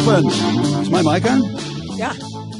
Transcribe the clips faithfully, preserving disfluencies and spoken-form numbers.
open. Is my mic on? Yeah.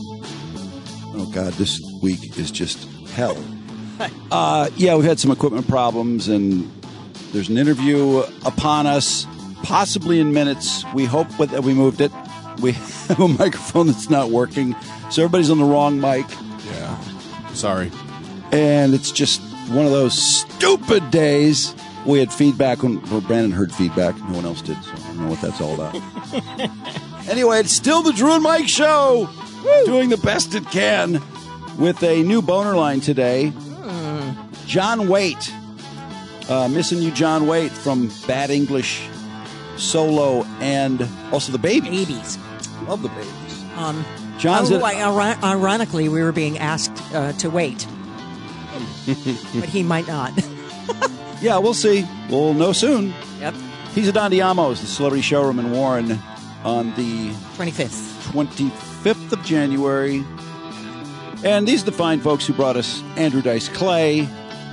Oh, God, this week is just hell. Uh, yeah, we've had some equipment problems, and there's an interview upon us, possibly in minutes. We hope that we moved it. We have a microphone that's not working, so everybody's on the wrong mic. Yeah. Sorry. And it's just one of those stupid days. We had feedback when well, Brandon heard feedback. No one else did, so I don't know what that's all about. Anyway, it's still the Drew and Mike Show. Woo! Doing the best it can with a new boner line today. Mm. John Waite. Uh, missing you, John Waite, from Bad English, Solo, and also the Babies. Babies. Love the Babies. Um, John's oh, at, like, ironically, we were being asked uh, to wait. But he might not. Yeah, we'll see. We'll know soon. Yep. He's at Don Diamo's, the Celebrity Showroom in Warren, on the twenty-fifth. twenty-fifth of January. And these are the fine folks who brought us Andrew Dice Clay,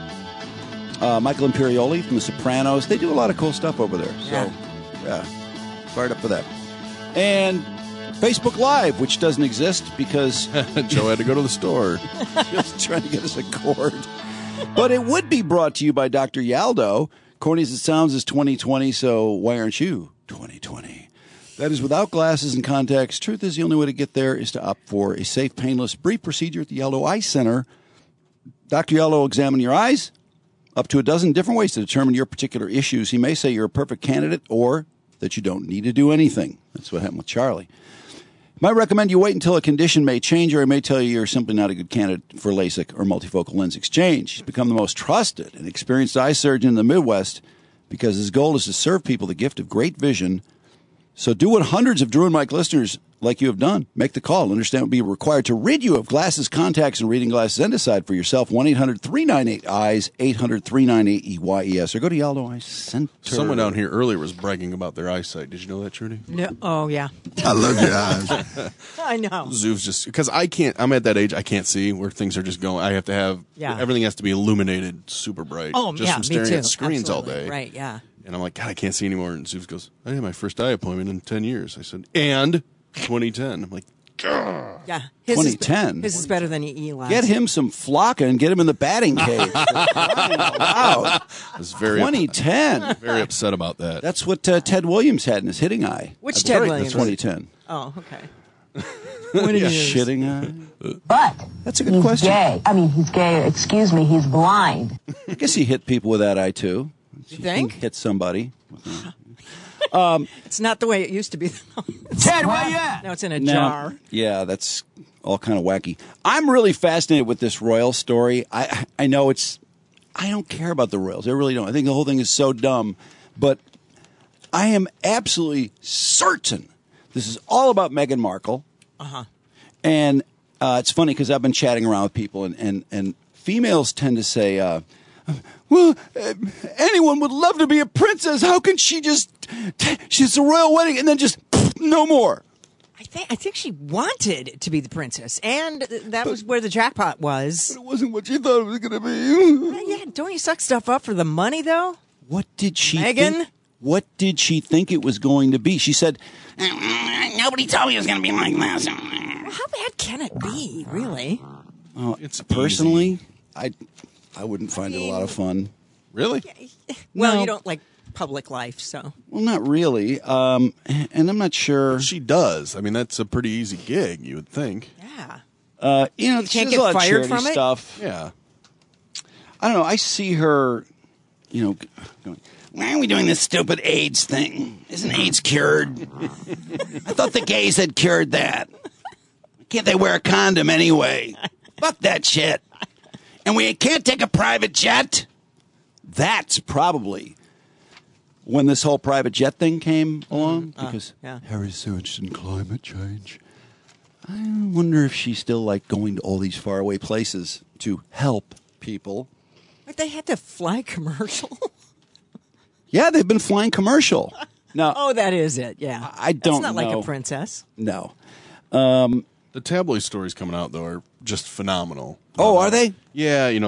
uh, Michael Imperioli from The Sopranos. They do a lot of cool stuff over there. So, yeah, yeah fired up for that. And Facebook Live, which doesn't exist because Joe had to go to the store. Just trying to get us a cord. But it would be brought to you by Doctor Yaldo. Corny as it sounds is twenty twenty, so why aren't you twenty twenty? That is without glasses and contacts. Truth is, the only way to get there is to opt for a safe, painless, brief procedure at the Yaldo Eye Center. Doctor Yaldo will examine your eyes up to a dozen different ways to determine your particular issues. He may say you're a perfect candidate or that you don't need to do anything. That's what happened with Charlie. Might recommend you wait until a condition may change, or I may tell you you're simply not a good candidate for LASIK or multifocal lens exchange. He's become the most trusted and experienced eye surgeon in the Midwest because his goal is to serve people the gift of great vision. So do what hundreds of Drew and Mike listeners like you have done. Make the call. Understand what will be required to rid you of glasses, contacts, and reading glasses, and decide for yourself. one eight hundred three nine eight eyes, eight hundred three nine eight E Y E S, or go to Yaldo Eye Center. Someone down here earlier was bragging about their eyesight. Did you know that, Trudy? No. Oh, yeah. I love your eyes. I know. Zoof's just, because I can't, I'm at that age, I can't see where things are just going. I have to have, yeah. everything has to be illuminated super bright. Oh, just yeah, from me staring too. at screens Absolutely. all day. Right, yeah. And I'm like, God, I can't see anymore. And Zoofs goes, I had my first eye appointment in ten years. I said, and twenty ten. I'm like, Gah. Yeah. His twenty is, ten. His is better than Eli's. Get him some Flocka and get him in the batting cage. Wow. I was very twenty ten. very upset about that. That's what uh, Ted Williams had in his hitting eye. Which I Ted believe. Williams? twenty ten. Oh, okay. What is shitting eye? But That's a good he's question. gay. I mean, he's gay. Excuse me, he's blind. I guess he hit people with that eye too. You think? Hit somebody. It's not the way it used to be. Ted, where you at? No, it's in a Now- jar. Yeah, that's all kind of wacky. I'm really fascinated with this Royal story. I I know it's. I don't care about the Royals. I really don't. I think the whole thing is so dumb. But I am absolutely certain this is all about Meghan Markle. Uh-huh. And uh, it's funny because I've been chatting around with people, and, and, and females tend to say, uh, well, uh, anyone would love to be a princess. How can she just, t- she's a royal wedding, and then just pff, no more. I think I think she wanted to be the princess, and th- that was where the jackpot was. It wasn't what she thought it was going to be. Yeah, don't you suck stuff up for the money, though? What did she Meghan? think? What did she think it was going to be? She said, Nobody told me it was going to be like this. Well, how bad can it be, really? oh, It's personally, easy. I, I wouldn't find it a lot of fun. Really? Well, No. you don't like public life, so. Well, not really. Um, and I'm not sure. She does. I mean, that's a pretty easy gig, you would think. Yeah. Uh, you know, You she can't does get a lot of fired charity from it? stuff. Yeah. I don't know. I see her, you know, going, Why are we doing this stupid AIDS thing? Isn't AIDS cured? I thought the gays had cured that. Can't they wear a condom anyway? Fuck that shit. And we can't take a private jet? that's probably when this whole private jet thing came along, Uh, because yeah. Harry's so interested in climate change. I wonder if she's still like going to all these faraway places to help people. But they had to fly commercial. Yeah, they've been flying commercial. Now, Oh, that is it. Yeah. I don't That's not like know. a princess. no. The tabloid stories coming out, though, are just phenomenal. Oh, are they? Yeah, you know,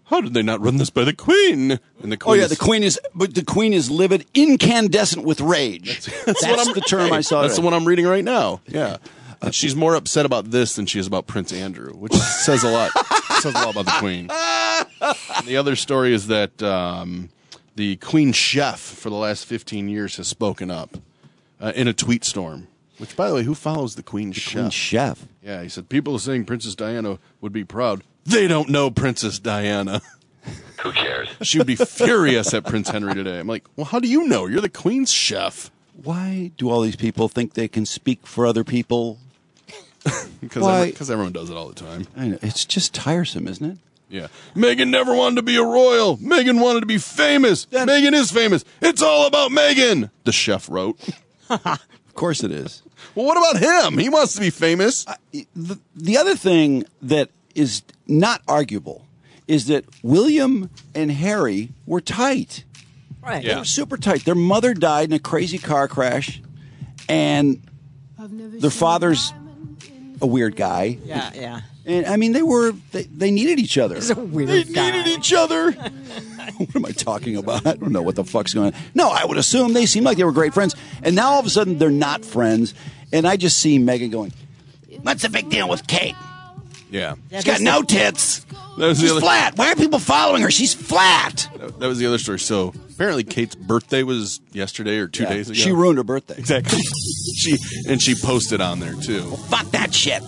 how did they not run this by the Queen? And the Oh Queen yeah, is- the queen is, but the queen is livid, incandescent with rage. That's, what I'm- the term I saw. That's today. the one I'm reading right now. Yeah. And she's more upset about this than she is about Prince Andrew, which says a lot. says a lot about the Queen. And the other story is that um, the Queen chef for the last fifteen years has spoken up uh, in a tweet storm. Which, by the way, who follows the Queen chef? Queen chef. Yeah, he said, people are saying Princess Diana would be proud. They don't know Princess Diana. Who cares? She would be furious at Prince Henry today. I'm like, well, how do you know? You're the Queen's chef. Why do all these people think they can speak for other people? Because Why? everyone, 'cause everyone does it all the time. I know, it's just tiresome, isn't it? Yeah. Meghan never wanted to be a royal. Meghan wanted to be famous. Meghan is famous. It's all about Meghan, the chef wrote. Of course it is. Well, what about him? He wants to be famous. The, the other thing that is not arguable is that William and Harry were tight. Right. They Yeah. were super tight. Their mother died in a crazy car crash, and their father's a weird guy. Yeah, yeah. And I mean, they were they, they needed each other. He's a weird they guy. needed each other. What am I talking about? I don't know what the fuck's going on. No, I would assume they seemed like they were great friends, and now all of a sudden they're not friends. And I just see Meghan going, What's the big deal with Kate? Yeah. She's got no tits. That was the She's other- flat. Why are people following her? She's flat. That, that was the other story. So apparently Kate's birthday was yesterday or two yeah, days ago. she ruined her birthday. Exactly. she and she posted on there too. Fuck that shit.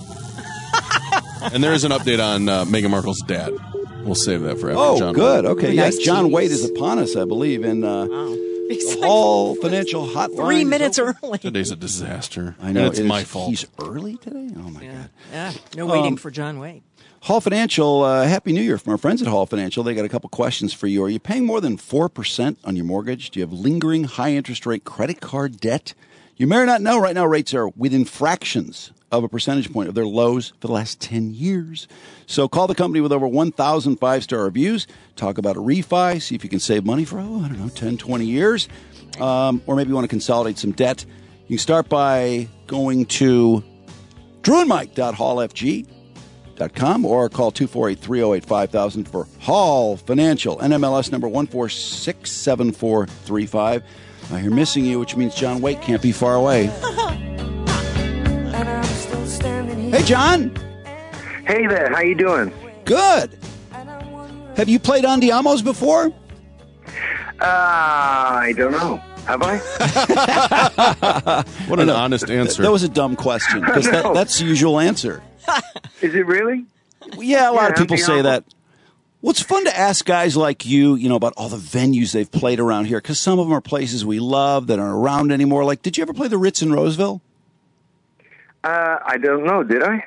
And there is an update on uh, Meghan Markle's dad. We'll save that for after Oh, John. good. Okay, yes, Nice John tease. Wade is upon us, I believe, in uh, He's the like Hall Financial Hotline. three is minutes open. early. Today's a disaster. I know And it's it is- my fault. He's early today. Oh my Yeah, god. yeah. No waiting Um, for John Wade. Hall Financial, uh, Happy New Year from our friends at Hall Financial. They got a couple questions for you. Are you paying more than four percent on your mortgage? Do you have lingering high interest rate credit card debt? You may or not know right now rates are within fractions of a percentage point of their lows for the last ten years. So call the company with over one thousand five-star reviews. Talk about a refi. See if you can save money for, oh, I don't know, ten, twenty years. Um, or maybe you want to consolidate some debt. You can start by going to drew and mike dot hall f g dot com or call two four eight, three oh eight, five thousand for Hall Financial, N M L S number one four six seven four three five. I hear missing you, which means John Waite can't be far away. Hey, John. Hey there, how you doing? Good. Have you played Andiamos before? Uh, I don't know. Have I? What an honest answer. That was a dumb question because that, No. that's the usual answer. Is it really? Yeah, a lot Yeah, of people say Andiamo. that. Well, it's fun to ask guys like you, you know, about all the venues they've played around here because some of them are places we love that aren't around anymore. Like, did you ever play the Ritz in Roseville? Uh, I don't know. Did I?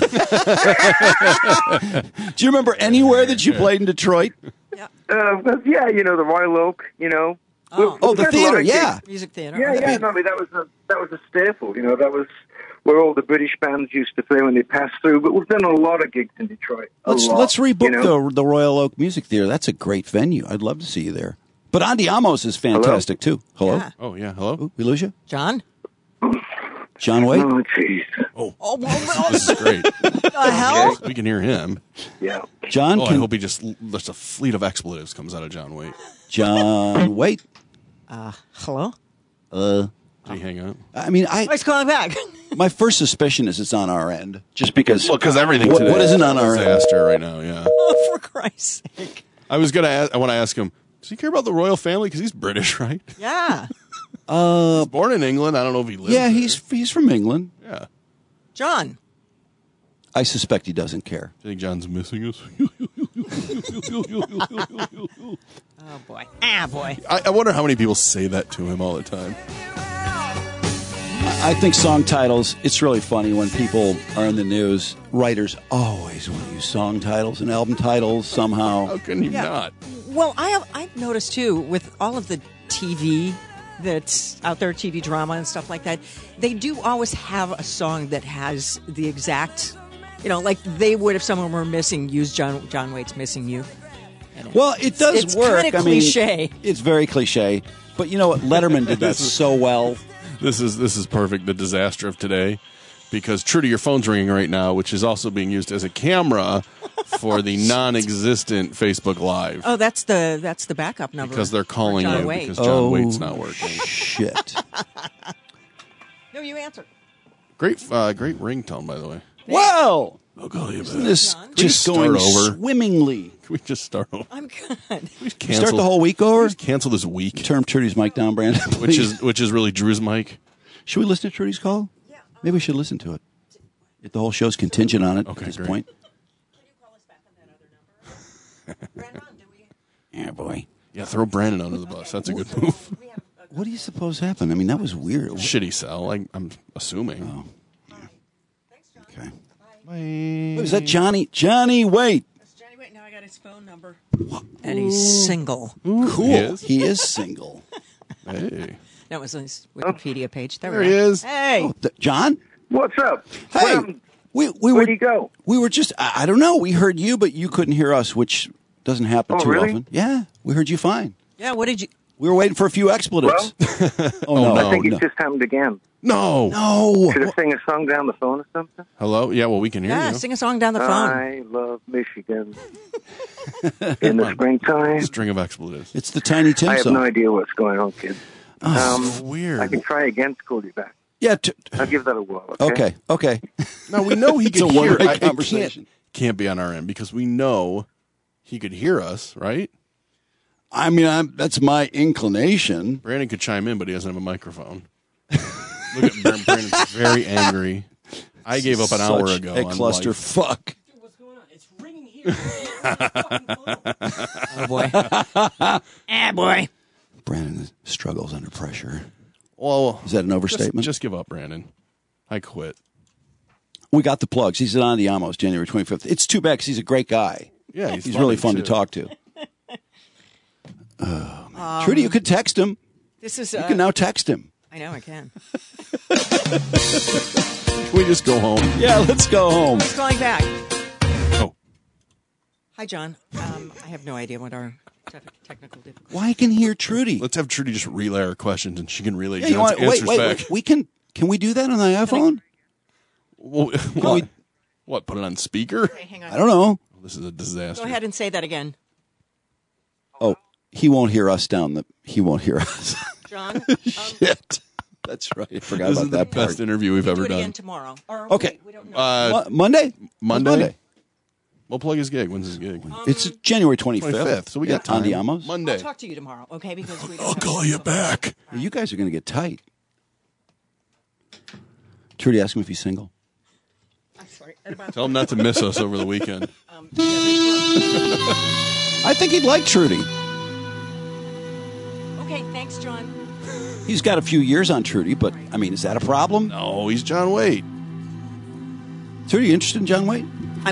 Do you remember anywhere that you played in Detroit? Uh, but yeah, you know the Royal Oak. You know. Oh. Oh, the We've had a lot theater, of yeah. gigs. Music theater. Yeah, yeah. No, I mean that was a that was a staple. You know, that was where all the British bands used to play when they passed through. But we've done a lot of gigs in Detroit. A Let's lot, let's rebook you know? the the Royal Oak Music Theater. That's a great venue. I'd love to see you there. But Andiamos is fantastic too. Hello, Yeah. oh, yeah. Hello? Ooh, we lose you, John? John Wade. Oh, jeez. Oh, well, well, This is great. what the hell? We can hear him. Yeah. John, Oh, I can, hope he just, there's a fleet of expletives comes out of John Waite. John Wade. Hello? Uh, Did he hang up? I mean, I Oh, he's calling back. my first suspicion is it's on our end, just because. Well, because everything What- today what isn't on is a our end? disaster right now, yeah. Oh, for Christ's sake. I was going to ask, I want to ask him, does he care about the royal family? Because he's British, right? Yeah. Uh, He's born in England. I don't know if he lives yeah, there. he's he's from England. Yeah. John. I suspect he doesn't care. I think John's missing us. Oh, boy. Ah, boy. I, I wonder how many people say that to him all the time. I think song titles, it's really funny when people are in the news. Writers always want to use song titles and album titles somehow. How can you Yeah. not? Well, I have, I've noticed, too, with all of the T V that's out there, T V drama and stuff like that, they do always have a song that has the exact, you know, like they would if someone were missing, use John John Waite's Missing You. Well, it does It's work. kinda I mean, cliche. it's very cliche. But you know what? Letterman did that so well. This is this is perfect. The disaster of today, because Trudy, your phone's ringing right now, which is also being used as a camera for the non-existent Facebook Live. Oh, that's the that's the backup number. Because they're calling for John you Waite. because John Oh, Waite's not working. Shit. No, you answered. Great, uh, great ringtone, by the way. Well, I'll call you back. this John? we just start going over? swimmingly. Can we just start over? I'm good. We just We start the whole cancel- week over. Just cancel this week, Turn Trudy's mic down, Brandon. which please. is which is really Drew's mic. Should we listen to Trudy's call? Yeah. Maybe we should listen to it. If the whole show's contingent on it Okay, at this great. point. Can you call us back on that other number? Brandon, do we? Yeah, boy. Yeah, throw Brandon under the bus. That's a good move. We have a What do you suppose happened? I mean, that was weird. Shitty sell. I, I'm assuming. Oh, Thanks, John. okay. Bye. What is that, Johnny? Johnny, wait. That's Johnny Waite. Now I got his phone number. And he's single. Cool. He is? He is single. Hey, That was on his Wikipedia page. There, there we he go. is. Hey. Oh, th- John? What's up? Hey. What happened? We, we Where'd were, he go? we were just, I, I don't know. We heard you, but you couldn't hear us, which doesn't happen Oh, too really? often. Yeah, we heard you fine. Yeah, what did you... We were waiting for a few expletives. oh, no. no. I think no. it just happened again. No. No. Should I sing a song down the phone or something? Hello. Yeah. Well, we can hear Yeah, you. sing a song down the phone. I love Michigan. In the springtime. String of expletives. It's the Tiny Tim I have song. no idea what's going on, kid. Um, Weird. I can try again to call you back. Yeah. T- I'll give that a whirl, okay? okay. Okay. Now we know he It's could a hear. one-way I- it conversation. Can't, can't be on our end because we know he could hear us, right? I mean, I'm, that's my inclination. Brandon could chime in, but he doesn't have a microphone. Look at Brandon. Brandon's very angry. I gave up an hour Such ago. A on cluster life. fuck. What's going on? It's ringing here. Oh, boy. ah, boy. Brandon struggles under pressure. Well, Is that an just, overstatement? just give up, Brandon. I quit. We got the plugs. He's at On the Amos, January twenty-fifth. It's too bad because he's a great guy. Yeah, he's, He's funny, really fun too. to talk to. Oh, man. Trudy, you could text him. This is... You Uh, can now text him. I know I can. Can we just go home? Yeah, let's go home. Who's calling back? Oh, Hi, John. Um, I have no idea what our te- technical difficulties. Well, I can hear Trudy. let's have Trudy just relay our questions, and she can relay Yeah, you John's want, wait, answers wait, back. wait. We can. Can we do that on the iPhone? Well, what? What? Put it on speaker? Okay, hang on. I don't know. This is a disaster. Go ahead and say that again. Oh, he won't hear us down the. He won't hear us. John, um, Shit. That's right. I forgot This about is the that part. best interview we've do ever it again done. tomorrow. Or, Okay. wait, we don't know. Uh, Mo- Monday? Monday? Monday. we'll plug his gig. When's his gig? It's January twenty-fifth. twenty-fifth. So we got Yeah, on time. the Amos. Monday. I'll talk to you tomorrow, okay? Because we don't I'll have call to- you back. You guys are going to get tight. Trudy, ask him if he's single. I'm sorry. At about- Tell him not to miss us over the weekend. um, yeah, there's- I think he'd like Trudy. okay, thanks, John. He's got a few years on Trudy, but I mean, is that a problem? No, he's John Waite. Trudy, you interested in John Waite? I'm,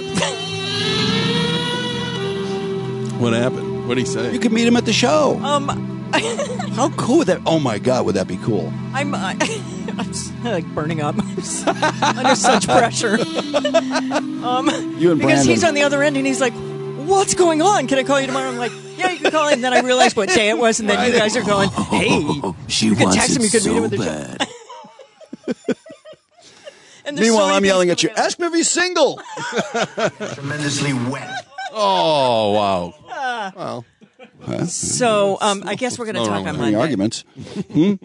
What happened? What did he say? You could meet him at the show. um, How cool would that? Oh my God, would that be cool? I'm, uh, I'm s- like burning up under such pressure. Um, You and because he's Brandon. on the other end and he's like, "What's going on? Can I call you tomorrow?" I'm like, "Yeah, you can call him." Then I realized what day it was, and then you guys are going, "Hey, She you can wants text him. it You can meet him so at the show." bad. And there's so Meanwhile, many I'm things yelling at you. going on. Ask him if he's single. Tremendously wet. Oh, wow. Well, So um, I guess we're going to No, talk no, on no. Any Monday. arguments? wait,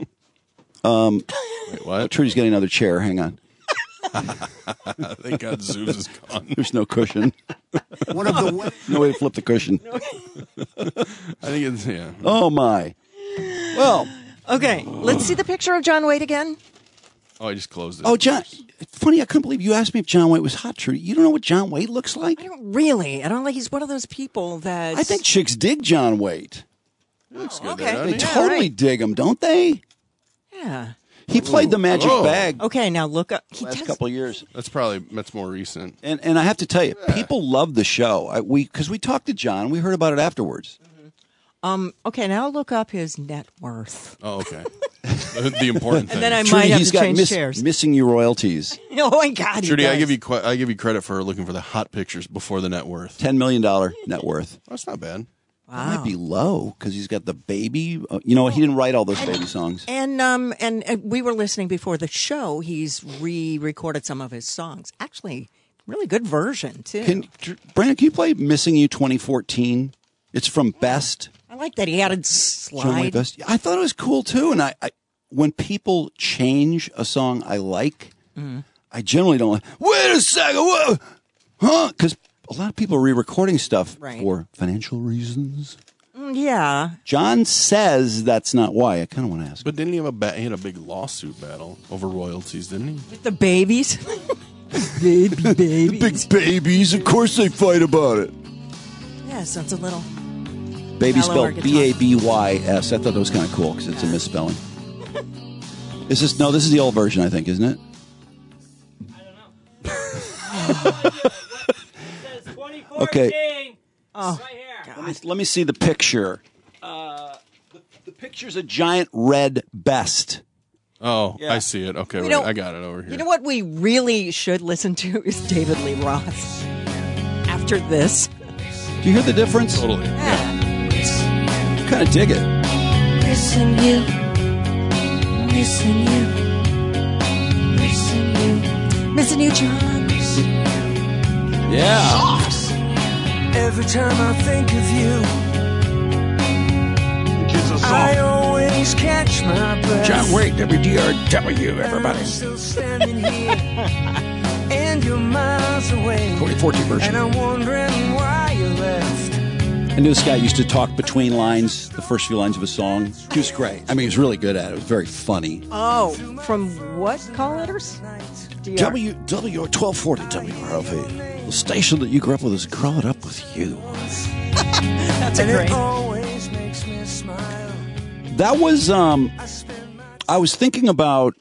what? Trudy's getting another chair. Hang on. Thank God Zeus is gone. There's no cushion. One of the wet. No way to flip the cushion. I think it's, yeah. Oh my. Well, Okay, let's see the picture of John Waite again. Oh, I just closed it. oh John. Funny, I couldn't believe you asked me if John Waite was hot. Trudy, you don't know what John Waite looks like? I don't really. I don't like. He's one of those people that I think chicks dig John Waite. looks good okay. there, doesn't They he? Yeah, totally right. dig him, don't they? Yeah. He played the Magic Oh. Bag Okay, now look up. He last does. couple of years. That's probably, that's more recent. And and I have to tell you, people love the show. I, we because we talked to John, we heard about it afterwards. Um. Okay, now look up his net worth. Oh, okay. the, the important thing. And then I Trudy, might have he's to got change miss- chairs. missing you royalties. Oh my God, he Trudy, I does. give you que- I give you credit for looking for the hot pictures before the net worth. Ten million dollar net worth. That's not bad. That might be low because he's got the baby. Uh, you know what? He didn't write all those baby songs. And um and, and we were listening before the show. He's re-recorded some of his songs. Actually, Really good version, too. Can Brandon, can you play Missing You twenty fourteen? It's from Best. I like that he added John Wayne slide. Best. I thought it was cool too. And I, I when people change a song I like, Mm-hmm. I generally don't like, wait a second, whoa, huh? Because a lot of people are re-recording stuff Right. for financial reasons. Mm, Yeah. John says that's not why. I kind of want to ask. But didn't he have a ba- he had a big lawsuit battle over royalties, didn't he? With the babies. Baby babies. Big babies, of course they fight about it. Yeah, sounds a little. Baby Mellow or spelled B A B Y S. I thought that was kind of cool because it's a misspelling. Is this no? This is the old version, I think, isn't it? Okay. Oh, Right here. Let me, let me see the picture. Uh, the, the picture's a giant red Best. Oh, Yeah. I see it. Okay, You wait, know- I got it over here. You know what we really should listen to is David Lee Roth. After this. Do you hear the difference? Totally. I kind of dig it. Missing you, missing you, missing you. Missing you, John. Yeah. Every time I think of you, I always catch my breath. John Wayne, W D R W, everybody. I'm still standing here, and you're miles away. twenty fourteen version. And I'm wondering why you left. I knew this guy used to talk between lines, the first few lines of a song. He was great. I mean, he was really good at it. It was very funny. Oh, from what call letters? D R. W W twelve forty W R L V, the station that you grew up with is growing up with you. That's a And great. it always makes me smile. That was um, I was thinking about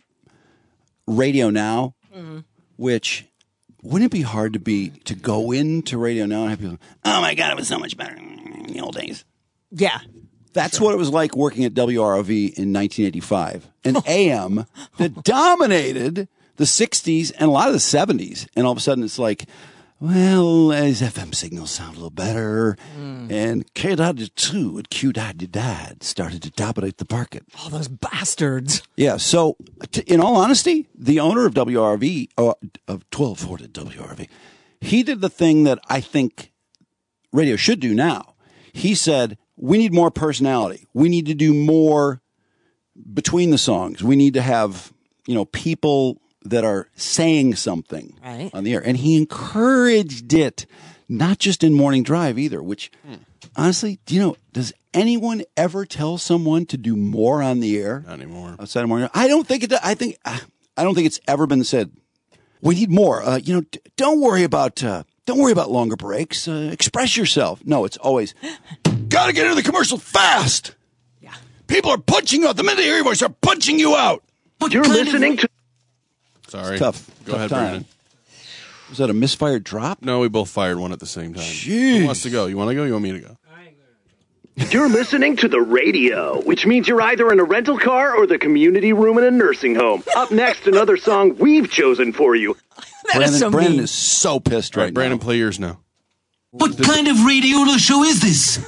Radio Now, which wouldn't it be hard to be to go into Radio Now and have people, oh my god, it was so much better in the old days. Yeah. That's what it was like working at W R O V in nineteen eighty-five, an A M that dominated the sixties and a lot of the seventies. And all of a sudden it's like, well, as F M signals sound a little better, and K ninety-two at Q ninety-nine started to dominate the market. All those bastards. Yeah, so t- in all honesty, the owner of W R V, uh, of twelve forty W R V, he did the thing that I think radio should do now. He said, we need more personality. We need to do more between the songs. We need to have, you know, people that are saying something Right. on the air. And he encouraged it, not just in Morning Drive either, which honestly, do you know, does anyone ever tell someone to do more on the air Not anymore. outside of Morning Drive? I don't think it, I think, I don't think it's ever been said. We need more. Uh, you know, d- don't worry about, uh, don't worry about longer breaks. Uh, express yourself. No, it's always, gotta get into the commercial fast. Yeah. People are punching you out. The minute they hear your voice, they're punching you out. You're listening to. Sorry. Tough. Go tough ahead, time. Brandon. Was that a misfired drop? No, we both fired one at the same time. Jeez. Who wants to go? You want to go? You want me to go? You're listening to the radio, which means you're either in a rental car or the community room in a nursing home. Up next, another song we've chosen for you. That Brandon, is so Brandon mean. is so pissed All right, right, Brandon, now. play yours now. What kind of radio show is this?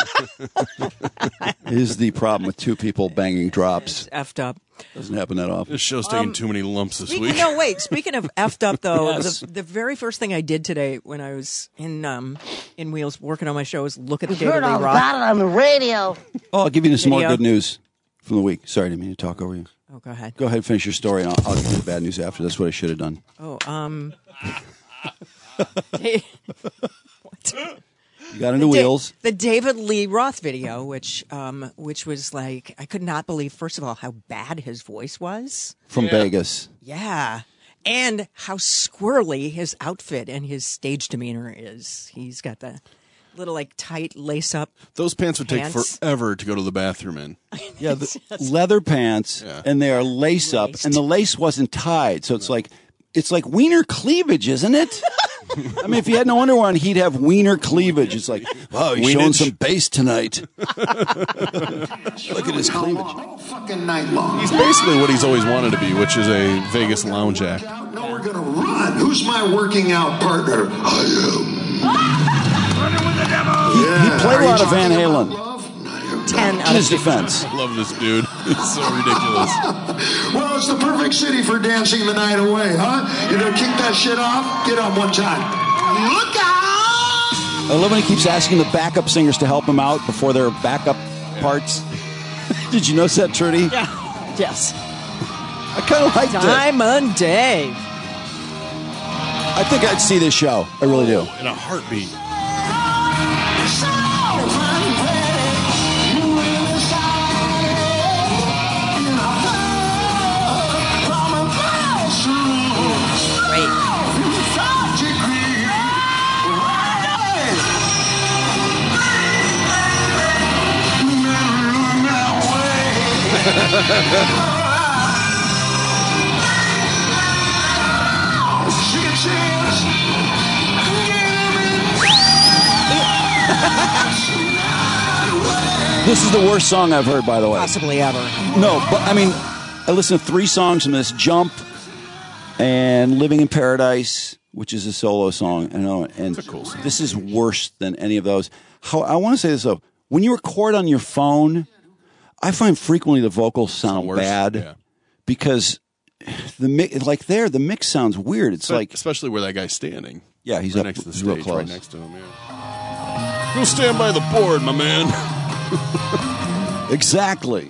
Is the problem with two people banging drops. Effed up. Doesn't happen that often. This show's taking too many lumps this Speaking, week. no, wait. Speaking of effed up, though, Yes. the, the very first thing I did today when I was in um, in Wheels working on my show was look at David Heard Lee all Roth. about it on the radio. Oh, I'll give you some more Video. good news from the week. Sorry, I didn't mean to talk over you. Oh, go ahead. Go ahead and finish your story, and I'll, I'll give you the bad news after. That's what I should have done. Oh, um. what? You got into Da- Wheels. the David Lee Roth video, which um, which was like, I could not believe, first of all, how bad his voice was. From Vegas. Yeah. And how squirrely his outfit and his stage demeanor is. He's got the little, like, tight lace up. Those pants would take Pants. forever to go to the bathroom in. Yeah, the leather pants, Yeah. and they are lace up, Laced. and the lace wasn't tied, so it's like it's like wiener cleavage, isn't it? I mean, if he had no underwear on, he'd have wiener cleavage. It's like, wow, he's showing Weenage. some bass tonight. Look at his cleavage. All fucking night long. He's basically what he's always wanted to be, which is a Vegas lounge act. No, we're gonna run. Who's my working out partner? I am. He, he Yeah. played Are a you lot of Van talking about Halen. love? I am. ten out In of his defense. I love this dude. It's so ridiculous. Well, it's the perfect city for dancing the night away, huh? You know, kick that shit off. Get up one time. Look out! I love when he keeps asking the backup singers to help him out before their backup parts. Did you notice that, Trudy? Yeah. Yes. I kind of liked it. Diamond Dave. I think I'd see this show. I really do. In a heartbeat. This is the worst song I've heard, by the way. Possibly ever. No, but I mean, I listened to three songs from this: Jump and Living in Paradise, which is a solo song. I know, and It's a cool song. This is worse than any of those. How I want to say this though: when you record on your phone, I find frequently the vocals sound worse, bad yeah. because the mi- like there the mix sounds weird. It's But like especially where that guy's standing. yeah, he's right up next to the he's real stage, close. right next to him. Yeah. Go stand by the board, my man. Exactly.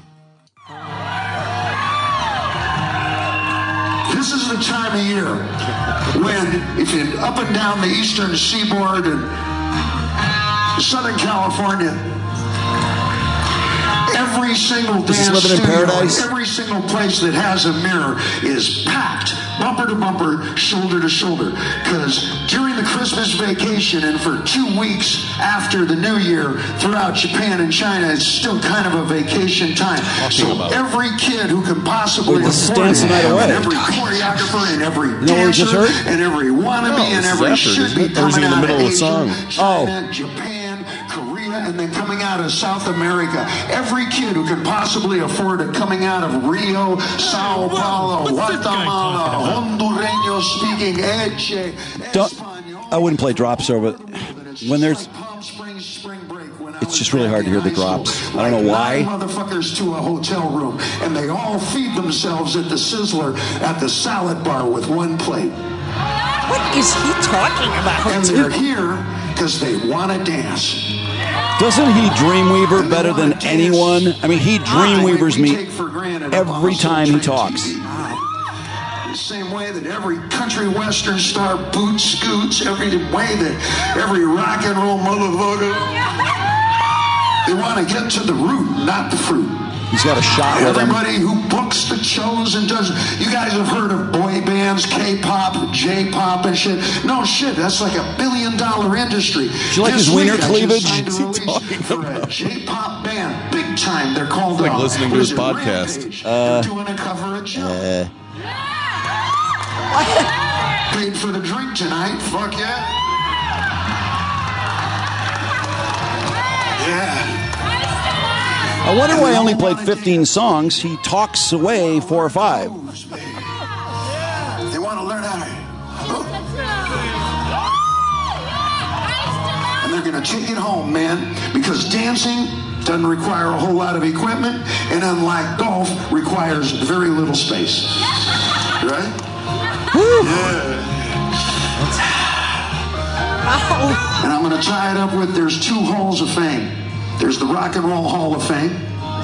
This is the time of year when, if you're up and down the eastern seaboard and Southern California, every single This is dance Living in studio, Paradise? every single place that has a mirror is packed, bumper to bumper, shoulder to shoulder. Because during the Christmas vacation and for two weeks after the New Year throughout Japan and China, it's still kind of a vacation time. So about. every kid who can possibly Wait, this is afford Dance the it, Night Away. and every choreographer and every You know what we dancer just heard? and every wannabe No, and this is every after, should isn't be it? Or is he coming in the out middle of of the song? Asia, China, Japan, Korea, and then coming out of South America. Every kid who can possibly afford it coming out of Rio, Sao Paulo, Guatemala, Hondureño speaking Eche, Don't, Espanol. I wouldn't play drops over it. When there's, it's just really hard to hear the drops. I don't know why. Nine motherfuckers to a hotel room, and they all feed themselves at the Sizzler at the salad bar with one plate. What is he talking about? And they're here because they want to dance. Doesn't he Dreamweaver better than anyone? I mean, he Dreamweavers me every time he talks. The same way that every country western star boot scoots, every way that every rock and roll motherfucker, they want to get to the root, not the fruit. He's got a shot with him. Everybody who books the shows and does, you guys have heard of boy bands, K-pop, J-pop and shit. No shit, that's like a billion dollar industry. Do you like This his wiener week I just cleavage? signed a What's he release for a J-pop band, big time. They're called Like uh, listening to what his is it, podcast. Rampage. Uh, They're doing a cover of Jump. Uh, Paid for the drink tonight. Fuck yeah. Yeah. I wonder why I only played fifteen songs. He talks away four or five. They want to learn how to. And they're going to take it home, man, because dancing doesn't require a whole lot of equipment, and unlike golf, requires very little space. Right? Yeah. And I'm going to tie it up with there's two halls of fame. There's the Rock and Roll Hall of Fame.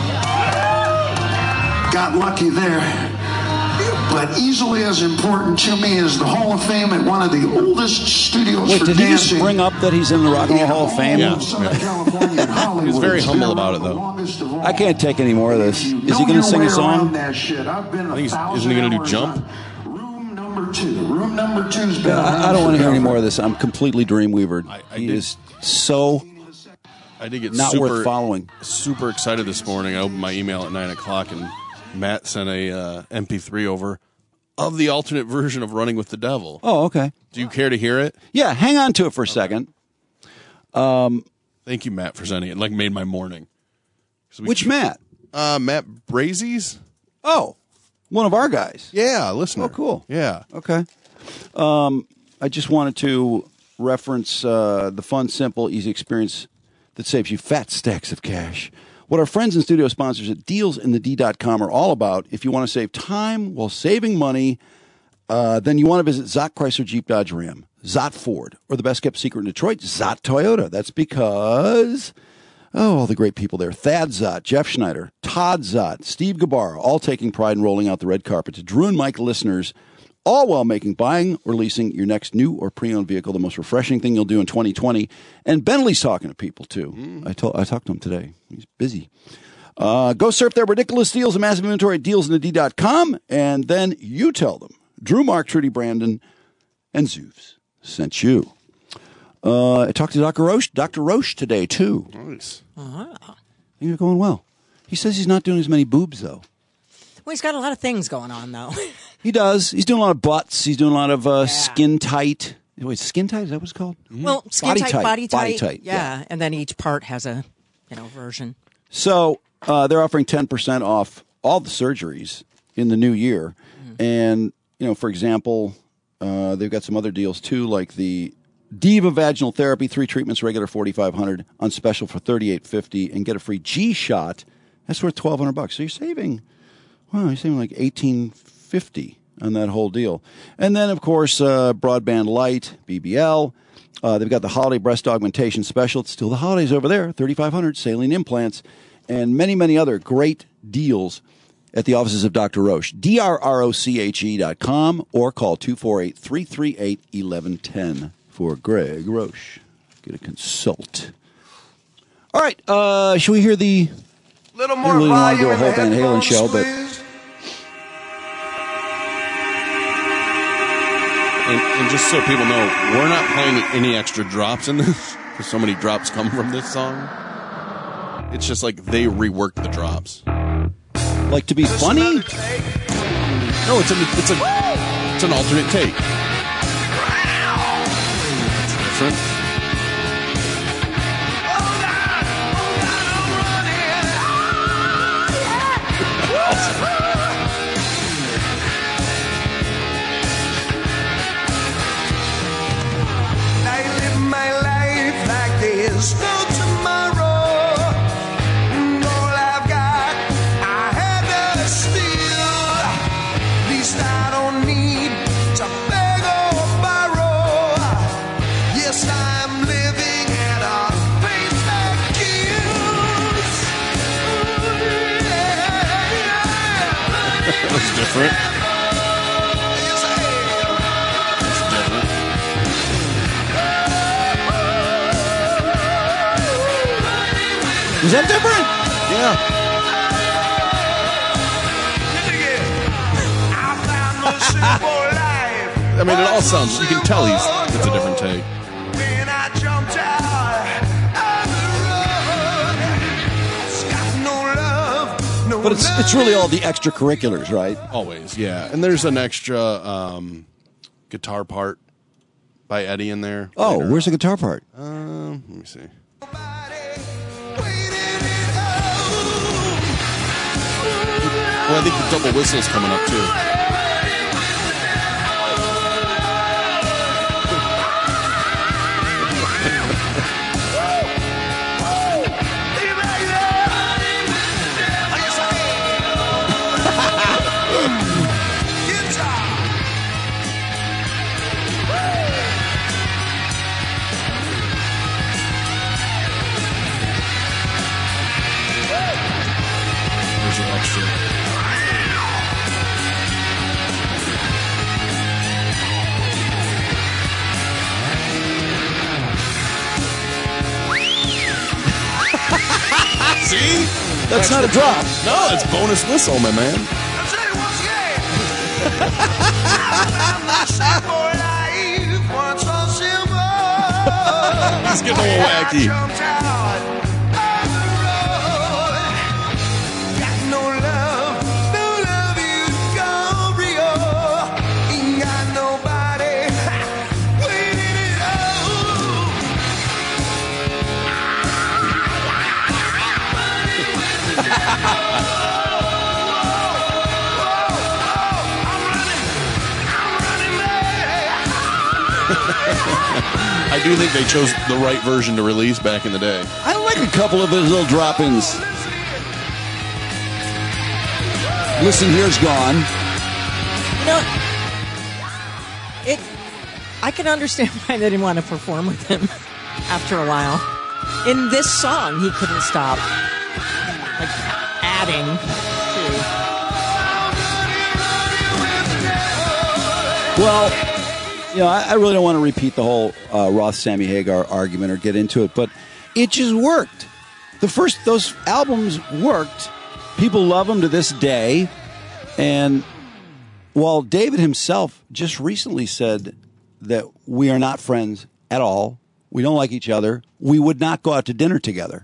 Got lucky there. But easily as important to me is the Hall of Fame at one of the oldest studios Wait, for did he dancing. just bring up that he's in the Rock and Roll Hall of Fame? Yeah. yeah. He was very humble about it, though. I can't take any more of this. Is he going to sing a song? I think he's, isn't he going to do Jump? Room number two. Room number two's been I, I don't want to hear any more of this. I'm completely Dreamweavered. I, I he did, is so I did get not super, worth following. super excited this morning. I opened my email at nine o'clock, and Matt sent a uh, M P three over of the alternate version of Running with the Devil. Oh, okay. Do you care to hear it? Yeah, hang on to it for a second. Um, Thank you, Matt, for sending it. It like made my morning. So we which keep- Matt? Uh, Matt Brazies? Oh, one of our guys. Yeah, listener. Oh, cool. Yeah. Okay. Um, I just wanted to reference uh, the fun, simple, easy experience that saves you fat stacks of cash. What our friends and studio sponsors at deals in the d dot com are all about. If you want to save time while saving money, uh, then you want to visit Zott Chrysler Jeep Dodge Ram, Zott Ford, or the best kept secret in Detroit, Zott Toyota. That's because, oh, all the great people there. Thad Zott, Jeff Schneider, Todd Zott, Steve Gabarra, all taking pride in rolling out the red carpet to Drew and Mike listeners, all while making buying or leasing your next new or pre-owned vehicle the most refreshing thing you'll do in twenty twenty. And Bentley's talking to people, too. Mm. I, told, I talked to him today. He's busy. Uh, go surf their ridiculous deals and massive inventory at deals in the d dot com, and then you tell them Drew, Mark, Trudy, Brandon, and Zoovs sent you. Uh, I talked to Doctor Roche, Doctor Roche today, too. Nice. Uh-huh. Things are going well. He says he's not doing as many boobs, though. Well, he's got a lot of things going on, though. He does. He's doing a lot of butts. He's doing a lot of uh, yeah. skin tight. Wait, skin tight? Is that what it's called? Mm-hmm. Well, skin body tight, tight, body tight. Body tight. Yeah. yeah. And then each part has a, you know, version. So uh, they're offering ten percent off all the surgeries in the new year. Mm-hmm. And, you know, for example, uh, they've got some other deals, too, like the Diva Vaginal Therapy, three treatments, regular forty-five hundred dollars, on special for thirty-eight fifty, and get a free G-shot. That's worth twelve hundred bucks. So you're saving... Wow, you're saving like eighteen fifty on that whole deal. And then, of course, uh, Broadband Light, B B L. Uh, they've got the Holiday Breast Augmentation Special. It's still the holidays over there, thirty-five hundred, saline implants, and many, many other great deals at the offices of Doctor Roche. D R R O C H E dot com or call two four eight, three three eight, one one one zero for Greg Roche. Get a consult. All right, uh, should we hear the... Little I more really want to do a whole volume Van and Halen show, but... And, and just so people know, we're not playing any extra drops in this, because so many drops come from this song. It's just like they reworked the drops. Like to be funny? No, it's a it's a it's an alternate take. It's different. There's no tomorrow, and all I've got, I had to steal. At least I don't need to beg or borrow. Yes, I'm living at a pace that kills. That's different. Is that different? Yeah. I mean, it all sounds, you can tell he's, it's a different take. But it's it's really all the extracurriculars, right? Always, yeah. And there's an extra um, guitar part by Eddie in there. Oh, later. Where's the guitar part? Um, let me see. Well, I think the double whistle's coming up, too. There's an extra. See? That's not a drop. No, it's bonus whistle, my man. He's getting a little wacky. I do think they chose the right version to release back in the day. I like a couple of his little drop-ins. Listen Here's gone. You know, it. I can understand why they didn't want to perform with him after a while. In this song, he couldn't stop, like, adding to. Well, you know, I, I really don't want to repeat the whole uh, Roth-Sammy Hagar argument or get into it, but it just worked. The first, those albums worked. People love them to this day. And while David himself just recently said that we are not friends at all, we don't like each other, we would not go out to dinner together.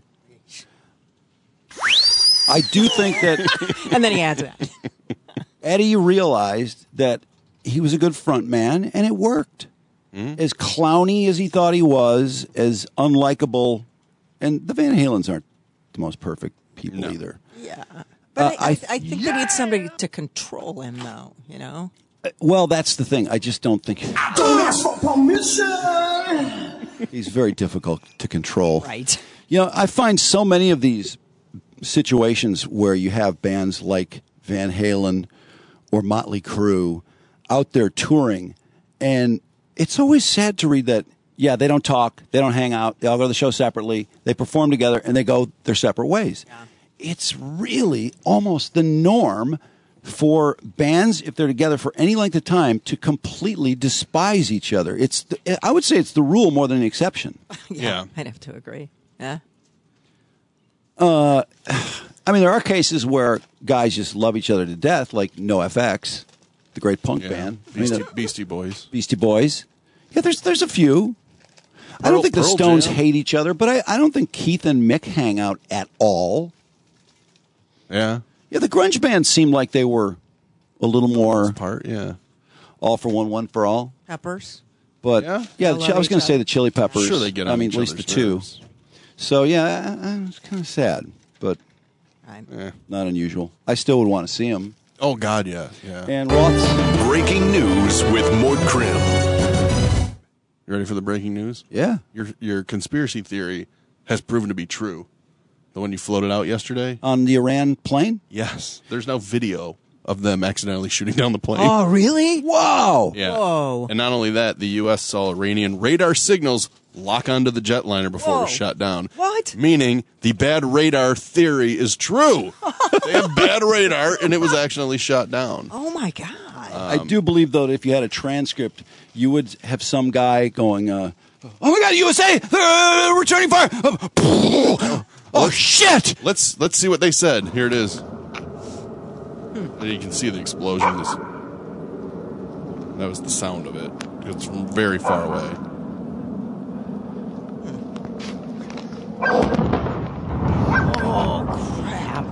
I do think that... And then he adds that. Eddie realized that he was a good front man, and it worked. Mm-hmm. As clowny as he thought he was, as unlikable, and the Van Halens aren't the most perfect people no. either. Yeah. But uh, I, I, I think yeah. they need somebody to control him, though, you know? Uh, well, that's the thing. I just don't think... Don't ask for permission! He's very difficult to control. Right. You know, I find so many of these situations where you have bands like Van Halen or Motley Crue out there touring, and it's always sad to read that, yeah, they don't talk, they don't hang out, they all go to the show separately, they perform together, and they go their separate ways. Yeah. It's really almost the norm for bands, if they're together for any length of time, to completely despise each other. It's the, I would say it's the rule more than the exception. yeah, yeah, I'd have to agree. Yeah. Uh, I mean, there are cases where guys just love each other to death, like NoFX, the great punk yeah. band. Beastie, I mean, Beastie Boys. Beastie Boys. Yeah, there's there's a few. I don't think the Pearl Stones Jam. hate each other, but I, I don't think Keith and Mick hang out at all. Yeah. Yeah, the grunge bands seemed like they were a little more part, yeah. All for one, one for all. Peppers. But yeah, yeah the, I was going to say the Chili Peppers. Sure, they get on I mean, each at least the other's two. nerves. So yeah, I, I was kind of sad, but eh. not unusual. I still would want to see them. Oh God, yeah, yeah. And Roth's breaking news with Mort Krim. You ready for the breaking news? Yeah. Your your conspiracy theory has proven to be true. The one you floated out yesterday? On the Iran plane? Yes. There's now video of them accidentally shooting down the plane. Oh, really? Wow. Yeah. Whoa. And not only that, the U S saw Iranian radar signals lock onto the jetliner before Whoa. it was shot down. What? Meaning the bad radar theory is true. They have bad radar, and it was accidentally shot down. Oh, my God. Um, I do believe, though, that if you had a transcript, you would have some guy going, uh, oh, my God, U S A! Uh, returning fire! Uh, oh, shit! Let's let's see what they said. Here it is. And you can see the explosion. This, that was the sound of it. It's from very far away. Oh, crap.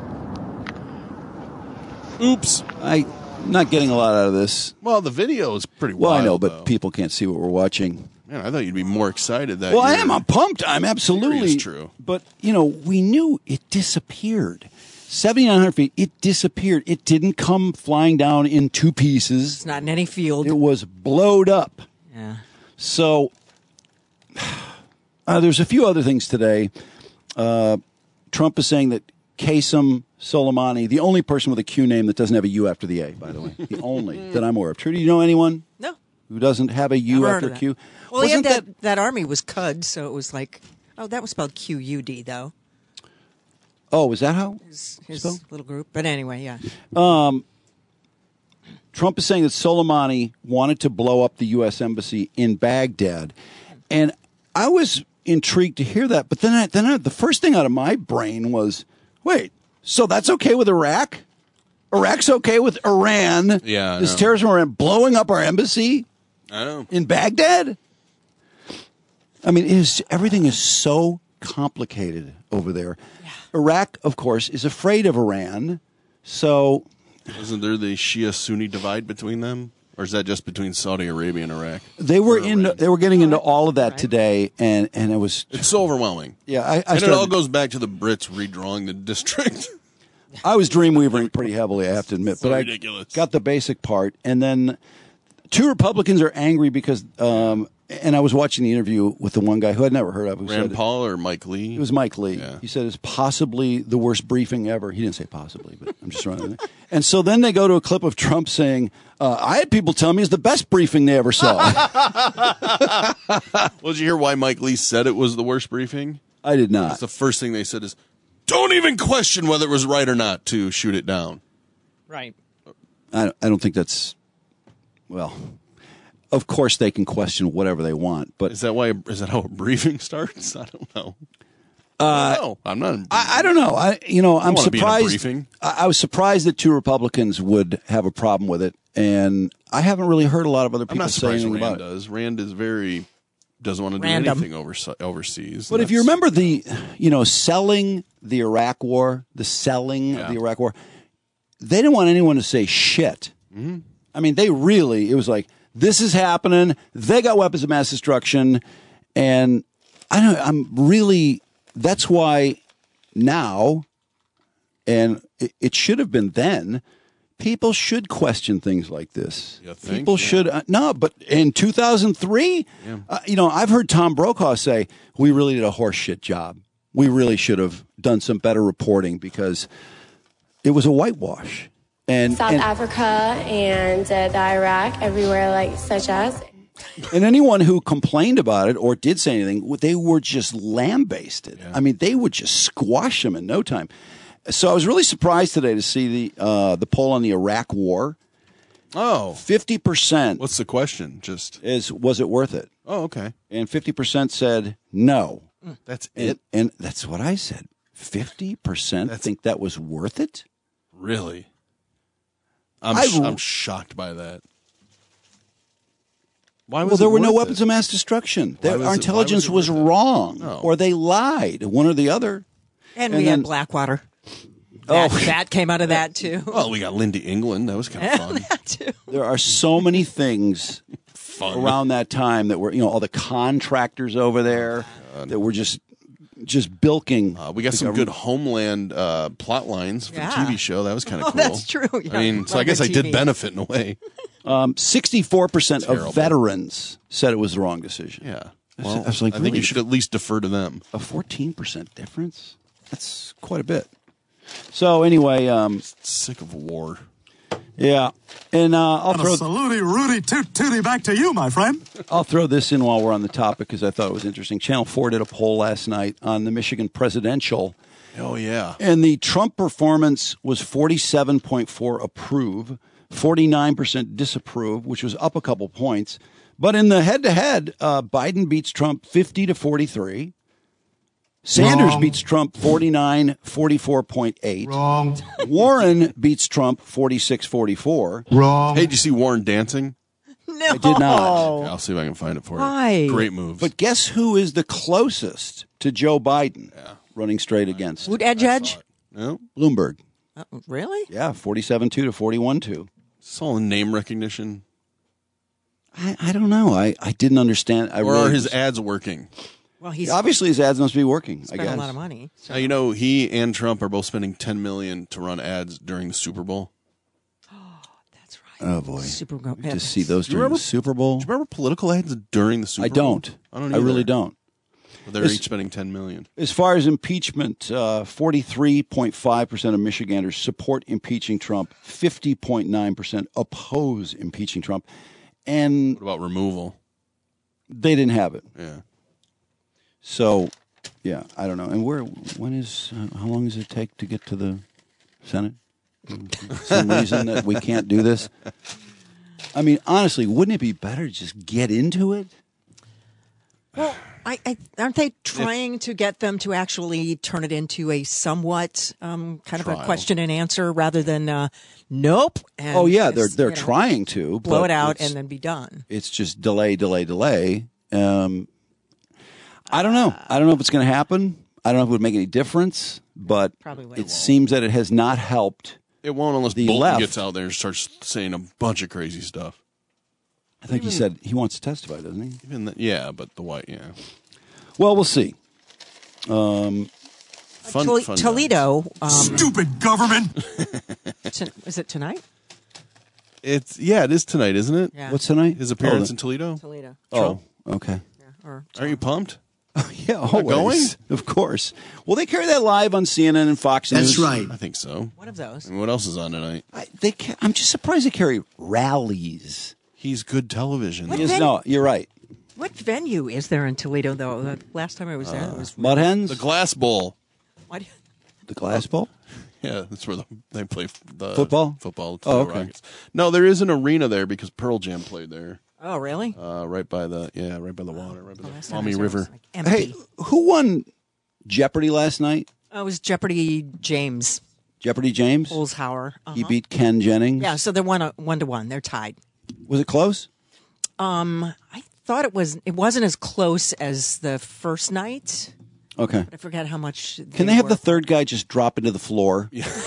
Oops. I'm not getting a lot out of this. Well, the video is pretty Well, wild, I know, but though. people can't see what we're watching. Man, I thought you'd be more excited that Well, I your am. I'm pumped. I'm absolutely. theory is true. But, you know, we knew it disappeared. seventy-nine hundred feet, it disappeared. It didn't come flying down in two pieces. It's not in any field. It was blowed up. Yeah. So uh, there's a few other things today. Uh, Trump is saying that Qasem Soleimani, the only person with a Q name that doesn't have a U after the A, by the way, the only that I'm aware of. Trudy, do you know anyone? No. Who doesn't have a U Never heard after of that. Q? Well, yeah, Wasn't that, that army was C U D, so it was like, oh, that was spelled Q U D, though. Oh, is that how? His, his little group. But anyway, yeah. Um, Trump is saying that Soleimani wanted to blow up the U S embassy in Baghdad. And I was intrigued to hear that. But then, I, then I, the first thing out of my brain was, wait, so that's okay with Iraq? Iraq's okay with Iran? Yeah, I This know. terrorism Iran blowing up our embassy I know. in Baghdad? I mean, it is, everything is so complicated over there. Yeah. Iraq, of course, is afraid of Iran. So Isn't there the Shia-Sunni divide between them? Or is that just between Saudi Arabia and Iraq? they were Or in. Iran? They were getting into all of that today, and and it was. It's so overwhelming. Yeah, I, I, and started, it all goes back to the Brits redrawing the district. I was dreamweavering pretty heavily, I have to admit, So but ridiculous. I got the basic part, and then two Republicans are angry because um, and I was watching the interview with the one guy who I'd never heard of. Who Rand said, Paul or Mike Lee? It was Mike Lee. Yeah. He said it's possibly the worst briefing ever. He didn't say possibly, but I'm just running. And so then they go to a clip of Trump saying, uh, I had people tell me it's the best briefing they ever saw. Well, did you hear why Mike Lee said it was the worst briefing? I did not. That's the first thing they said is, don't even question whether it was right or not to shoot it down. Right. I, I don't think that's, well, of course they can question whatever they want, but Is that why? Is that how a briefing starts? I don't know. Uh, I don't know. I'm not. in- I, I don't know. I you know I I'm wanna be in a surprised. briefing. I, I was surprised that two Republicans would have a problem with it, and I haven't really heard a lot of other I'm people not say surprised anything Rand about it. does. Rand is very doesn't want to do Random. anything overs- overseas. But if you That's- remember the, you know, selling the Iraq War, the selling Yeah. of the Iraq War, they didn't want anyone to say shit. Mm-hmm. I mean, they really, it was like, this is happening. They got weapons of mass destruction. And I don't I'm really, that's why now, and it, it should have been then, people should question things like this. You think? People Yeah. should, uh, no, but in two thousand three, Yeah. uh, you know, I've heard Tom Brokaw say, we really did a horseshit job. We really should have done some better reporting because it was a whitewash. And, South and, Africa and uh, the Iraq, everywhere like such as. and anyone who complained about it or did say anything, they were just lambasted. I mean, they would just squash them in no time. So I was really surprised today to see the uh, the poll on the Iraq War. Oh, fifty percent. What's the question? Just is was it worth it? Oh, okay. And fifty percent said no. That's and, it. And that's what I said. Fifty percent think that was worth it. Really? I'm I- sh- I'm shocked by that. Why was well, there it were no worth weapons it? of mass destruction. Why Their- was Our it- intelligence why was was, it worth it? wrong, No. or they lied, one or the other. And, And we then- had Blackwater. Oh. That, that came out of that too. Well, we got Lindy England. That was kind of fun. that too. There are so many things Fun. around that time that were, you know, all the contractors over there that were just just bilking. Uh, we got the some government. good Homeland uh, plot lines for Yeah. the T V show. That was kind of Oh, cool. that's true. Yeah. I mean, so Lot I of guess I good did T V. benefit in a way. Um, sixty-four percent Terrible. of veterans said it was the wrong decision. Yeah. I Well, was- I was like, I think really? you should at least defer to them. A fourteen percent difference? That's quite a bit. So anyway, um, Sick of war. yeah, and uh, I'll And a throw saluty, Rudy, toot tooty back to you, my friend. I'll throw this in while we're on the topic because I thought it was interesting. Channel four did a poll last night on the Michigan presidential, Oh, yeah. and the Trump performance was forty-seven point four approve, forty-nine percent disapprove, which was up a couple points. But in the head-to-head, uh, Biden beats Trump fifty to forty-three. Sanders Wrong. beats Trump forty-nine forty-four point eight. Wrong. Warren beats Trump forty-six forty-four. Wrong. Hey, did you see Warren dancing? No. I did not. Okay, I'll see if I can find it for Why? you. Great moves. But guess who is the closest to Joe Biden running straight against? Would Edge Edge? no, Bloomberg. Uh, really? Yeah, forty-seven two to forty-one two. it's all name recognition. I, I don't know. I, I didn't understand. I Or really are his just- ads working? Well, he's obviously his ads must be working. I spent guess. a lot of money. So. Now, you know, he and Trump are both spending ten million dollars to run ads during the Super Bowl. That's right. Oh boy, Super Bowl. to see those Do you during remember- the Super Bowl. Do you remember political ads during the Super I Bowl? don't. I don't I really either. don't. But they're It's- each spending ten million dollars. As far as impeachment, uh, forty-three point five percent of Michiganders support impeaching Trump. fifty point nine percent oppose impeaching Trump, and What about removal? they didn't have it. Yeah. So, yeah, I don't know. And where? When is? Uh, how long does it take to get to the Senate? Some reason that we can't do this. I mean, honestly, wouldn't it be better to just get into it? Well, I, I, aren't they trying to get them to actually turn it into a somewhat um, kind of a Trial. question and answer rather than uh, nope? And Oh yeah, they're just, they're you know, trying to blow but it out it's- and then be done. It's just delay, delay, delay. Um, I don't know. I don't know if it's going to happen. I don't know if it would make any difference, but Probably will. it seems that it has not helped. It won't unless The Bolton left- gets out there and starts saying a bunch of crazy stuff. I think he said he wants to testify, doesn't he? Even the, yeah, but the white, yeah. Well, we'll see. Um, Fun, Tol- fun Toledo. Um, Stupid government. t- is it tonight? It's yeah, it is tonight, isn't it? Yeah. what's tonight? His appearance Oh, in Toledo. Toledo. Oh, Okay. Or Are you pumped? Yeah, always. going? Of course. Well, they carry that live on C N N and Fox News. That's right. I think so. one of those. And what else is on tonight? I, they ca- I'm just surprised they carry rallies. He's good television. What Yes, ven- no, you're right. What venue is there in Toledo, though? The last time I was there, it was Mud Hens? The Glass Bowl. Why do you- The Glass Bowl? Yeah, that's where the, they play the Football? Football. Oh, the okay. Rockets. No, there is an arena there because Pearl Jam played there. Oh, really? Uh, right by the yeah, right by the water, right by last the time I Maumee was there, it was, River. like, empty. Hey, who won Jeopardy last night? Oh, it was Jeopardy James Jeopardy James? Olshauer. Uh-huh. He beat Ken Jennings? Yeah, so they're one uh, one to one. They're tied. Was it close? Um, I thought it was. It wasn't as close as the first night. Okay. But I forget how much. Can they have were. the third guy just drop into the floor?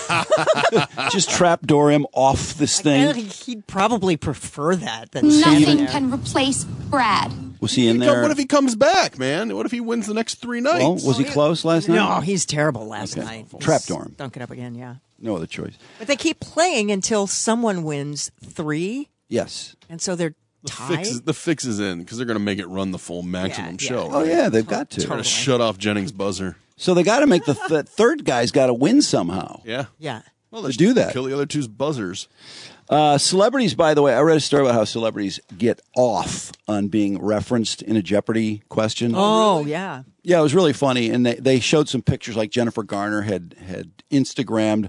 Just trapdoor him off this I thing? think he'd probably prefer that than standing Nothing there. can replace Brad. Was he in He come- there? What if he comes back, man? What if he wins the next three nights? Well, was he close last night? No, he's terrible last Okay. night. Trapdoor him. Dunk it up again, yeah. No other choice. But they keep playing until someone wins three, Yes. and so they're the tied. fix is the fix is in because they're going to make it run the full maximum Yeah, yeah. show. Oh, right? yeah, they've got to. They're going to shut off Jennings' buzzer. So they got to make the th- third guy's got to win somehow. Yeah. Yeah. Well, To they do that. Kill the other two's buzzers. Uh, celebrities, by the way, I read a story about how celebrities get off on being referenced in a Jeopardy question. Oh, yeah. Yeah, it was really funny, and they, they showed some pictures. Like Jennifer Garner had had Instagrammed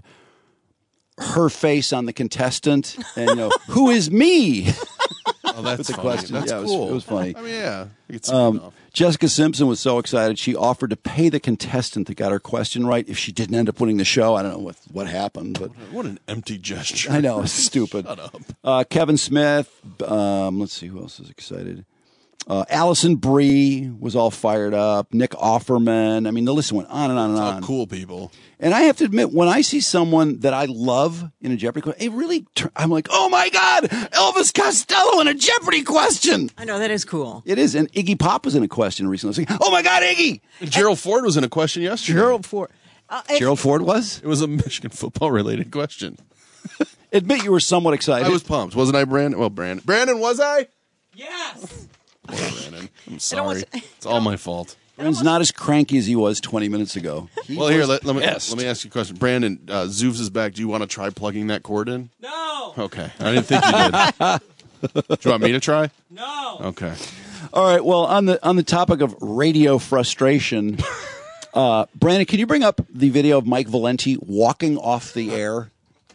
her face on the contestant, and you know, who is me? Oh, that's With the funny. question. That's Yeah, it was- cool. it was funny. I mean, yeah. You could see Um, enough. Jessica Simpson was so excited she offered to pay the contestant that got her question right if she didn't end up winning the show. I don't know what what happened, but What an empty gesture. I know it's stupid. Shut up. Uh, Kevin Smith. Um, let's see who else is excited. Uh, Allison Brie was all fired up. Nick Offerman. I mean, the list went on and on and It's all on. cool people. And I have to admit, when I see someone that I love in a Jeopardy question, it really, tur- I'm like, oh my God, Elvis Costello in a Jeopardy question. I know, that is cool. It is. And Iggy Pop was in a question recently. I was like, oh my God, Iggy. And Gerald Ford was in a question yesterday. Gerald Ford. Uh, it- Gerald Ford was? It was a Michigan football related question. Admit you were somewhat excited. I was pumped. Wasn't I, Brandon? Well, Brandon. Brandon, was I? Yes. Poor Brandon. I'm was- sorry. It's all my fault. Brandon's not as cranky as he was twenty minutes ago. He Well, here, was let, let me pissed. let me ask you a question. Brandon, uh, Zoovs is back. Do you want to try plugging that cord in? No. Okay. I didn't think you did. Do you want me to try? No. Okay. All right. Well, on the on the topic of radio frustration, uh, Brandon, can you bring up the video of Mike Valenti walking off the air?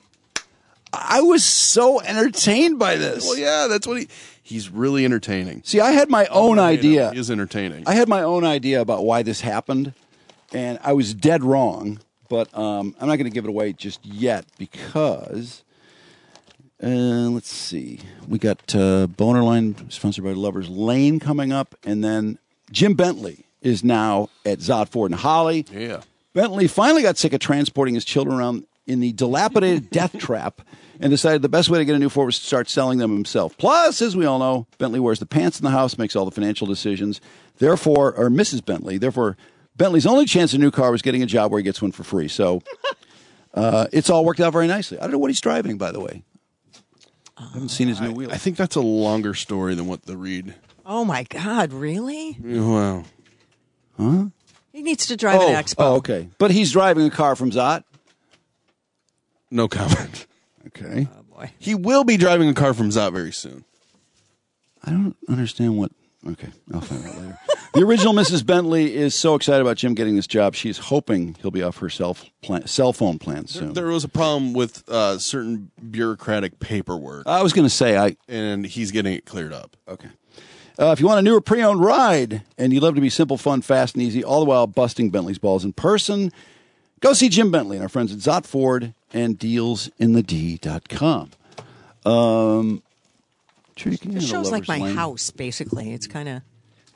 I was so entertained by this. Well, yeah, that's what he. He's really entertaining. See, I had my own You know, idea. He is entertaining. I had my own idea about why this happened, and I was dead wrong. But um, I'm not going to give it away just yet because uh, let's see, we got uh, Boner Line sponsored by Lovers Lane coming up, and then Jim Bentley is now at Zott Ford and Holly. Yeah. Bentley finally got sick of transporting his children around in the dilapidated death trap and decided the best way to get a new Ford was to start selling them himself. Plus, as we all know, Bentley wears the pants in the house, makes all the financial decisions. Therefore, or Missus Bentley, therefore, Bentley's only chance at a new car was getting a job where he gets one for free. So uh, it's all worked out very nicely. I don't know what he's driving, by the way. I haven't seen his new I, wheels. I think that's a longer story than what the read. Oh, my God, really? Wow. Huh? He needs to drive oh, an Expo. oh, okay. But he's driving a car from Zott. No comment. Okay. Oh, boy. He will be driving a car from Zott very soon. I don't understand what. Okay, I'll find out later. The original Missus Bentley is so excited about Jim getting this job. She's hoping he'll be off her cell, plan, cell phone plan soon. There was a problem with uh, certain bureaucratic paperwork, I was going to say, I and he's getting it cleared up. okay. Uh, if you want a newer pre-owned ride and you'd love to be simple, fun, fast, and easy, all the while busting Bentley's balls in person, go see Jim Bentley and our friends at Zott Ford and deals in the d dot com. Um, sure you can The handle show's like Lover's my Lane. house, basically. It's kind of.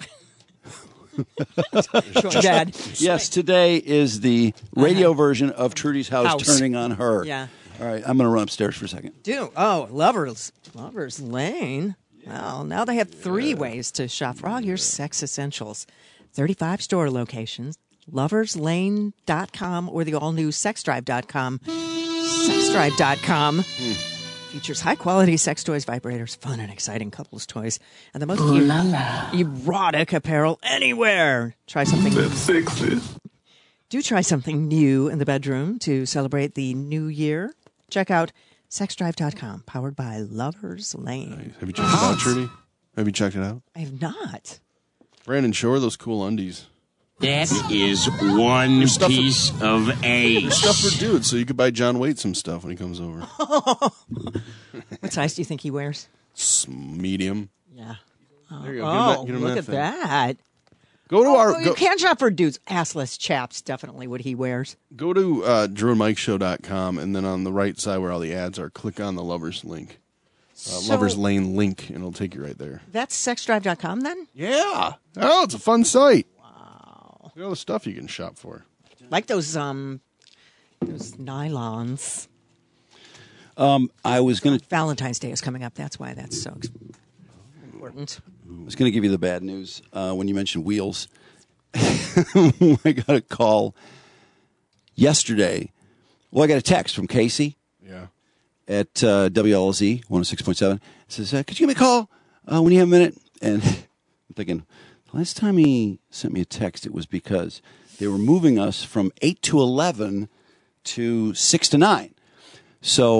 Dad. Yes, today is the radio version of Trudy's house, House. turning on her. Yeah. All right, I'm going to run upstairs for a second. Do oh, Lovers Lovers Lane. Well, now they have three ways to shop for all your sex essentials. thirty-five store locations, lovers lane dot com or the all-new sex drive dot com. sex drive dot com. Features high-quality sex toys, vibrators, fun and exciting couples toys, and the most Ooh e- la la. erotic apparel anywhere. Try something. That's sexy. Do try something new in the bedroom to celebrate the new year. Check out sex drive dot com, powered by Lovers Lane. Have you checked it out, Trudy? Have you checked it out? I have not. Brandon Shore, those cool undies. That is one There's stuff piece for, of There's age. stuff for dudes, so you could buy John Waite some stuff when he comes over. What size do you think he wears? S- Medium. Yeah. Oh, There you go. Get him that- oh, get him look that at thing. that. Go to Oh, our no, go, you can shop for dudes. Assless chaps, definitely what he wears. go to uh, drew and mike show dot com, and then on the right side where all the ads are, click on the Lovers link. Uh, So- Lovers Lane link, and it'll take you right there. That's sex drive dot com then? Yeah. Oh, it's a fun site. Wow. Look at all the stuff you can shop for. Like those um those nylons. Um, I was going to Valentine's Day is coming up. That's why that's so ex- important. I was going to give you the bad news uh, when you mentioned wheels. I got a call yesterday. Well, I got a text from Casey. Yeah. At uh, W L Z one oh six point seven. It says, uh, could you give me a call uh, when you have a minute? And I'm thinking, the last time he sent me a text, it was because they were moving us from eight to eleven to six to nine. So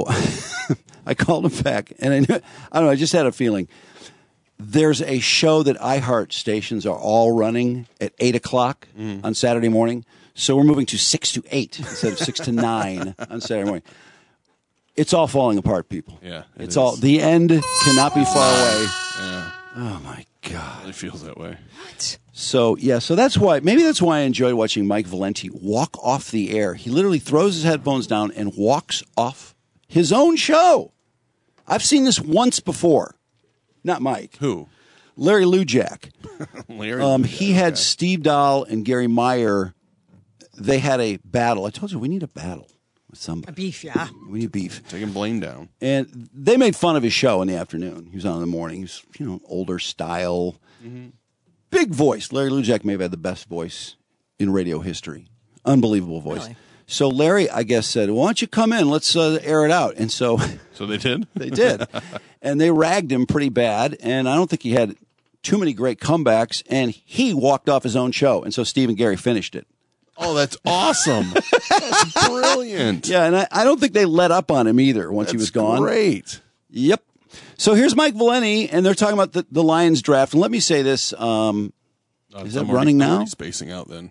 I called him back, and I, knew, I don't know, I just had a feeling. There's a show that iHeart stations are all running at eight o'clock Mm. on Saturday morning. So we're moving to six to eight instead of six to nine on Saturday morning. It's all falling apart, people. Yeah. it It's is. all, the end cannot be far away. Yeah. Oh, my God. It feels that way. So, yeah, so that's why, maybe that's why I enjoyed watching Mike Valenti walk off the air. He literally throws his headphones down and walks off his own show. I've seen this once before. Not Mike. Who? Larry Lujak. Larry Um, Lujak, he had okay. Steve Dahl and Gary Meyer. They had a battle. I told you, we need a battle with A somebody. beef, yeah. We need beef. Taking Blaine down. And they made fun of his show in the afternoon. He was on in the morning. He was, you know, older style. Mm-hmm. Big voice. Larry Lujak may have had the best voice in radio history. Unbelievable voice. Really? So Larry, I guess, said, why don't you come in? Let's uh, air it out. And so So they did? they did. And they ragged him pretty bad. And I don't think he had too many great comebacks. And he walked off his own show. And so Steve and Gary finished it. Oh, that's awesome. That's brilliant. Yeah, and I, I don't think they let up on him either once he That's was gone. great. Yep. So here's Mike Valenti, and they're talking about the, the Lions draft. And let me say this. Um, Uh, is that I'm already- running I'm now? already spacing out then.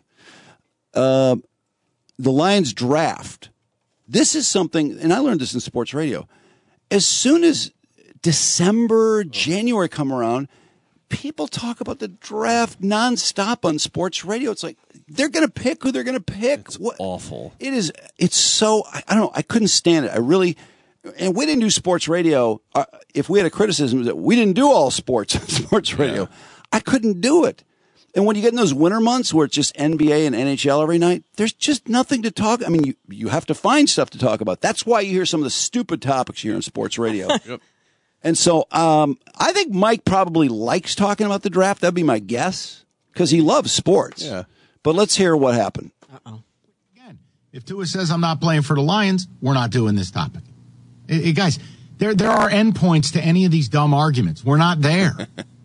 Uh, the Lions draft. This is something, and I learned this in sports radio. As soon as December, January come around, people talk about the draft nonstop on sports radio. It's like they're going to pick who they're going to pick. It's What- awful. It is. It's so. I, I don't know. I couldn't stand it. I really. And we didn't do sports radio. Uh, if we had a criticism that we didn't do all sports on sports radio, Yeah. I couldn't do it. And when you get in those winter months where it's just N B A and N H L every night, there's just nothing to talk. I mean, you you have to find stuff to talk about. That's why you hear some of the stupid topics here on sports radio. Yep. And so um, I think Mike probably likes talking about the draft. That'd be my guess because he loves sports. Yeah. But let's hear what happened. Uh-oh. If Tua says I'm not playing for the Lions, we're not doing this topic. Hey, hey, guys, there there are endpoints to any of these dumb arguments. We're not there.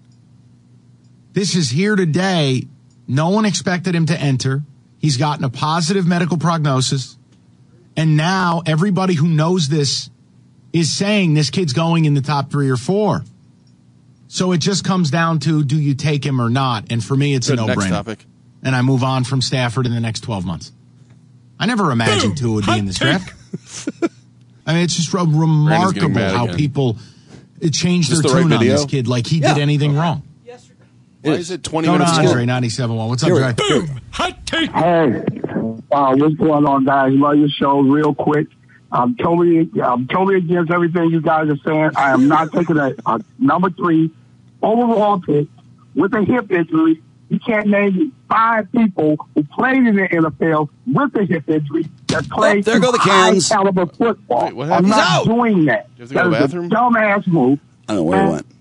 This is here today. No one expected him to enter. He's gotten a positive medical prognosis. And now everybody who knows this is saying this kid's going in the top three or four. So it just comes down to, do you take him or not? And for me, it's Good, a next no-brainer. topic. And I move on from Stafford in the next twelve months. I never imagined Tua would be in this draft. I mean, it's just getting remarkable mad how again. people it changed Is their this the right tune on video? this kid like he Yeah. did anything wrong. Why is it twenty Go to minutes Andre, ago? ninety-seven one. What's up, Here we Dre? go. Hot take. Hey, uh, what's going on, guys? Love your show. Real quick, I'm totally, I'm totally against everything you guys are saying. I am not taking a, a number three overall pick with a hip injury. You can't name five people who played in the N F L with a hip injury that played there go the high cans. caliber football. Wait, what I'm happened? not He's out. doing that. You have to go to That the is a bathroom? dumbass move. I don't know where he went.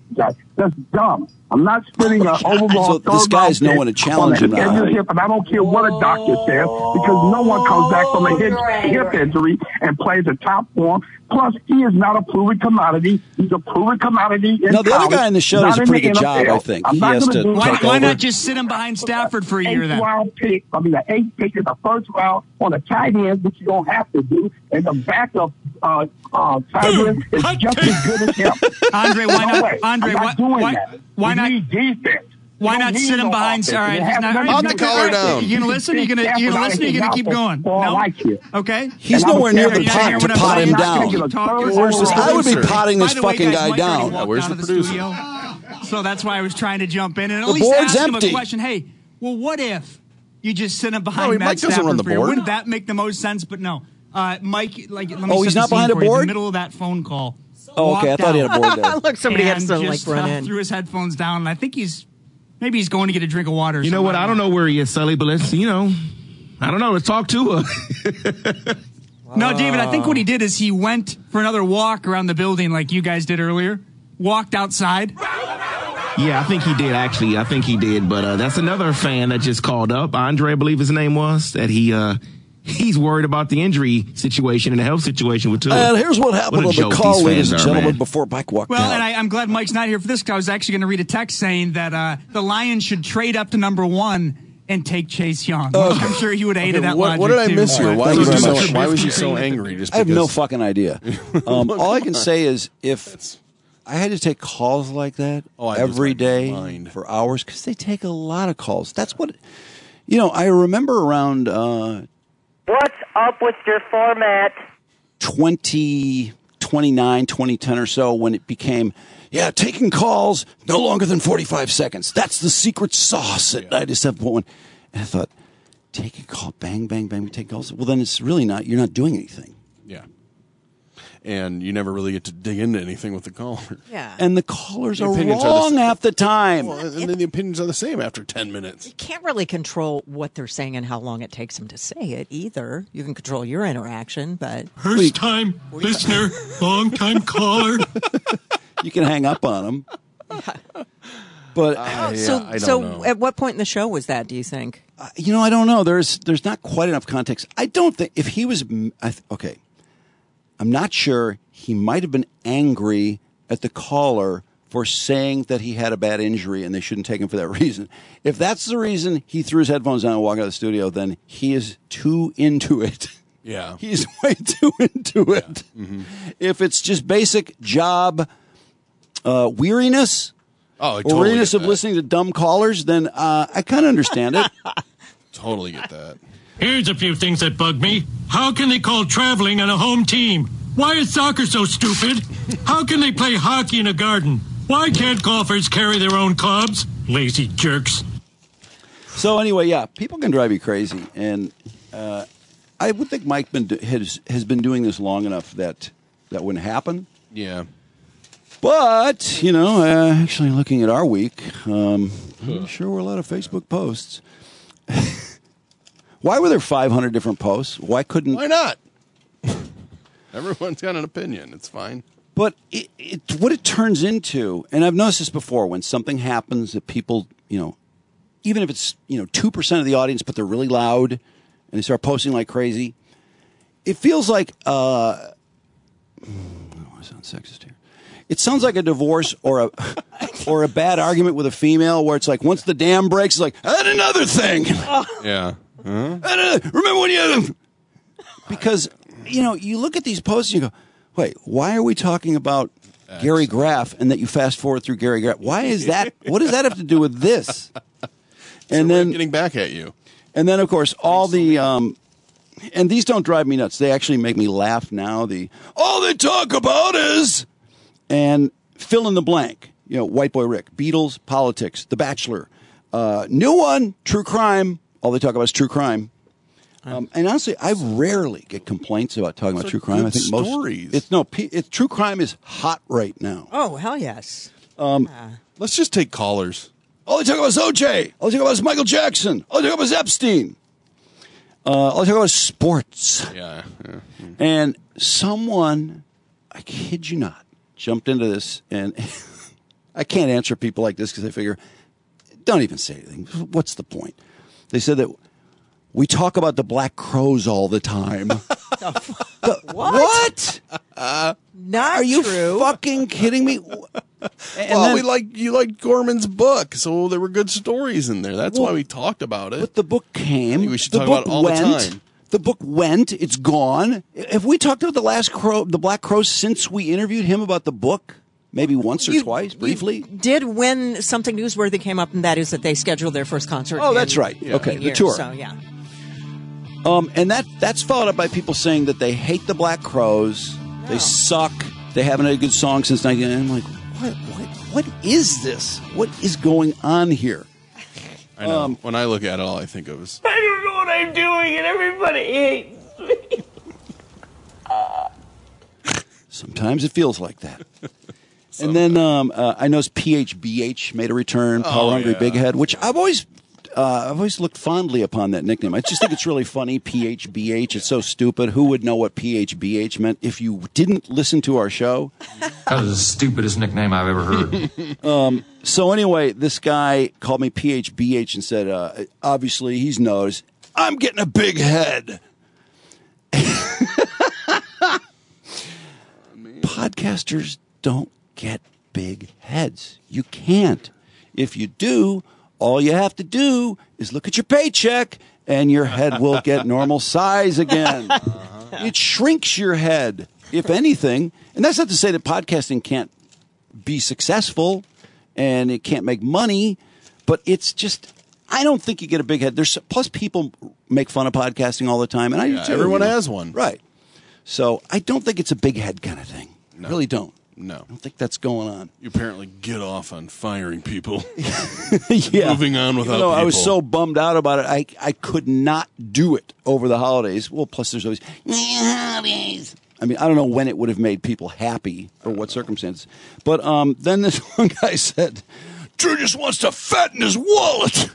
guy. That's dumb. I'm not spending an overall. So this guy's no one to challenge him now. Hip, and I don't care what a doctor says because no one comes back from a hip, hip injury and plays a top form. Plus, he is not a proven commodity. He's a proven commodity in No, the college, other guy in the show does a pretty good job, I think. I'm he not has to do Why, take why over. not just sit him behind Stafford for a year then? Eighth round pick, I mean, the eighth pick in the first round on a tight end, which you don't have to do, and the backup uh, uh, tight end is just as good as him. Andre, why No not? way. Andre, I'm not why, doing why, that. why We not? need defense. Why You not don't sit need him no behind? offense. All right, You he's have not, nothing all right, to the do collar with down. it. You gonna listen? Or you gonna you gonna listen? Or you gonna keep going? Oh, I No. like you. Okay. He's And I'm nowhere a near fan. the You're not pot hearing to what I'm pot saying. him You're not down. gonna keep talking. Where's the I would be producer? potting this By the way, fucking guys, guy Mike already down. walked where's out the of producer? studio, so that's why I was trying to jump in and at The least board's ask him empty. a question. Hey, well, what if you just sit him behind No, Matt Mike doesn't Stafford run the for you? board. Wouldn't that make the most sense? But no, uh, Mike. Like, let me Oh, set he's the not scene behind a for you. In board? the middle of that phone call. Oh, okay. I walked thought he had a out board there. Look, somebody and has to like just, run uh, in. threw his headphones down, and I think he's maybe he's going to get a drink of water. Or You know what? something. I don't know where he is, Sully, but let's, you know, I don't know. Let's talk to her. No, David, I think what he did is he went for another walk around the building like you guys did earlier, walked outside. Yeah, I think he did, actually. I think he did. But uh, that's another fan that just called up. Andre, I believe his name was, that he uh, he's worried about the injury situation and the health situation with Tua. And here's what happened What a on the joke call, these ladies fans and are, gentlemen, man. before Mike walked Well, out. and I, I'm glad Mike's not here for this because I was actually going to read a text saying that uh, the Lions should trade up to number one and take Chase Young. Oh. I'm sure he would have hated Okay, that what, logic what did I too. miss here? Why Thank was you he very so much. Why was he so angry? Just I have no because- fucking idea. Um, all I can say is if I had to take calls like that Oh, I lose every my day mind. for hours, because they take a lot of calls. That's what, you know, I remember around uh, What's up with your format? twenty, twenty-nine, twenty ten or so when it became, yeah, taking calls no longer than forty-five seconds. That's the secret sauce at ninety-seven point one. And I thought, take a call, bang, bang, bang, we take calls. Well, then it's really not, you're not doing anything. Yeah. And you never really get to dig into anything with the caller. Yeah. And the callers The are opinions are the wrong same. half the time. Well, and then the opinions are the same after ten minutes. You can't really control what they're saying and how long it takes them to say it either. You can control your interaction, but First time listener, long time caller. You can hang up on them. But Uh, yeah, so I don't so know. at what point in the show was that? Do you think? Uh, you know, I don't know. There's there's not quite enough context. I don't think if he was I th- okay. I'm not sure. He might have been angry at the caller for saying that he had a bad injury and they shouldn't take him for that reason. If that's the reason he threw his headphones down and walked out of the studio, then he is too into it. Yeah. He's way too into it. Mm-hmm. If it's just basic job uh, weariness, Oh, I or totally weariness get of that. listening to dumb callers, then uh, I kind of understand it. Totally get that. Here's a few things that bug me. How can they call traveling on a home team? Why is soccer so stupid? How can they play hockey in a garden? Why can't golfers carry their own clubs? Lazy jerks. So anyway, yeah, people can drive you crazy, and uh, I would think Mike been do- has has been doing this long enough that that wouldn't happen. Yeah. But you know, uh, actually looking at our week, um, I'm sure were a lot of Facebook posts. Why were there five hundred different posts? Why couldn't? Why not? Everyone's got an opinion. It's fine. But it, it, what it turns into, and I've noticed this before, when something happens that people, you know, even if it's, you know, two percent of the audience, but they're really loud and they start posting like crazy, it feels like, uh, I don't want to sound sexist here. It sounds like a divorce or a or a bad argument with a female where it's like, once the dam breaks, it's like, and another thing. Yeah. Huh? And, uh, remember when you had a... Because, you know, you look at these posts and you go, wait, why are we talking about Excellent. Gary Graff and that you fast forward through Gary Graff? Why is that? What does that have to do with this? And then getting back at you. And then, of course, all the, um, and these don't drive me nuts. They actually make me laugh now. The, all they talk about is, and fill in the blank. You know, White Boy Rick, Beatles, politics, The Bachelor, uh, new one, true crime. All they talk about is true crime. Um, and honestly, I rarely get complaints about talking Those about are true crime. good I think most stories. it's no, pe- it's true crime is hot right now. Oh hell yes. Um, Let's just take callers. All they talk about is O J. All they talk about is Michael Jackson. All they talk about is Epstein. Uh, all they talk about is sports. Yeah. yeah. And someone, I kid you not, jumped into this, and I can't answer people like this because I figure, don't even say anything. What's the point? They said that we talk about the Black Crowes all the time. The- what? what? Uh, Not Are you true. fucking kidding me? And well, then- we like you liked Gorman's book, so there were good stories in there. That's Well, why we talked about it. But the book came. We should the talk book about it all went, the time. The book went. It's gone. Have we talked about the last crow, the Black Crow, since we interviewed him about the book? Maybe once or You- twice, briefly. Did when something newsworthy came up, and that is that they scheduled their first concert. Oh, that's in right. a Okay, the year, tour. So yeah. Um, and that that's followed up by people saying that they hate the Black Crowes. They suck. They haven't had a good song since nineteen. I'm like, what? What? What is this? What is going on here? I know. Um, when I look at it, all I think of is I don't know what I'm doing, and everybody hates me. Sometimes it feels like that. And then um, uh, I noticed P H B H made a return, Power Oh, Hungry yeah. Big Head, which I've always uh, I've always looked fondly upon that nickname. I just think it's really funny, P H B H. It's so stupid. Who would know what P H B H meant if you didn't listen to our show? That was the stupidest nickname I've ever heard. Um, so anyway, this guy called me P H B H and said, uh, obviously he's noticed, I'm getting a big head. Podcasters don't get big heads. You can't. If you do, all you have to do is look at your paycheck and your head will get normal size again. Uh-huh. It shrinks your head, if anything. And that's not to say that podcasting can't be successful and it can't make money, but it's just, I don't think you get a big head. There's plus people make fun of podcasting all the time, and I Yeah, do too. everyone you know. has one. Right. So I don't think it's a big head kind of thing. No. I really don't. No. I don't think that's going on. You apparently get off on firing people. Yeah. Moving on without Even though I was people. so bummed out about it, I I could not do it over the holidays. Well, plus there's always holidays. I mean, I don't know when it would have made people happy or what circumstances. But um, then this one guy said, Drew just wants to fatten his wallet.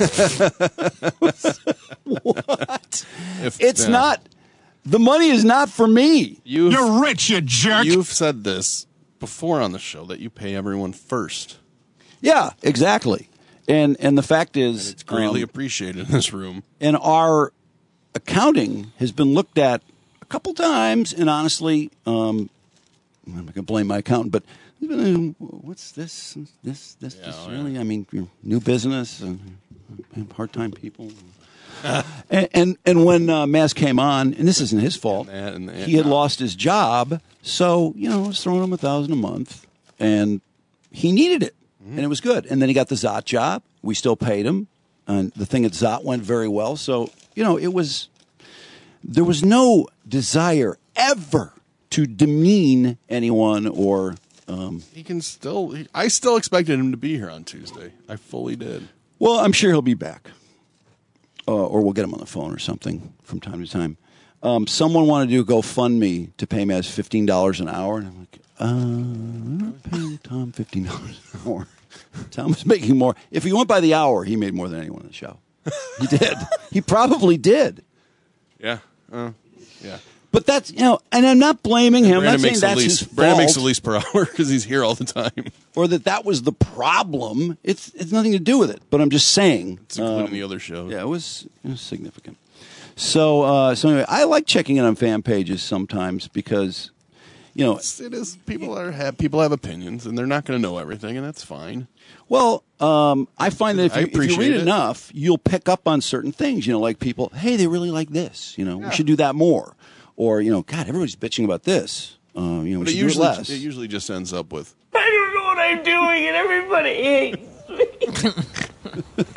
What? If- It's yeah. not. The money is not for me. You've, You're rich, you jerk. You've said this before on the show that you pay everyone first. Yeah, exactly. And and the fact is, It's greatly um, appreciated in this room. and our accounting has been looked at a couple times, and honestly, um, I'm not going to blame my accountant, but um, what's this? This? This? Yeah, this oh, yeah. really? I mean, you're new business and part-time people. and, and and when uh, Maz came on, and this isn't his fault, And that- and that- he had no. lost his job, so you know, I was throwing him a thousand a month, and he needed it, Mm-hmm. and it was good. And then he got the Zot job. We still paid him, and the thing at Zot went very well. So you know, it was there was no desire ever to demean anyone or. Um, He can still. He, I still expected him to be here on Tuesday. I fully did. well, I'm sure he'll be back, uh, or we'll get him on the phone or something from time to time. Um, someone wanted to do a GoFundMe to pay me as fifteen dollars an hour, and I'm like, uh, I'm not paying Tom fifteen dollars an hour. Tom was making more. If he went by the hour, he made more than anyone on the show. He did. He probably did. Yeah. Uh, yeah. But that's you know, and I'm not blaming him. I'm Brandon not saying makes that's at least. his Brandon fault, makes at least per hour because he's here all the time. or that that was the problem. It's it's nothing to do with it. But I'm just saying. It's including um, the other shows. Yeah, it was, it was significant. So, uh, so anyway, I like checking in on fan pages sometimes because, you know, It's, it is. People are have people have opinions, and they're not going to know everything, and that's fine. well, um, I find that if I you, if you appreciate read it. enough, you'll pick up on certain things. You know, like people, hey, they really like this. You know, Yeah. we should do that more. Or you know, God, everybody's bitching about this. Uh, you know, we But it should do it usually less. it usually just ends up with I don't know what I'm doing, and everybody hates me.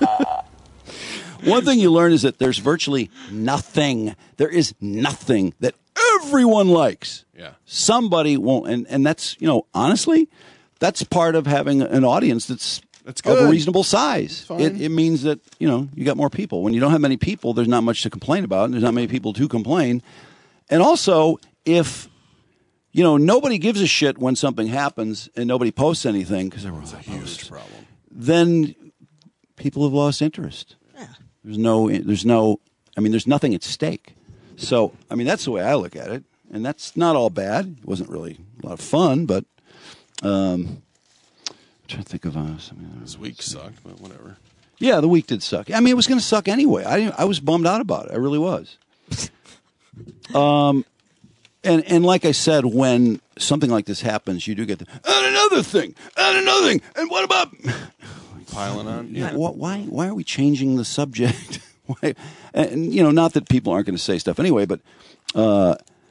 One thing you learn is that there's virtually nothing. There is nothing that everyone likes. Yeah. Somebody won't, and, and that's, you know, honestly, that's part of having an audience that's, That's of a good. reasonable size. fine. It, it means that, you know, you got more people. When you don't have many people, there's not much to complain about, and there's not many people to complain. And also, if, you know, nobody gives a shit when something happens and nobody posts anything, because everyone's a huge problem. then people have lost interest. There's no, there's no, I mean, there's nothing at stake. So, I mean, that's the way I look at it. And that's not all bad. It wasn't really a lot of fun, but, um, trying to think of uh, something. This week sucked, but whatever. Yeah, the week did suck. I mean, it was going to suck anyway. I I was bummed out about it. I really was. um, and and like I said, when something like this happens, you do get the and another thing, and another thing, and what about piling on? Yeah. What, why why are we changing the subject? why? And you know, not that people aren't going to say stuff anyway, but uh,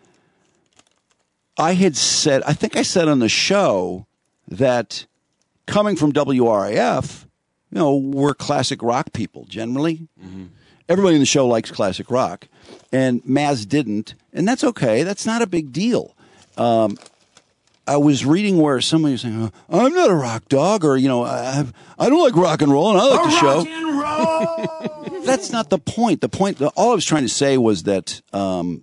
I had said, I think I said on the show that coming from W R A F. You know, we're classic rock people generally. Mm-hmm. Everybody in the show likes classic rock, and Maz didn't, and that's okay. That's not a big deal. Um, I was reading where somebody was saying, oh, "I'm not a rock dog," or you know, I, I don't like rock and roll, and I like a the show. Rock and roll. That's not the point. The point, all I was trying to say was that um,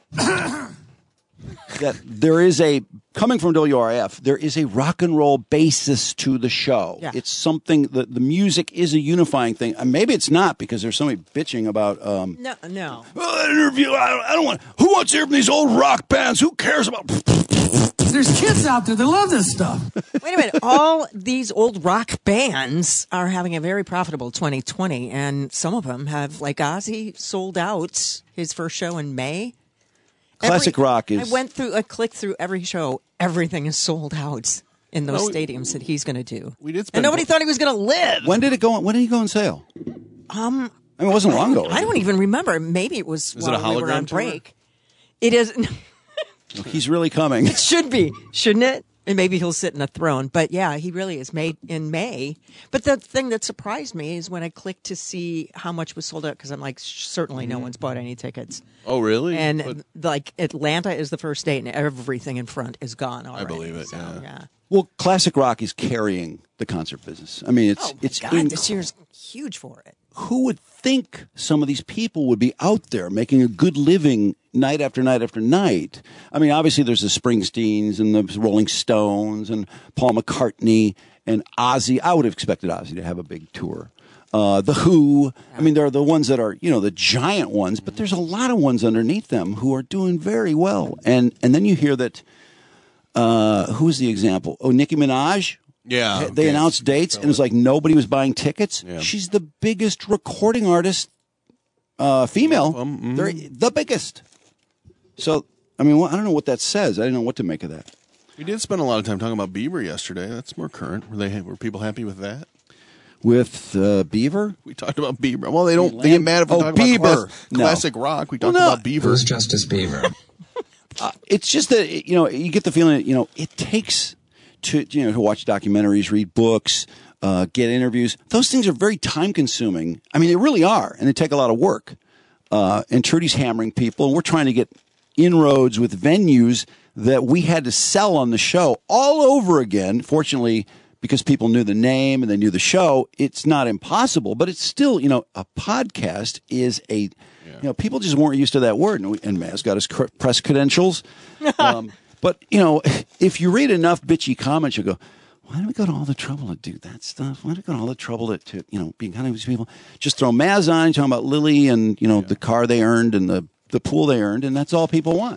that there is a coming from W R A F, there is a rock and roll basis to the show. Yeah. It's something that the music is a unifying thing. And maybe it's not because there's somebody bitching about. Um, No, no. Oh, that interview. I don't, I don't want. Who wants to hear from these old rock bands? Who cares about? There's kids out there that love this stuff. Wait a minute. All these old rock bands are having a very profitable twenty twenty, and some of them have, like Ozzy, sold out his first show in May. Classic Every, rock is. I went through, I clicked through every show. Everything is sold out in those No, we- stadiums that he's going to do. We did And spend. nobody thought he was going to live. When did it go? On, when did he go on sale? Um, I mean, it wasn't long ago. I don't even remember. Maybe it was Is it a while we were hologram on tour? break. It is. He's really coming. It should be, shouldn't it? And maybe he'll sit in a throne. But yeah, he really is made in May. But the thing that surprised me is when I clicked to see how much was sold out, because I'm like, certainly no one's bought any tickets. Oh, really? And But- like Atlanta is the first date, and everything in front is gone already. I believe it. So, yeah. yeah. Well, classic rock is carrying the concert business. I mean, it's Oh, my it's God, inc- this year's huge for it. who would think some of these people would be out there making a good living night after night after night? I mean, obviously there's the Springsteens and the Rolling Stones and Paul McCartney and Ozzy. I would have expected Ozzy to have a big tour. Uh, the Who. I mean, there are the ones that are, you know, the giant ones, but there's a lot of ones underneath them who are doing very well. And and then you hear that, uh, who's the example? Oh, Nicki Minaj. Yeah. They okay. announced dates, and it was like nobody was buying tickets. Yeah. She's the biggest recording artist, uh, female. Um, mhm. They're the biggest. So, I mean, I don't know what that says. I didn't know what to make of that. We did spend a lot of time talking about Bieber yesterday. That's more current. Were they? Were people happy with that? With uh, Beaver? We talked about Bieber. Well, they don't. They get mad if we Oh, talk Bieber. about class, No. classic rock. We Well, talked no. about Bieber. Who's Justice Bieber? Uh, it's just that, you know, you get the feeling that, you know, it takes to, you know, to watch documentaries, read books, uh, get interviews. Those things are very time consuming. I mean, they really are, and they take a lot of work. Uh, and Trudy's hammering people, and we're trying to get inroads with venues that we had to sell on the show all over again. Fortunately, because people knew the name and they knew the show, it's not impossible, but it's still, you know, a podcast is a, you know, people just weren't used to that word. And, we, and Maz got his cr- press credentials. um, but, you know, if you read enough bitchy comments, you go, why do we go to all the trouble to do that stuff? Why do we go to all the trouble to, to you know, being kind of these people? Just throw Maz on, talking about Lily and, you know, yeah. the car they earned and the, the pool they earned, and that's all people want.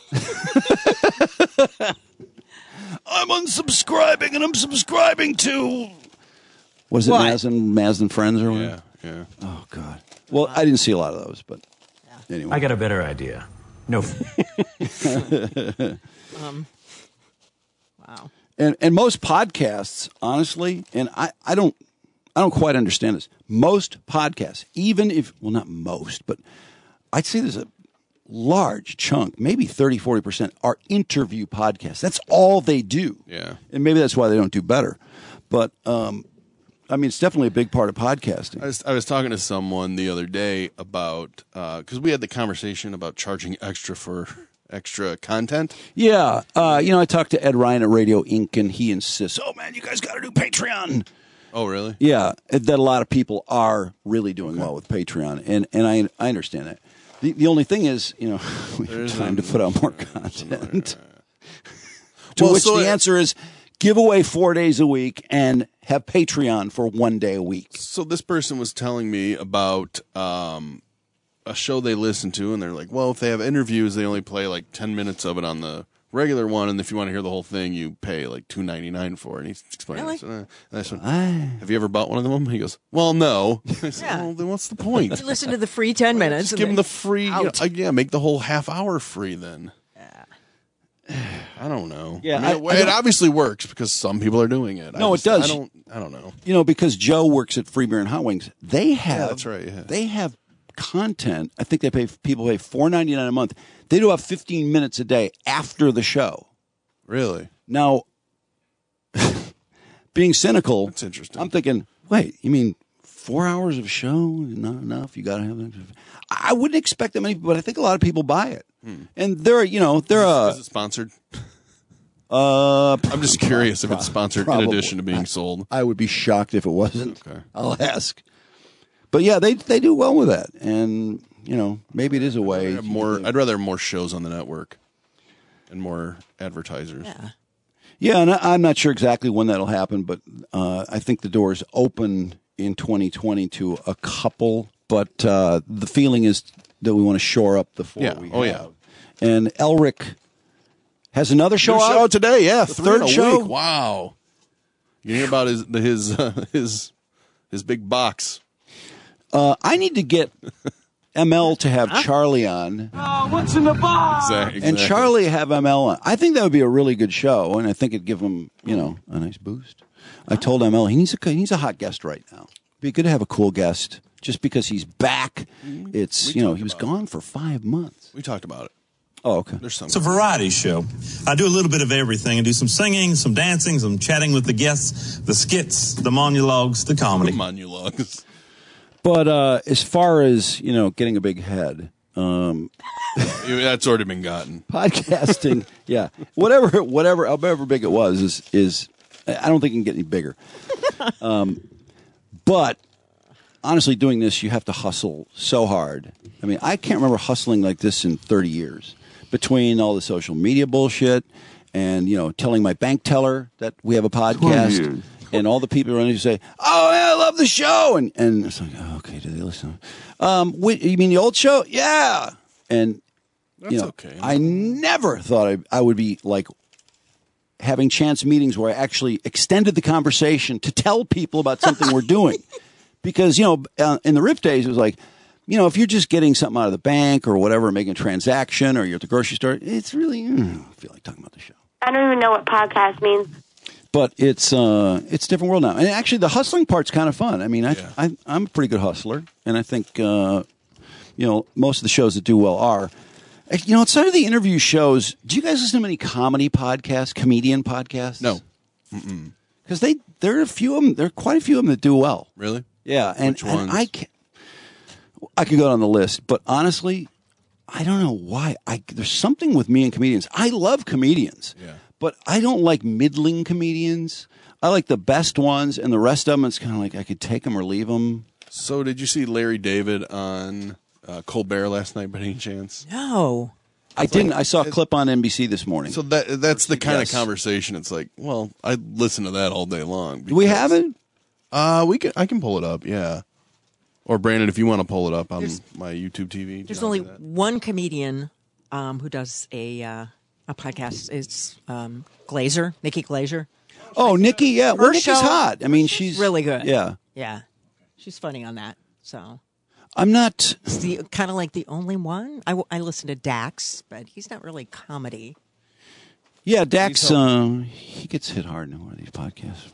I'm unsubscribing, and I'm subscribing to what is it, What? Maz and Maz and Friends or whatever? Yeah, yeah. Oh God. Well, I didn't see a lot of those, but anyway. I got a better idea. No. Um, wow. And and most podcasts, honestly, and I, I don't I don't quite understand this. Most podcasts, even if well not most, but I'd say there's a large chunk, maybe thirty, forty percent, are interview podcasts. That's all they do. Yeah. And maybe that's why they don't do better. But, um, I mean, it's definitely a big part of podcasting. I was, I was talking to someone the other day about, because uh, we had the conversation about charging extra for extra content. Yeah. Uh, you know, I talked to Ed Ryan at Radio Incorporated, and he insists, oh, man, you guys got to do Patreon. Oh, really? Yeah, that a lot of people are really doing well with Patreon, and, and I I understand that. The the only thing is, you know, we have time to put out more content. To Well, which so the it- answer is give away four days a week and have Patreon for one day a week. So this person was telling me about um, a show they listen to, and they're like, well, if they have interviews, they only play like ten minutes of it on the regular one, and if you want to hear the whole thing, you pay like two ninety-nine for it. And he's explaining Really? this. And I said, have you ever bought one of them? He goes, well, no. I said, Yeah. well, then what's the point? You listen to the free ten minutes. Just and give them then the free, you know, out. uh, yeah, make the whole half hour free then. I don't know. Yeah, I mean, I- it, I it don't- obviously works because some people are doing it. I No, it just- does. I don't. I don't know. You know, because Joe works at Free Beer and Hot Wings, they have that's right, yeah. they have content. I think they pay people pay four ninety nine a month. They do have fifteen minutes a day after the show. Really? Now, being cynical, That's interesting. I'm thinking, wait, you mean four hours of show is not enough? You got to have that. I wouldn't expect that many, but I think a lot of people buy it, Hmm. and they're you know they're Is, uh, is it sponsored? uh I'm just curious if it's sponsored probably. in addition to being sold. I would be shocked if it wasn't. Okay. I'll ask. But yeah, they they do well with that, and you know maybe it is a I'd way. rather have more. I'd rather have more shows on the network and more advertisers. Yeah. Yeah, and I, I'm not sure exactly when that'll happen, but uh, I think the doors open in twenty twenty to a couple. But uh, the feeling is that we want to shore up the four. Yeah. We Oh, have. And Elric has another show New out show today. Yeah, The three third in a show. week. Wow. You hear about his his uh, his his big box. Uh, I need to get M L to have Charlie on, Oh, what's in the box? Exactly. and Charlie have M L on. I think that would be a really good show, and I think it'd give him, you know, a nice boost. I told M L he needs a he needs a hot guest right now. Be good to have a cool guest, just because he's back. It's We you know talked he was about gone for five months. We talked about it. Oh, okay. There's some. It's a variety show. I do a little bit of everything. I do some singing, some dancing, some chatting with the guests, the skits, the monologues, the comedy. monologues. But uh, as far as you know, getting a big head, um, That's already been gotten. podcasting, yeah, whatever, whatever, however big it was, is is I don't think it can get any bigger. Um, but honestly, doing this, you have to hustle so hard. I mean, I can't remember hustling like this in thirty years. Between all the social media bullshit and you know, telling my bank teller that we have a podcast. And all the people around you say, "Oh, yeah, I love the show," and and it's like, oh, "Okay, do they listen?" Um, wait, you mean the old show? Yeah, and That's you know, okay. I never thought I, I would be like having chance meetings where I actually extended the conversation to tell people about something we're doing, because you know, uh, in the R I F days, it was like, you know, if you're just getting something out of the bank or whatever, making a transaction, or you're at the grocery store, it's really mm, I feel like talking about the show. I don't even know what podcast means. But it's uh, it's a different world now, and actually the hustling part's kind of fun. I mean, I, Yeah. I I'm a pretty good hustler, and I think uh, you know most of the shows that do well are. You know, outside of the interview shows, do you guys listen to many comedy podcasts, comedian podcasts? No. Because they there are a few of them. There are quite a few of them that do well. Really? Yeah, and, Which and ones? I can I could go down the list, but honestly, I don't know why. I there's something with me and comedians. I love comedians. Yeah. But I don't like middling comedians. I like the best ones, and the rest of them, it's kind of like I could take them or leave them. So, did you see Larry David on uh, Colbert last night by any chance? No. I didn't. I saw a clip on N B C this morning. So that that's the kind Yes. of conversation. It's like, well, I listen to that all day long. Do we have it? Uh, we can. I can pull it up. Yeah. Or Brandon, if you want to pull it up on There's- my YouTube T V. There's I'll only do that. one comedian um, who does a uh, a podcast. It's um, Glazer, Nikki Glazer. Oh, Nikki, yeah. Well, Her Nikki's show- hot. I mean, she's really good. Yeah. Yeah, she's funny on that. So I'm not. it's the kind of like the only one. I, w- I listen to Dax, but he's not really comedy. Yeah, Dax, uh, he gets hit hard in one of these podcasts.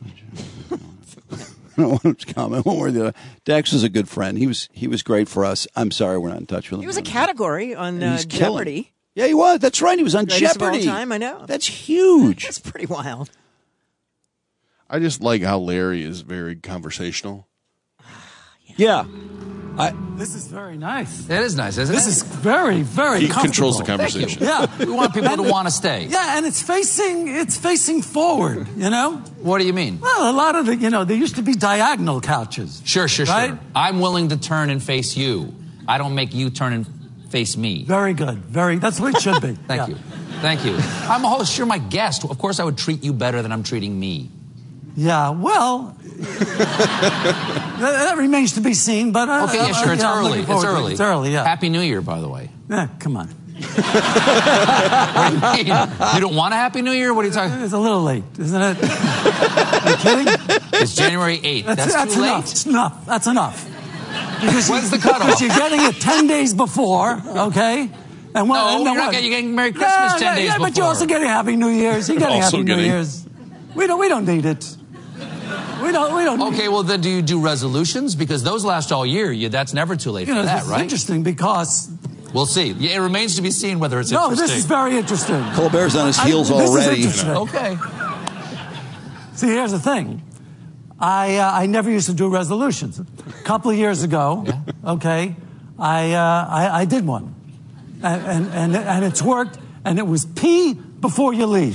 I don't want to comment one way or the other. Dax was a good friend. He was he was great for us. I'm sorry we're not in touch with him. He was a category on And uh, he's killing. Jeopardy. Yeah, he was. That's right. He was on Greatest of all Jeopardy. time, I know. That's huge. That's pretty wild. I just like how Larry is very conversational. Yeah. I, This is very nice. It is nice, isn't This it? is very, very He comfortable. controls the Thank you. conversation. Yeah. We want people to want to stay. Yeah, and it's facing it's facing forward, you know? What do you mean? Well, a lot of the, you know, there used to be diagonal couches. Sure, sure, Right? sure. I'm willing to turn and face you. I don't make you turn and face me. Very good. Very, that's what it should be. Thank Yeah. you. Thank you. I'm a host. You're my guest. Of course, I would treat you better than I'm treating me. Yeah, well, that, that remains to be seen, but... Uh, Okay, yeah, uh, sure. It's yeah, I'm early. looking It's forward to it. early. It's early, yeah. Happy New Year, by the way. Yeah, come on. What do you mean? You don't want a Happy New Year? What are you talking? It's a little late, isn't it? Are you kidding? It's January eighth. That's, That's, that's too enough. late. It's enough. That's enough. Because When's you- the cutoff? Because you're getting it ten days before, okay? And what, No, and then you're not what? getting- you're getting Merry Christmas yeah, ten yeah, days yeah, but before. you're also getting Happy New Year's. You're getting Also Happy getting- New Year's. We don't. We don't need it. We don't. We don't. Need Okay, well then, do you do resolutions? Because those last all year. You, that's never too late You know, for this that, is right? interesting because We'll see. Yeah, it remains to be seen whether it's no, interesting. this is very interesting. Colbert's on his heels I, this already. Is interesting. Okay. See, here's the thing. I uh, I never used to do resolutions. A couple of years ago, okay, I, uh, I I did one, and, and and and it's worked. And it was pee before you leave.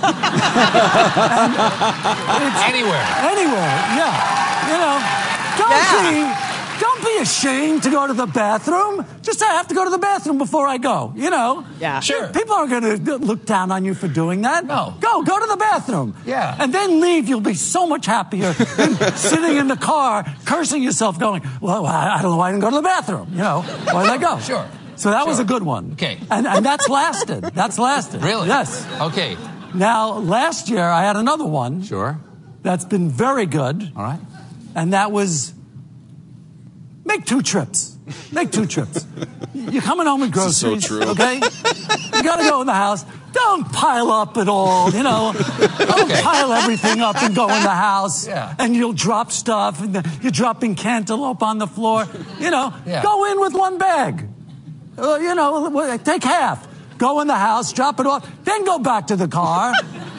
Anywhere. Anywhere, yeah. You know, don't Yeah. be don't be ashamed to go to the bathroom. Just say, I have to go to the bathroom before I go. You know. Yeah. Sure. People aren't going to look down on you for doing that. No. Go, go to the bathroom. Yeah. And then leave. You'll be so much happier than sitting in the car, cursing yourself, going, well, I I don't know why I didn't go to the bathroom. You know, why did I go? Sure. So that was Sure. a good one. Okay. And, and that's lasted. That's lasted. Really? Yes. Okay. Now, last year, I had another one Sure. that's been very good. All right. And that was make two trips. Make two trips. You're coming home with This is so groceries, true. okay? You got to go in the house. Don't pile up at all, you know. Don't Okay. pile everything up and go in the house. Yeah. And you'll drop stuff. And you're dropping cantaloupe on the floor. You know, Yeah. go in with one bag. Uh, you know, take half. Go in the house, drop it off, then go back to the car.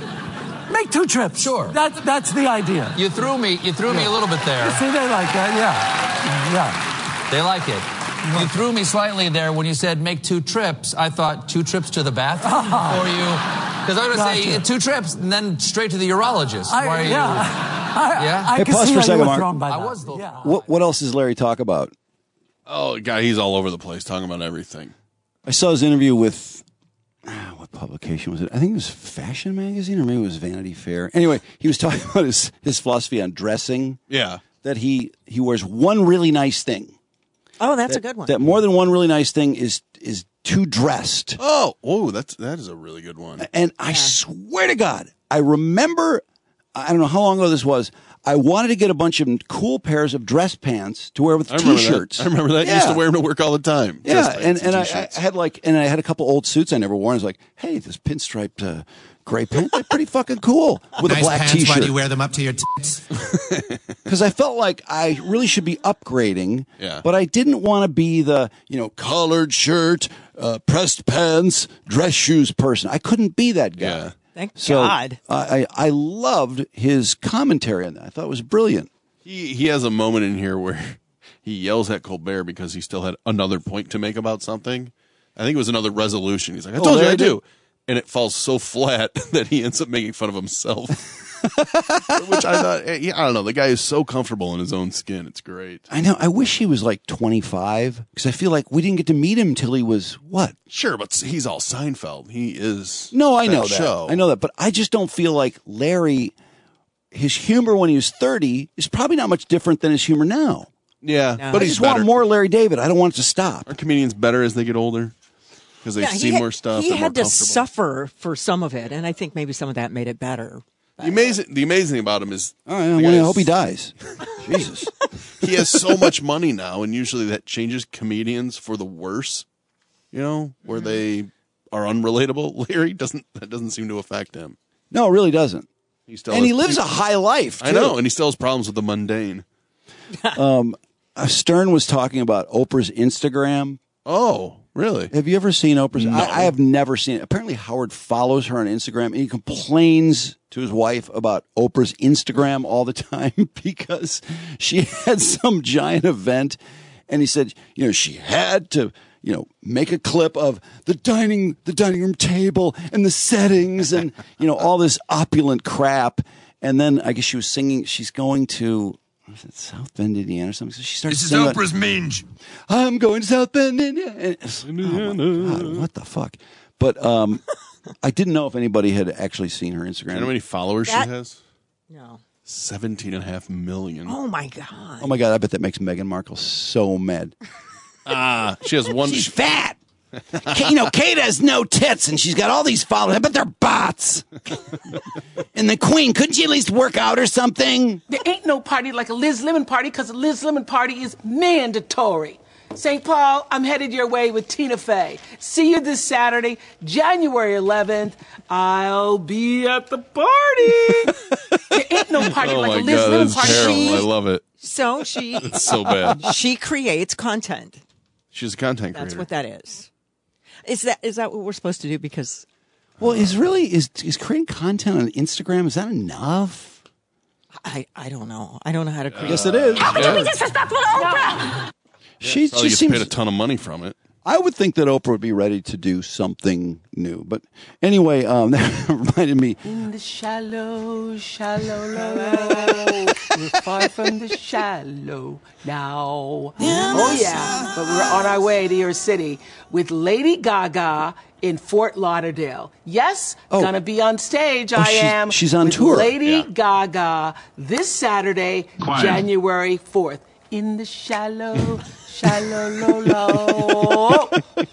Make two trips. Sure. That, that's the idea. You threw me. You threw me a little bit there. You see, they like that, yeah. Yeah. They like it. You threw me slightly there when you said make two trips. I thought two trips to the bathroom for you. Because I was going to say Gotcha. two trips and then straight to the urologist. I, Why are you? yeah. I, Yeah? I Hey, can pause see for a how second, you were Mark. thrown by I that. was the. Yeah. What what else does Larry talk about? Oh, God, he's all over the place talking about everything. I saw his interview with ah, what publication was it? I think it was Fashion Magazine, or maybe it was Vanity Fair. Anyway, he was talking about his his philosophy on dressing. Yeah. That he he wears one really nice thing. Oh, that's that, a good one. That more than one really nice thing is is too dressed. Oh, oh, that's that is a really good one. And I swear to God, I remember, I don't know how long ago this was, I wanted to get a bunch of cool pairs of dress pants to wear with I remember T-shirts. that. I remember that. You used to wear them to work all the time. Yeah, Dress pants and, and I, I t-shirts. had like, and I had a couple old suits I never wore. I was like, hey, this pinstriped uh, gray pants, they're pretty fucking cool with nice a black pants, T-shirt. Why do you wear them up to your tits? Because I felt like I really should be upgrading, Yeah. but I didn't want to be the, you know, collared shirt, uh, pressed pants, dress shoes person. I couldn't be that guy. Yeah. Thank So God. I, I I loved his commentary on that. I thought it was brilliant. He he has a moment in here where he yells at Colbert because he still had another point to make about something. I think it was another resolution. He's like, I Oh, told you there I it do. And it falls so flat that he ends up making fun of himself. Which I thought, eh, I don't know. The guy is so comfortable in his own skin. It's great. I know. I wish he was like twenty-five because I feel like we didn't get to meet him till he was what? Sure, but he's all Seinfeld. He is. No, I know that. Show. I know that, but I just don't feel like Larry. His humor when he was thirty is probably not much different than his humor now. Yeah, No. but I he's just better. want more Larry David. I don't want it to stop. Are comedians better as they get older? Because they Yeah, see he had, more stuff. He they're more had to comfortable. suffer for some of it, and I think maybe some of that made it better. The amazing, the amazing thing about him is, Oh, yeah, the well, guy I is- hope he dies. Jesus. he has so much money now, and usually that changes comedians for the worse. You know, where they are unrelatable. Larry doesn't. That doesn't seem to affect him. No, it really doesn't. He still And has- he lives a high life. I too. know, and he still has problems with the mundane. Um, uh, Stern was talking about Oprah's Instagram. Oh, really? Have you ever seen Oprah's? No. I, I have never seen it. Apparently, Howard follows her on Instagram and he complains to his wife about Oprah's Instagram all the time because she had some giant event. And he said, you know, she had to, you know, make a clip of the dining, the dining room table and the settings and, you know, all this opulent crap. And then I guess she was singing, she's going to, was it South Bend, Indiana or something? So she starts This is singing. Oprah's minge. I'm going to South Bend, Indiana. And it's like, oh my God, what the fuck? But um, I didn't know if anybody had actually seen her Instagram. You know how many followers That- she has? No. Seventeen and a half million. Oh my God. Oh my God, I bet that makes Meghan Markle so mad. Ah, she has one. She's fat. You know, Kate has no tits, and she's got all these followers, but they're bots. And the Queen, couldn't she at least work out or something? There ain't no party like a Liz Lemon party because a Liz Lemon party is mandatory. Saint Paul, I'm headed your way with Tina Fey. See you this Saturday, January eleventh. I'll be at the party. There ain't no party Oh like my a Liz God, Lemon that's party. terrible. I love it. So she It's so bad. she creates content. She's a content creator. That's what that is. Is that is that what we're supposed to do? Because Well, is really is is creating content on Instagram, is that enough? I I don't know. I don't know how to create. Yes, it is. How could you be disrespectful to Oprah? She Probably just gets paid seems. a ton of money from it. I would think that Oprah would be ready to do something new. But anyway, um, that reminded me. In the shallow, shallow, low, low. We're far from the shallow now. Oh, yeah. But we're on our way to your city with Lady Gaga in Fort Lauderdale. Yes, Oh. gonna be on stage. Oh, I she's- am. she's on with tour. Lady Yeah. Gaga this Saturday, Quiet. January fourth. In the shallow, shallow, low, low.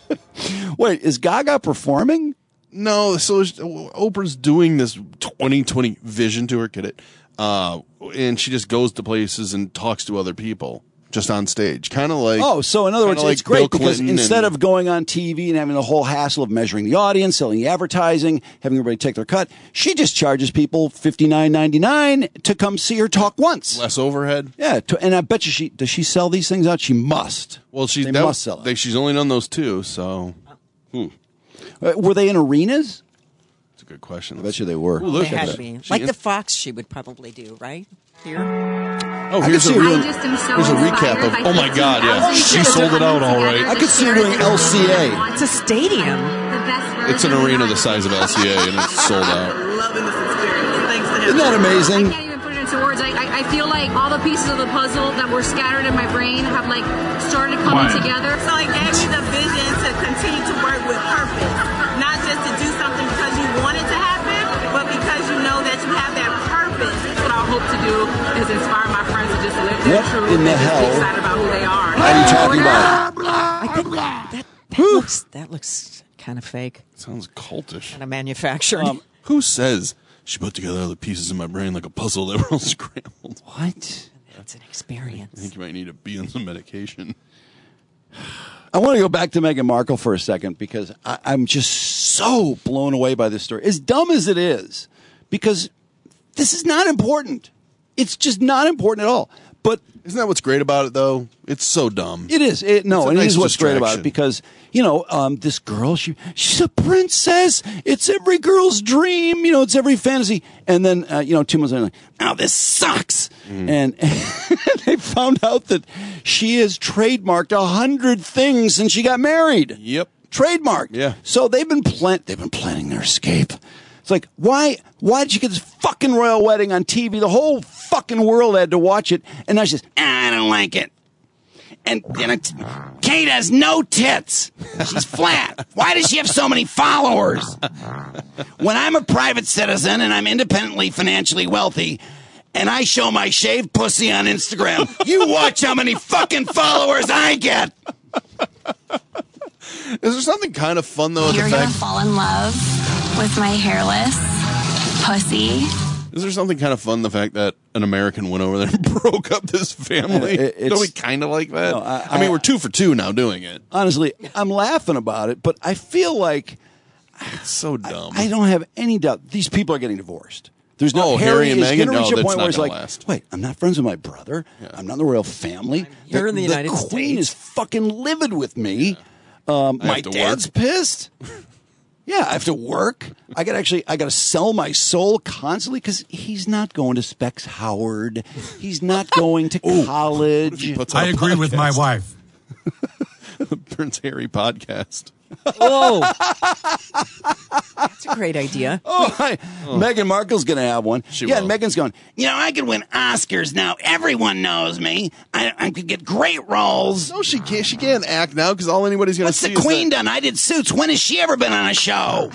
Wait, is Gaga performing? No, so is- Oprah's doing this twenty twenty vision tour, get it? Uh, and she just goes to places and talks to other people just on stage. Kind of like. Oh, so in other words, kinda it's like great Bill because Clinton instead and- of going on T V and having the whole hassle of measuring the audience, selling the advertising, having everybody take their cut, she just charges people fifty-nine ninety-nine to come see her talk once. Less overhead. Yeah, to, and I bet you she does she sell these things out? She must. Well, she They that, must sell it. they, she's only done those two, so. Hmm. Uh, were they in arenas? That's a good question. I bet you they were. Ooh, look They at had that. to be. She Like is- the Fox she would probably do, right? Here. Oh, I here's could a, see her real, doing- here's a recap of. Oh my God! Yeah, she sold it out all right. I could see her doing L C A. It's a stadium. It's an arena the size of L C A, and it's sold out. Loving this experience. Thanks to him. Isn't that amazing? I can't even put it into words. I, I, I feel like all the pieces of the puzzle that were scattered in my brain have like started coming Quiet. together. So it gave you the vision to continue to work with purpose, not just to do something because you want it to happen, but because you know that you have that purpose. What I hope to do is inspire my friends to just live their What truth in the and just hell be excited about who they are. are you talking about? I think that, that looks that looks kind of fake. Sounds cultish. Kind of manufactured. Um, who says she put together all the pieces in my brain like a puzzle that were all scrambled? What? It's an experience. I think you might need to be on some medication. I want to go back to Meghan Markle for a second because I, I'm just so blown away by this story. As dumb as it is, because this is not important. It's just not important at all. But isn't that what's great about it, though? It's so dumb. It is. It, no, It's a and nice it is what's great about distraction. it because, you know, um, this girl, she she's a princess. It's every girl's dream. You know, it's every fantasy. And then, uh, you know, two months later, like, oh, this sucks. Mm. And, they found out that she has trademarked a hundred things since she got married. Yep. Trademarked. Yeah. So they've been plan- they've been planning their escape. It's like, why why did you get this fucking royal wedding on T V? The whole fucking world had to watch it. And now she's, ah, I don't like it. And, and it, Kate has no tits. She's flat. Why does she have so many followers? When I'm a private citizen and I'm independently financially wealthy, and I show my shaved pussy on Instagram, you watch how many fucking followers I get. Is there something kind of fun, though, at You're the gonna fact... fall in love with my hairless pussy. Is there something kind of fun, the fact that an American went over there and broke up this family? It- it's- Don't we kind of like that? No, I- I, mean, I- we're two for two now doing it. Honestly, I'm laughing about it, but I feel like It's so dumb. I don't have any doubt these people are getting divorced. There's no Oh, Harry and is Meghan? going to No, reach a that's point not where it's gonna like, last. wait, I'm not friends with my brother. I'm not in the royal family. here in the United Queen States. is fucking livid with me. Um, I my have to dad's work. pissed. Yeah, I have to work. I got actually, I got to sell my soul constantly because he's not going to Specs Howard. He's not going to college. Puts out I a agree with my podcast. wife. The Prince Harry podcast. Whoa. That's a great idea. Oh, I, Meghan Markle's going to have one. She yeah, will. and Meghan's going, you know, I could win Oscars now. Everyone knows me. I, I could get great roles. No, she can't. She can't act now because all anybody's going to What's see the Queen is that... done? I did Suits. When has she ever been on a show?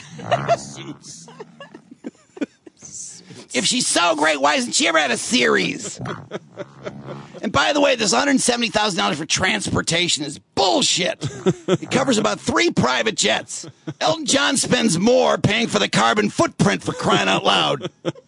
If she's so great, why hasn't she ever had a series? And And by the way, this one hundred seventy thousand dollars for transportation is bullshit. It covers about three private jets. Elton John spends more paying for the carbon footprint, for crying out loud.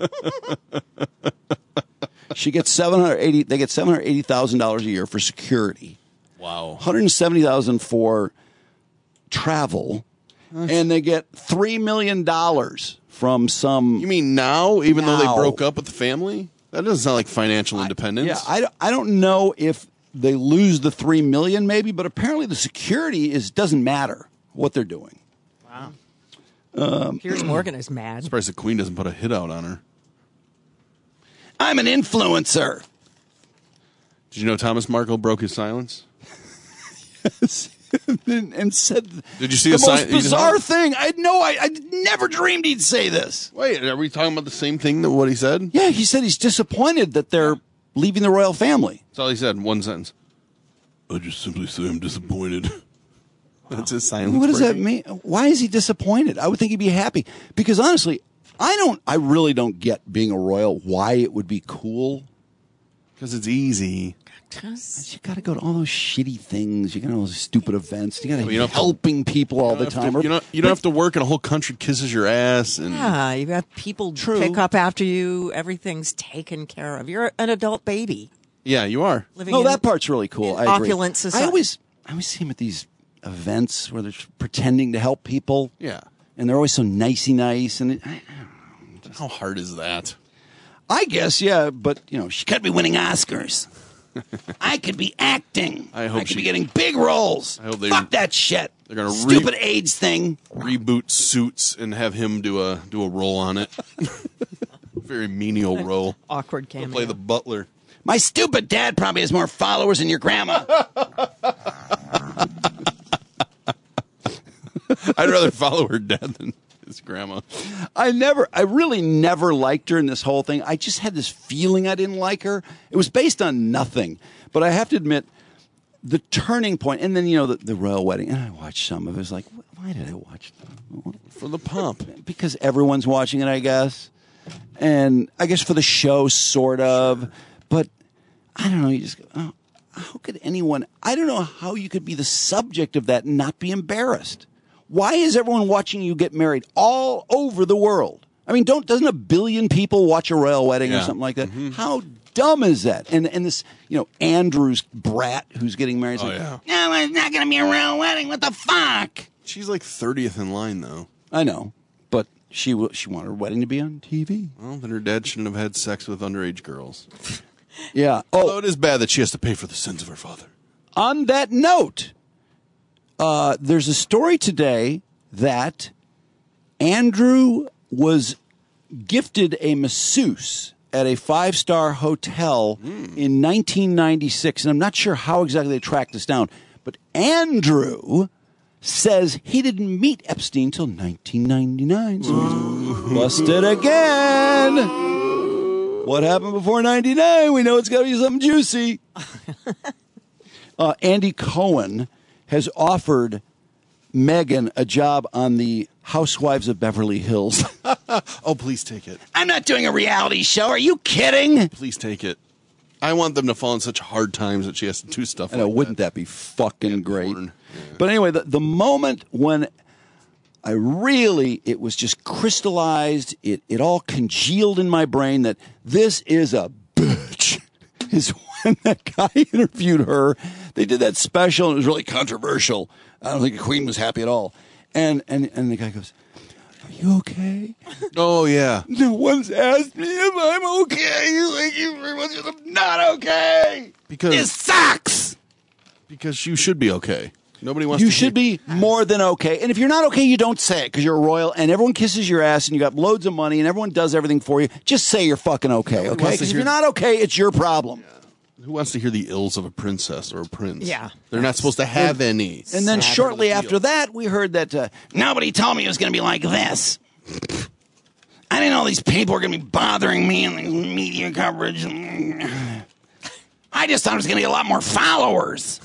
She gets seven hundred eighty. They get seven hundred eighty thousand dollars a year for security. Wow. One hundred seventy thousand dollars for travel, That's... and they get three million dollars from some. You mean now, even now. though they broke up with the family? That doesn't sound like financial independence. I, yeah, I, I don't know if they lose the three million, maybe, but apparently the security is doesn't matter what they're doing. Wow. Um, Piers Morgan is mad. I'm surprised the Queen doesn't put a hit out on her. I'm an influencer. Did you know Thomas Markle broke his silence? Yes. and, and said Did you see the a most sign- bizarre thing. I know. I, I never dreamed he'd say this. Wait, are we talking about the same thing that what he said? Yeah, he said he's disappointed that they're leaving the royal family. That's all he said in one sentence. I just simply say I'm disappointed. That's his silence. What does that breaking. mean? Why is he disappointed? I would think he'd be happy because honestly, I don't. I really don't get being a royal. Why it would be cool? Because it's easy. You got to go to all those shitty things. You got all those stupid events. You got to be you don't have helping people all the have to- time. you don't, you don't have to work and a whole country kisses your ass. And Yeah, you got people True. pick up after you. Everything's taken care of. You're an adult baby. Yeah, you are. Living No, in that part's really cool. I agree. opulent society. I always, I always see him at these events where they're pretending to help people. Yeah. And they're always so nicey nice. And it, I, How hard is that? I guess, yeah, but, you know, she could be winning Oscars. I could be acting. I hope could she- be getting big roles. I hope they- Fuck that shit. They're gonna re- Stupid AIDS thing. Reboot Suits and have him do a do a role on it. Very menial role. Awkward He'll cameo. play the butler. My stupid dad probably has more followers than your grandma. I'd rather follow her dad than his grandma. I never, I really never liked her in this whole thing. I just had this feeling I didn't like her. It was based on nothing. But I have to admit, the turning point, and then, you know, the, the royal wedding, and I watched some of it. I was like, why did I watch that? For the pomp. Because everyone's watching it, I guess. And I guess for the show, sort of. But I don't know, you just go, oh, how could anyone, I don't know how you could be the subject of that and not be embarrassed. Why is everyone watching you get married all over the world? I mean, don't doesn't a billion people watch a royal wedding or Yeah. something like that? How dumb is that? And and this, you know, Andrew's brat who's getting married. is Oh, like, yeah. no, it's not going to be a royal wedding. What the fuck? She's like thirtieth in line, though. I know, but she w- she wanted her wedding to be on T V. Well, then her dad shouldn't have had sex with underage girls. Yeah. Although it is bad that she has to pay for the sins of her father. On that note, uh, there's a story today that Andrew was gifted a masseuse at a five-star hotel in nineteen ninety-six. And I'm not sure how exactly they tracked this down, but Andrew says he didn't meet Epstein till nineteen ninety-nine. So he's busted again. What happened before ninety-nine? We know it's got to be something juicy. Uh, Andy Cohen has offered Meghan a job on the Housewives of Beverly Hills. Oh, please take it. I'm not doing a reality show. Are you kidding? Please take it. I want them to fall in such hard times that she has to do stuff I know, like wouldn't that. that be fucking great? porn. But anyway, the, the moment when I really, it was just crystallized, it, it all congealed in my brain that this is a bitch, is when that guy interviewed her. They did that special, and it was really controversial. I don't think the Queen was happy at all. And and, and the guy goes, "Are you okay?" Oh, yeah. No one's asked me if I'm okay. Thank you very much. I'm not okay. Because This sucks. Because you should be okay. Nobody wants You to should hear- be more than okay. And if you're not okay, you don't say it because you're a royal and everyone kisses your ass and you got loads of money and everyone does everything for you. Just say you're fucking okay, Nobody okay? wants to Because if hear- you're not okay, it's your problem. Who wants to hear the ills of a princess or a prince? Yeah. They're not supposed to have any. And then Sad shortly deal. after that, we heard that uh, nobody told me it was going to be like this. I didn't know these people were going to be bothering me in the media coverage. I just thought I was going to get a lot more followers.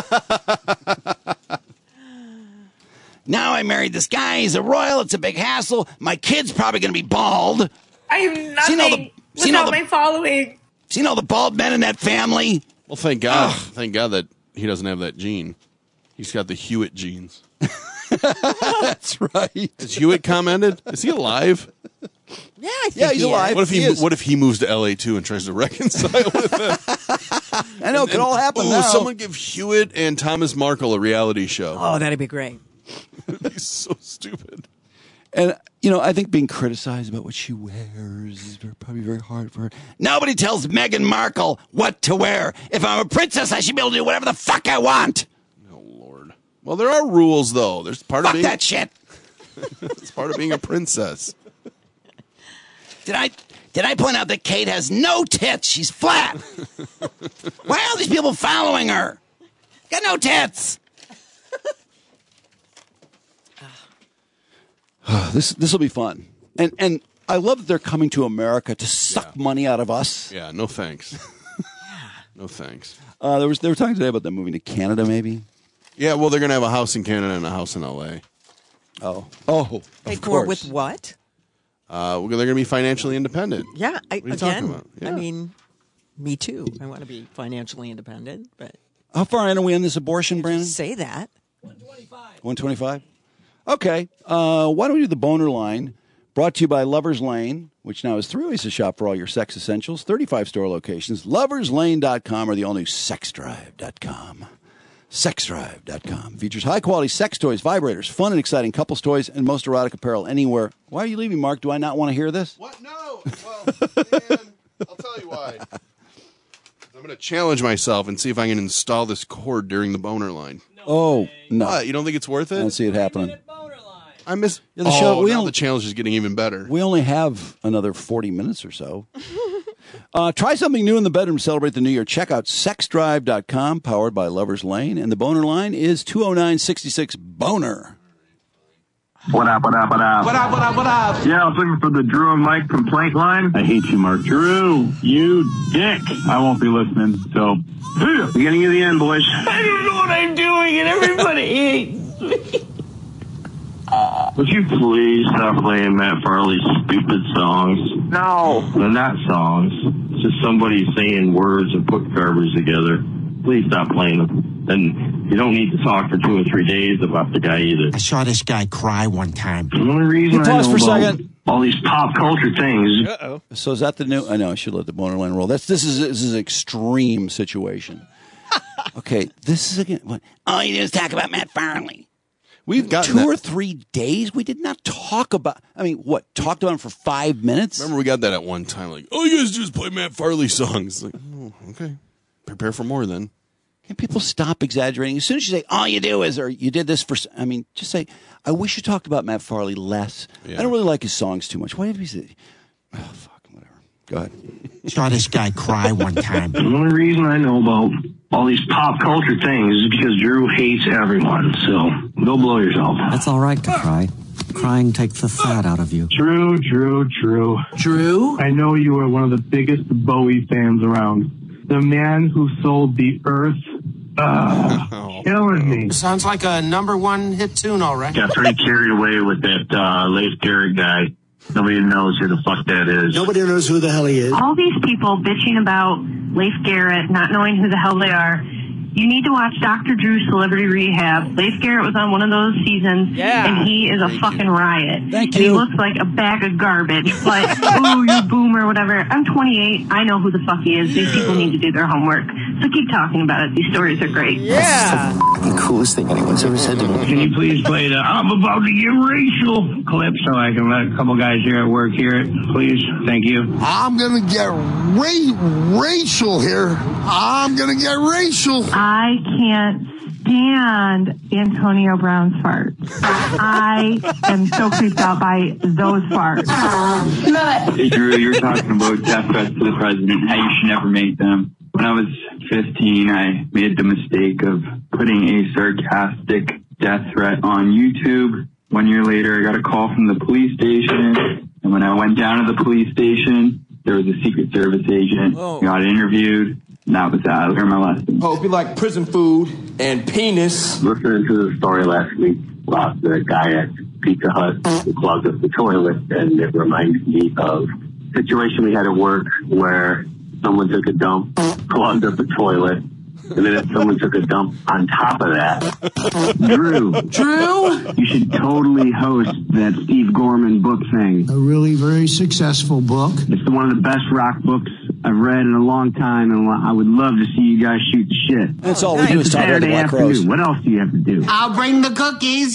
Now I married this guy. He's a royal. It's a big hassle. My kid's probably going to be bald. I am Seen all nothing the- seen all without the- my following. Seen all the bald men in that family? Well, thank God. Thank God that he doesn't have that gene. He's got the Hewitt genes. That's right. Has Hewitt commented? Is he alive? Yeah, I think Yeah, he's he alive. What if he, He is. What if he moves to L A too and tries to reconcile with it? I know, it could all happen Ooh, now. someone give Hewitt and Thomas Markle a reality show. Oh, that'd be great. He's so stupid. And, you know, I think being criticized about what she wears is very, probably very hard for her. Nobody tells Meghan Markle what to wear. If I'm a princess, I should be able to do whatever the fuck I want. Well, there are rules, though. There's part Fuck of being that shit. It's part of being a princess. Did I did I point out that Kate has no tits? She's flat. Why are all these people following her? Got no tits. this this will be fun. And and I love that they're coming to America to suck Yeah. money out of us. Yeah, no thanks. No thanks. Uh, there was they were talking today about them moving to Canada, maybe. Yeah, well, they're going to have a house in Canada and a house in L A. Oh, oh, Pay of for course. with what? Uh, they're going to be financially independent. Yeah, I, What are you again, talking about? I Yeah. mean, me too. I want to be financially independent, but How far in are we on this abortion, Brandon? say that. one twenty-five. Okay. Uh, why don't we do the boner line? Brought to you by Lover's Lane, which now has three ways to shop for all your sex essentials, thirty-five store locations, lovers lane dot com or the all-new sex drive dot com. sex drive dot com features high-quality sex toys, vibrators, fun and exciting couples toys, and most erotic apparel anywhere. Why are you leaving, Mark? Do I not want to hear this? What? No. Well, man, I'll tell you why. I'm going to challenge myself and see if I can install this cord during the boner line. Oh, no. What? You don't think it's worth it? I don't see it happening. I miss Yeah, the oh, show- we now don't- the challenge is getting even better. We only have another forty minutes or so. Uh, try something new in the bedroom. Celebrate the new year. Check out sex drive dot com, powered by Lover's Lane. And the boner line is two oh nine sixty-six boner. What up, what up, what up? What up, what up, what up? Yeah, I was looking for the Drew and Mike complaint line. I hate you, Mark. Drew, you dick. I won't be listening, so. Beginning of the end, boys. I don't know what I'm doing, and everybody hates me. Would you please stop playing Matt Farley's stupid songs? No. They're not songs. It's just somebody saying words and put garbage together. Please stop playing them. And you don't need to talk for two or three days about the guy either. I saw this guy cry one time. The only reason Can you I pause know for a about second? all these pop culture things. Uh-oh. So is that the new? I know I should let the boner line roll. That's this is this is an extreme situation. Okay, this is again. What? All you do is talk about Matt Farley. We've got two or three days. We did not talk about. I mean, what? Talked about him for five minutes. Remember, we got that at one time. Like, oh, you guys just play Matt Farley songs. Like, oh, okay. Prepare for more then. Can people stop exaggerating? As soon as you say, all you do is, or you did this for, I mean, just say, I wish you talked about Matt Farley less. Yeah. I don't really like his songs too much. Why have you said, oh, fuck, whatever. Go ahead. Saw this guy cry one time. The only reason I know about all these pop culture things is because Drew hates everyone. So go blow yourself. That's all right to cry. Crying takes the fat out of you. Drew, Drew, Drew. Drew? I know you are one of the biggest Bowie fans around. The man who sold the earth. Uh, killing me. Sounds like a number one hit tune, all right. Got pretty carried away with that uh, Leif Garrett guy. Nobody knows who the fuck that is. Nobody knows who the hell he is. All these people bitching about Leif Garrett, not knowing who the hell they are. You need to watch Doctor Drew's Celebrity Rehab. Leif Garrett was on one of those seasons, Yeah. and he is a Thank fucking you. riot. Thank and he you. looks like a bag of garbage. But, ooh, you boomer, whatever. I'm twenty-eight. I know who the fuck he is. These people need to do their homework. So keep talking about it. These stories are great. Yeah. The coolest thing anyone's ever said to me. Can you please play the I'm about to get racial clip so I can let a couple guys here at work hear it? Please. Thank you. I'm gonna get ra- racial here. I'm gonna get racial. I can't stand Antonio Brown's farts. I am so creeped out by those farts. Hey, Drew, you're talking about death threats to the president, how you should never make them. When I was fifteen, I made the mistake of putting a sarcastic death threat on YouTube. One year later, I got a call from the police station, and when I went down to the police station, there was a Secret Service agent, Oh. got interviewed, and that was that. I learned my lesson. Oh, it'd be like prison food and penis. Listening to the story last week about the guy at Pizza Hut who clogged up the toilet, and it reminded me of a situation we had at work where someone took a dump clogged up the toilet. And then if someone took a dump on top of that. Drew. Drew? You should totally host that Steve Gorman book thing. A really very successful book. It's one of the best rock books I've read in a long time, and I would love to see you guys shoot the shit. That's all we do is talk about the Black Crowes. What else do you have to do? I'll bring the cookies.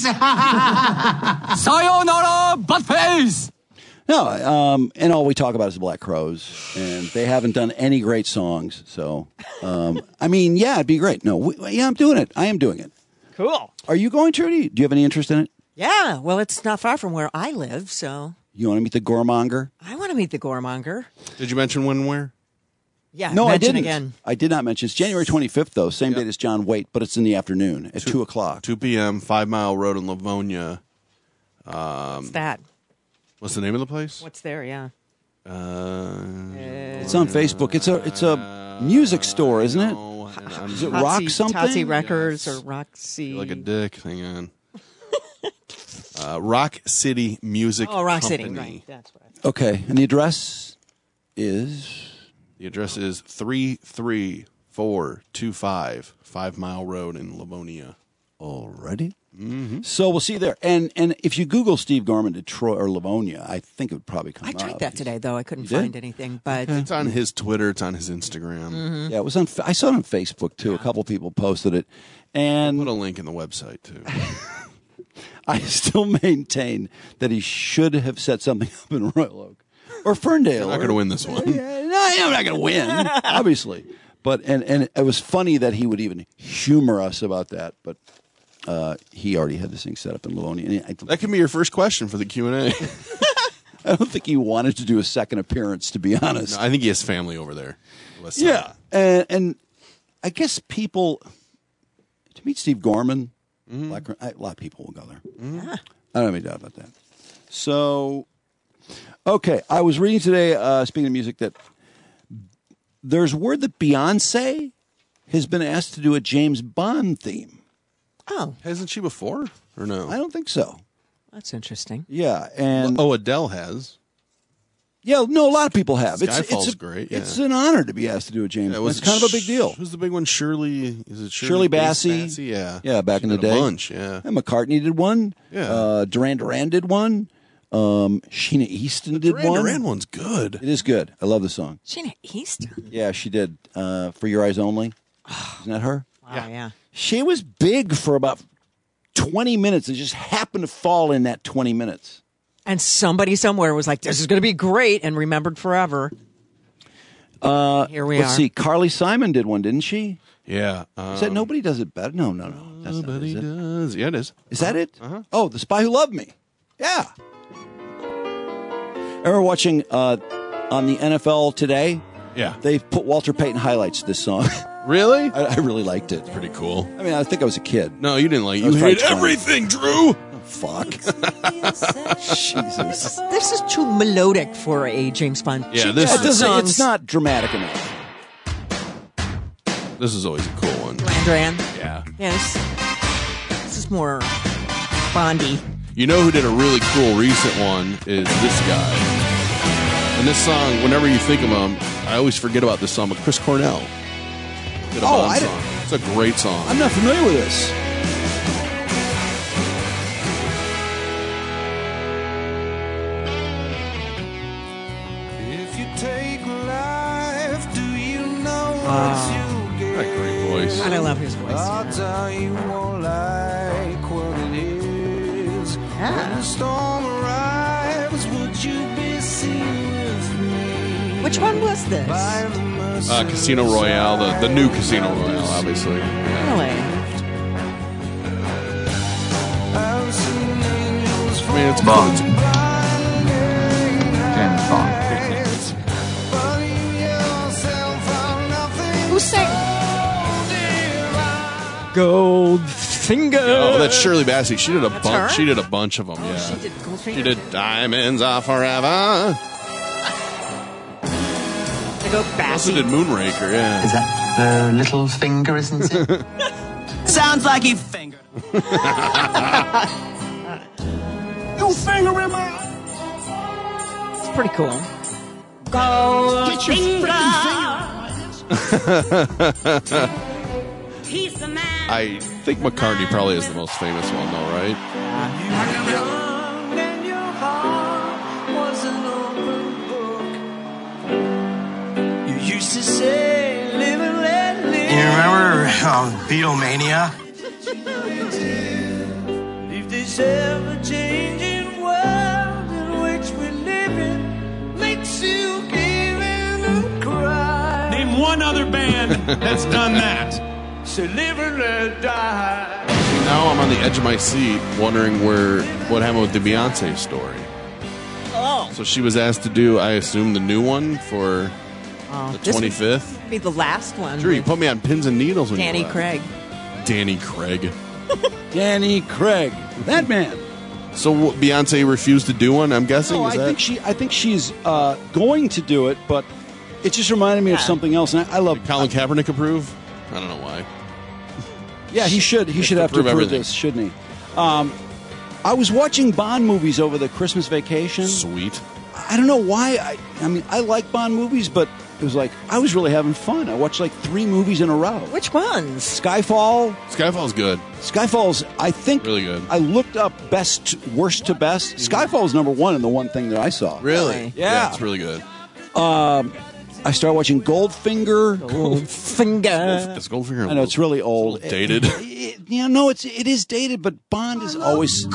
Sayonara, buttface. No, um, and all we talk about is the Black Crowes, and they haven't done any great songs. So, um, I mean, yeah, it'd be great. No, we, yeah, I'm doing it. I am doing it. Cool. Are you going, Trudy? Do you have any interest in it? Yeah, well, it's not far from where I live, so You want to meet the Goremonger? I want to meet the Goremonger. Did you mention when and where? Yeah, no, I mention didn't. Again. I did not mention. It's January twenty-fifth, though. Same Yep. date as John Waite, but it's in the afternoon at two, two o'clock. two p.m., Five Mile Road in Livonia. Um, What's that? What's the name of the place? What's there? Yeah. Uh, It's on Facebook. It's a it's a music store, isn't it? Is it Rock Totsy- something? Totsy Records or Roxy? like a dick. Hang on. uh, Rock City Music Oh, Rock Company. City, right. That's right. Okay, and the address is? The address is three three four two five Five Mile Road in Livonia. Already? Mm-hmm. So we'll see you there. And and if you Google Steve Gorman Detroit or Livonia, I think it would probably come I up. tried that today, though. I couldn't You did? find anything. But It's on his Twitter. It's on his Instagram. Mhm. Yeah, it was on. I saw it on Facebook too. A couple people posted it, and I'll put a link in the website too. I still maintain that he should have set something up in Royal Oak or Ferndale. You're not going to win this one. Yeah, no, I'm not going to win, obviously. But and and it was funny that he would even humor us about that. But uh, he already had this thing set up in Livonia. And I, That can be your first question for the Q and A. I don't think he wanted to do a second appearance, to be honest. No, I think he has family over there. West Side. Yeah, and, and I guess people to meet Steve Gorman, Mm-hmm. Black, I, a lot of people will go there. I don't have any doubt about that. So, okay, I was reading today. Uh, speaking of music, that there's word that Beyonce has been asked to do a James Bond theme. Oh, hasn't she before or no? I don't think so. That's interesting. Yeah, and oh, Adele has. Yeah, no, a lot of people have. It's Skyfall's it's a, great. Yeah. It's an honor to be asked to do a James. Yeah, Bond. was It's kind of a big deal. Who's the big one? Shirley. Is it Shirley, Shirley Bass- Bassey. Yeah. Yeah, back She in the did day. a bunch, yeah. And McCartney did one. Yeah. Uh, Duran Duran did one. Um, Sheena Easton did Duran one. Duran one's good. It is good. I love the song. Sheena Easton. Yeah, she did. Uh, For Your Eyes Only. Isn't that her? Wow, yeah. yeah. She was big for about twenty minutes. It just happened to fall in that twenty minutes. And somebody somewhere was like, "This is going to be great," and remembered forever. Uh, Here we let's are. see. Carly Simon did one, didn't she? Yeah. Um, Is that Nobody Does It Better? No, no, no. That's not it, Nobody is it? does. Yeah, it is. Is that it? Uh-huh. Oh, The Spy Who Loved Me. Yeah. Ever watching uh, on the N F L today? Yeah. They put Walter Payton highlights to this song. Really? I, I really liked it. Pretty cool. I mean, I think I was a kid. No, you didn't like it. I You was hate probably twenty. everything, Drew. Oh, fuck. Jesus. This is too melodic for a James Bond. Yeah, James this It Bond is- doesn't, songs. it's not dramatic enough. This is always a cool one. Duran Duran. Yeah. Yes. This is more Bondy. You know who did a really cool recent one is this guy. And this song, whenever you think of him, I always forget about this song, but Chris Cornell did a Oh, Bond I song. It's a great song. I'm not familiar with this. If you take life, do you know Wow. what you get? What a great voice. God, I love his voice. Odds are you won't like what it is. When the storm arrives, would you be seen with me? Which one was this? By the mercy Uh, Casino Royale, the, the new Casino Royale, obviously. Yeah. Really? I've seen angels I mean, it's fall cool. It's- James Bond. But you yourself are nothing. Who sang? Goldfinger. Oh, that's Shirley Bassey. She did a That's bunch. her? She did a bunch of them. yeah. She did Goldfinger. She did Diamonds Are Forever. They go Also Bassy. did Moonraker. Yeah. Is that the little finger, isn't it? Sounds like he fingered. You finger in my It's pretty cool. Get your freaking finger. I think McCartney probably is the most famous one, though, right? You used to say, live and let live. You remember uh, Beatlemania? If this ever-changing world in which we live in makes you give in and cry. Name one other band that's done that. Say, live and let die. Now I'm on the edge of my seat wondering where what happened with the Beyonce story. Oh. So she was asked to do, I assume, the new one for Oh, the this would twenty-fifth. Be the last one. Drew, you with put me on pins and needles when Danny you left. Craig. Danny Craig. Danny Craig. That man. So what, Beyonce refused to do one, I'm guessing? No, Is I that? think she. I think she's uh, going to do it, but it just reminded me of something else. And I, I love. Did Colin Kaepernick approve? I don't know why. Yeah, he should. He should have to approve approve everything. this, shouldn't he? Um, I was watching Bond movies over the Christmas vacation. Sweet. I don't know why. I, I mean, I like Bond movies, but it was like I was really having fun. I watched like three movies in a row. Which ones? Skyfall. Skyfall's good. Skyfall's, I think, really good. I looked up best, worst to best. Skyfall's number one in the one thing that I saw. Really? Yeah. It's really good. Um, I started watching Goldfinger. Goldfinger. It's Goldfinger. I know it's really old. It's dated. It, it, you know, it's it is dated, but Bond is always.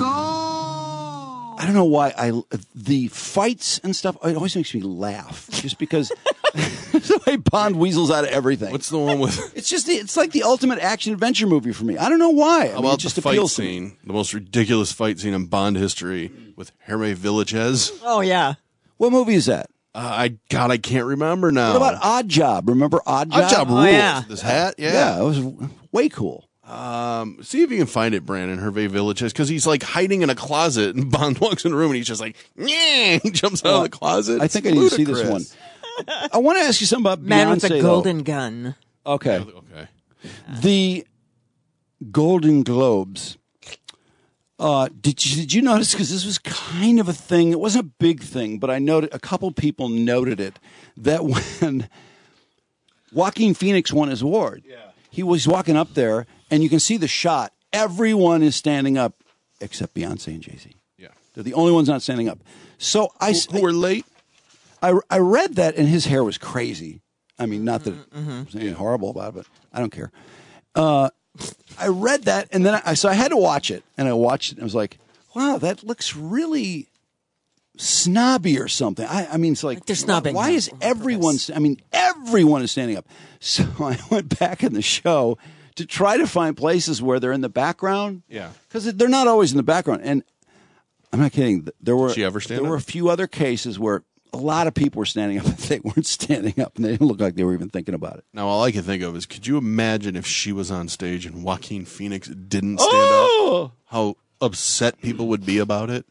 I don't know why I the fights and stuff. It always makes me laugh, just because the way Bond weasels out of everything. What's the one with? It's just it's like the ultimate action adventure movie for me. I don't know why. I How mean, about it just the fight appeals to me. scene? The most ridiculous fight scene in Bond history with Hervé Villechaize. Oh, yeah. What movie is that? Uh, I God, I can't remember now. What about Odd Job? Remember Odd Job? Odd Job Oh, rules. yeah. This hat, yeah. Yeah, it was way cool. Um, see if you can find it, Brandon. Hervé Villechaize, because he's like hiding in a closet, and Bond walks in the room, and he's just like, yeah, he jumps out of the closet. I think I It's need to see this one. ludicrous. I want to ask you something about Man Beyonce. with a though. golden gun. Okay. Okay. The Golden Globes. Uh, did you did you notice? Because this was kind of a thing. It wasn't a big thing, but I noted a couple people noted it that when Joaquin Phoenix won his award, yeah. he was walking up there, and you can see the shot. Everyone is standing up except Beyonce and Jay-Z. Yeah, they're the only ones not standing up. So I who, who were late. I I read that, and his hair was crazy. I mean, not that Mm-hmm. there's anything horrible about it, but I don't care. Uh, I read that, and then I so I had to watch it, and I watched it, and I was like, "Wow, that looks really snobby or something." I, I mean, it's like, Like they're snobbing Why him is on everyone? I mean, everyone is standing up. So I went back in the show to try to find places where they're in the background. Yeah. because they're not always in the background, and I'm not kidding. There were Did she ever stand there up? were a few other cases where a lot of people were standing up, and they weren't standing up, and they didn't look like they were even thinking about it. Now, all I can think of is, could you imagine if she was on stage and Joaquin Phoenix didn't stand Oh! up? How upset people would be about it.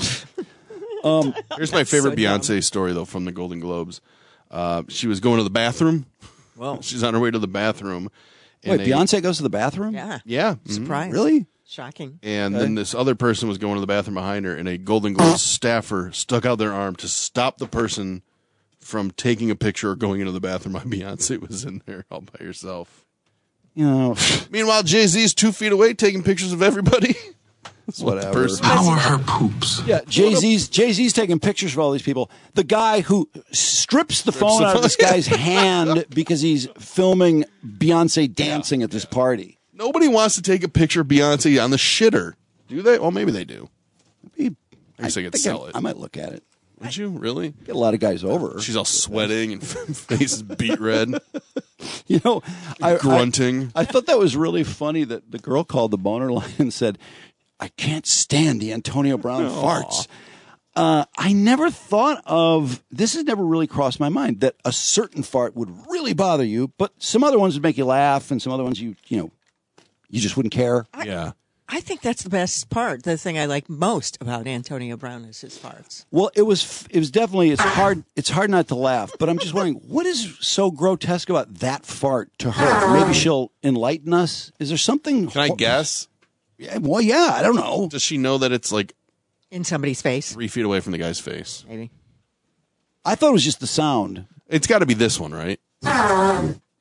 Um, Here's my favorite so dumb. Beyonce story, though, from the Golden Globes. Uh, she was going to the bathroom. Well, She's on her way to the bathroom. Wait, and a- Beyonce goes to the bathroom? yeah. Yeah. mhm. Surprise. Really? Shocking. And Okay. then this other person was going to the bathroom behind her, and a Golden Globes staffer stuck out their arm to stop the person from taking a picture or going into the bathroom while Beyonce was in there all by herself. You know, Meanwhile, Jay-Z's two feet away taking pictures of everybody. That's what the Whatever. person- How are her poops? yeah, Jay-Z's Jay-Z's taking pictures of all these people. The guy who strips the phone the out of phone. this guy's hand because he's filming Beyonce dancing at this party. Nobody wants to take a picture of Beyonce on the shitter, do they? Well, maybe they do. Maybe- I guess they could think sell I, it. I might look at it. Would you really? Get a lot of guys over. She's all sweating and face is beat red, You know, I, grunting. I, I thought that was really funny that the girl called the boner line and said, "I can't stand the Antonio Brown farts." Uh, I never thought of this. Has never really crossed my mind that a certain fart would really bother you, but some other ones would make you laugh, and some other ones you you know you just wouldn't care. yeah. I think that's the best part. The thing I like most about Antonio Brown is his farts. Well, it was it was definitely it's hard it's hard not to laugh, but I'm just wondering what is so grotesque about that fart to her. Maybe she'll enlighten us. Is there something? Can I guess? Yeah, well, yeah, I don't know. Does she know that it's like In somebody's face, three feet away from the guy's face? maybe. I thought it was just the sound. It's got to be this one, right?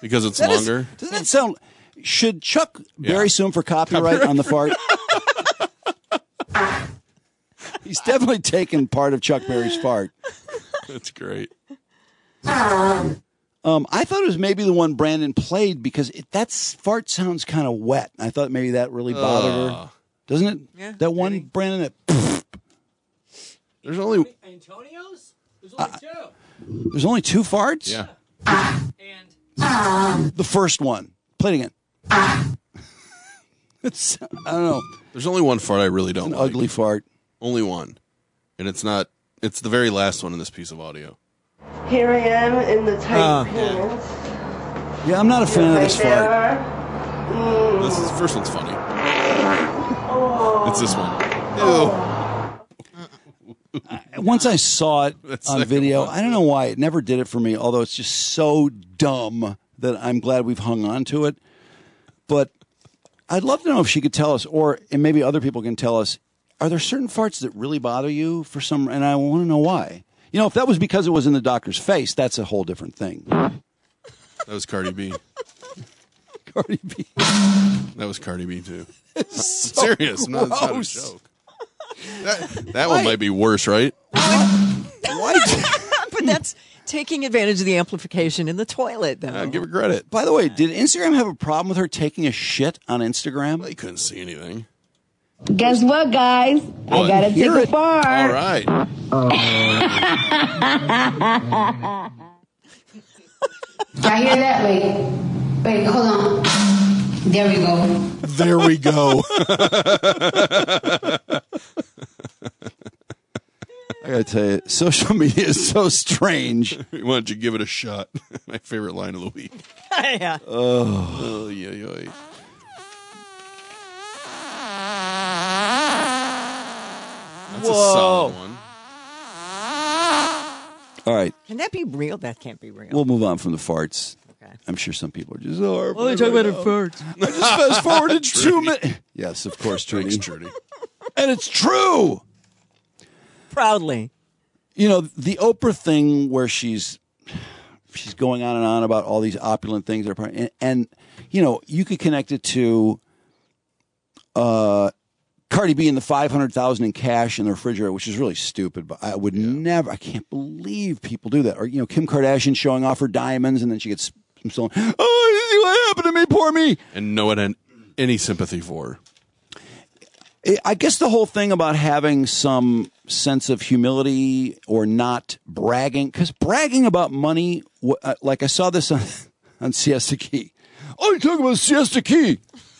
Because it's That is- longer. doesn't that sound? Should Chuck Berry Yeah. sue him for copyright on the fart? He's definitely taken part of Chuck Berry's fart. That's great. Um, I thought it was maybe the one Brandon played because it, that fart sounds kind of wet. I thought maybe that really bothered Uh. her. Doesn't it? Yeah, that one Brandon that. There's only Antonio's? There's only two. There's only two farts. Yeah. The first one. Play it again. It's, I don't know. There's only one fart I really don't It's an like. ugly fart. Only one. And it's not, it's the very last one in this piece of audio. Here I am in the tight Uh, pants. Yeah, I'm not a fan of this Right fart. there. Mm. This is, the first one's funny. Oh. It's this one. Once I saw it That on second video, one. I don't know why it never did it for me. Although it's just so dumb that I'm glad we've hung on to it. But I'd love to know if she could tell us, or and maybe other people can tell us, are there certain farts that really bother you for some? And I want to know why. You know, if that was because it was in the doctor's face, that's a whole different thing. That was Cardi B. Cardi B. That was Cardi B too. So Serious. No, it's not a gross. joke. That, that one might be worse, right? But that's taking advantage of the amplification in the toilet, though. Uh, give her credit. By the way, did Instagram have a problem with her taking a shit on Instagram? They couldn't see anything. Guess what, guys? What? I gotta take Hear a it. fart. All right. Y'all hear that? Wait. Wait, hold on. There we go. There we go. I gotta tell you, social media is so strange. Why don't you give it a shot? My favorite line of the week. Yeah. Oh, Oh, yeah, yeah. That's a solid one. all right. Can that be real? That can't be real. We'll move on from the farts. Okay. I'm sure some people are just, oh, Well, they talk about her farts. I just fast forwarded two minutes. Yes, of course, Trudy. Thanks, Trudy. And it's true. Proudly. You know, the Oprah thing where she's she's going on and on about all these opulent things. That are, and, and, you know, you could connect it to uh, Cardi B and the five hundred thousand dollars in cash in the refrigerator, which is really stupid. But I would never, I can't believe people do that. Or, you know, Kim Kardashian showing off her diamonds and then she gets some stolen. Oh, see what happened to me? Poor me. And no one had any sympathy for her. I guess the whole thing about having some sense of humility or not bragging, because bragging about money, like I saw this on, on Siesta Key. Oh, you're talking about Siesta Key.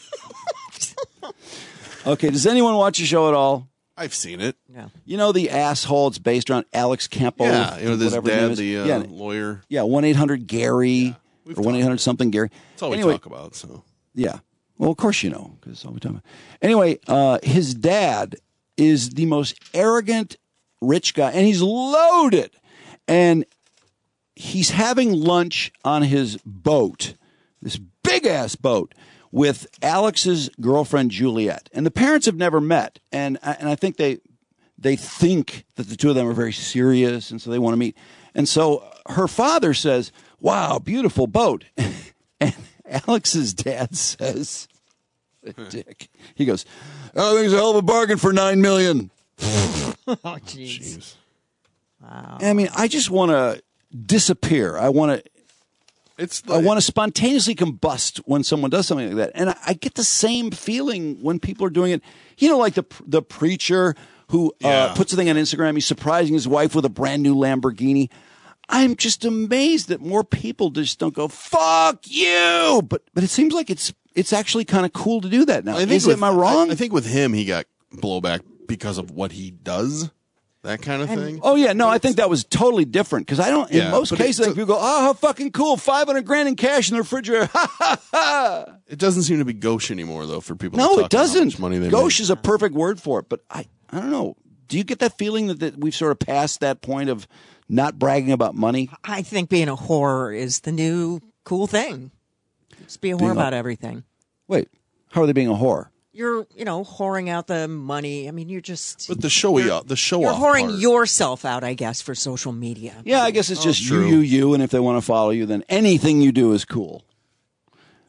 Okay, does anyone watch the show at all? I've seen it. No. You know the asshole it's based around Alex Campbell? Yeah, you know, this whatever his name dad, is? the uh, yeah, lawyer. yeah, one eight hundred Gary We've or one eight hundred something Gary. That's all we Anyway, talk about, so. Yeah. Well, of course you know, because it's all we talk about. Anyway, uh, his dad is the most arrogant rich guy, and he's loaded. And he's having lunch on his boat, this big-ass boat, with Alex's girlfriend, Juliet. And the parents have never met. And, and I think they they think that the two of them are very serious, and so they want to meet. And so her father says, wow, beautiful boat. And Alex's dad says, dick. He goes, oh, I think it's a hell of a bargain for nine million. Oh, jeez. Wow. I mean, I just want to disappear. I want to. It's. I want to spontaneously combust when someone does something like that, and I, I get the same feeling when people are doing it. You know, like the the preacher who Yeah. uh, puts a thing on Instagram. He's surprising his wife with a brand new Lamborghini. I'm just amazed that more people just don't go "fuck you," but but it seems like it's it's actually kind of cool to do that now. I think Is with, it, am I wrong? I, I think with him, he got blowback because of what he does, that kind of thing. Oh yeah, no, I think that was totally different because I don't. In Yeah, most but cases, it- like, people go, "Oh, how fucking cool! Five hundred grand in cash in the refrigerator." Ha ha ha! It doesn't seem to be gauche anymore, though, for people. No, to it talk about how doesn't. much money they Gauche make. is a perfect word for it, but I, I don't know. Do you get that feeling that, that we've sort of passed that point of not bragging about money? I think being a whore is the new cool thing. Just be a whore Being a- about everything. Wait, how are they being a whore? You're, you know, whoring out the money. I mean, you're just. But the showy, off, the show You're off whoring part. yourself out, I guess, for social media. Yeah, I guess it's Oh, just true. you, you, you, and if they want to follow you, then anything you do is cool.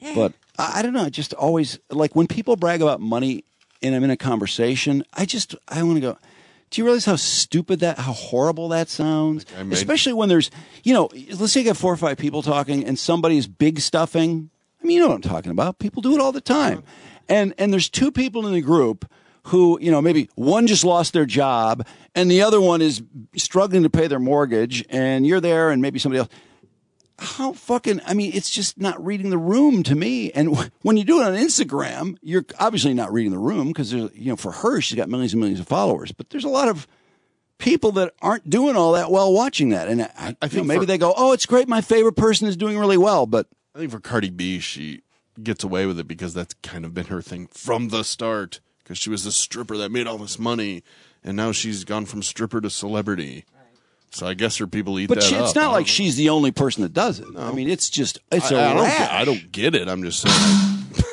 But I, I don't know. I just always like when people brag about money and I'm in a conversation. I just I want to go. Do you realize how stupid that, how horrible that sounds? I made- Especially when there's, you know, let's say you got four or five people talking and somebody's big stuffing. I mean, you know what I'm talking about. People do it all the time. And and there's two people in the group who, you know, maybe one just lost their job and the other one is struggling to pay their mortgage and you're there and maybe somebody else. How fucking, I mean, it's just not reading the room to me. And w- when you do it on Instagram, you're obviously not reading the room because, there's, you know, for her, she's got millions and millions of followers. But there's a lot of people that aren't doing all that well watching that. And I, I think know, maybe for- they go, oh, it's great. My favorite person is doing really well. But I think for Cardi B, she gets away with it because that's kind of been her thing from the start. Because she was the stripper that made all this money, and now she's gone from stripper to celebrity. So I guess her people eat but that she, up. it's not I like don't- she's the only person that does it. I mean, it's just, it's I, a I don't, rash. get, I don't get it. I'm just saying.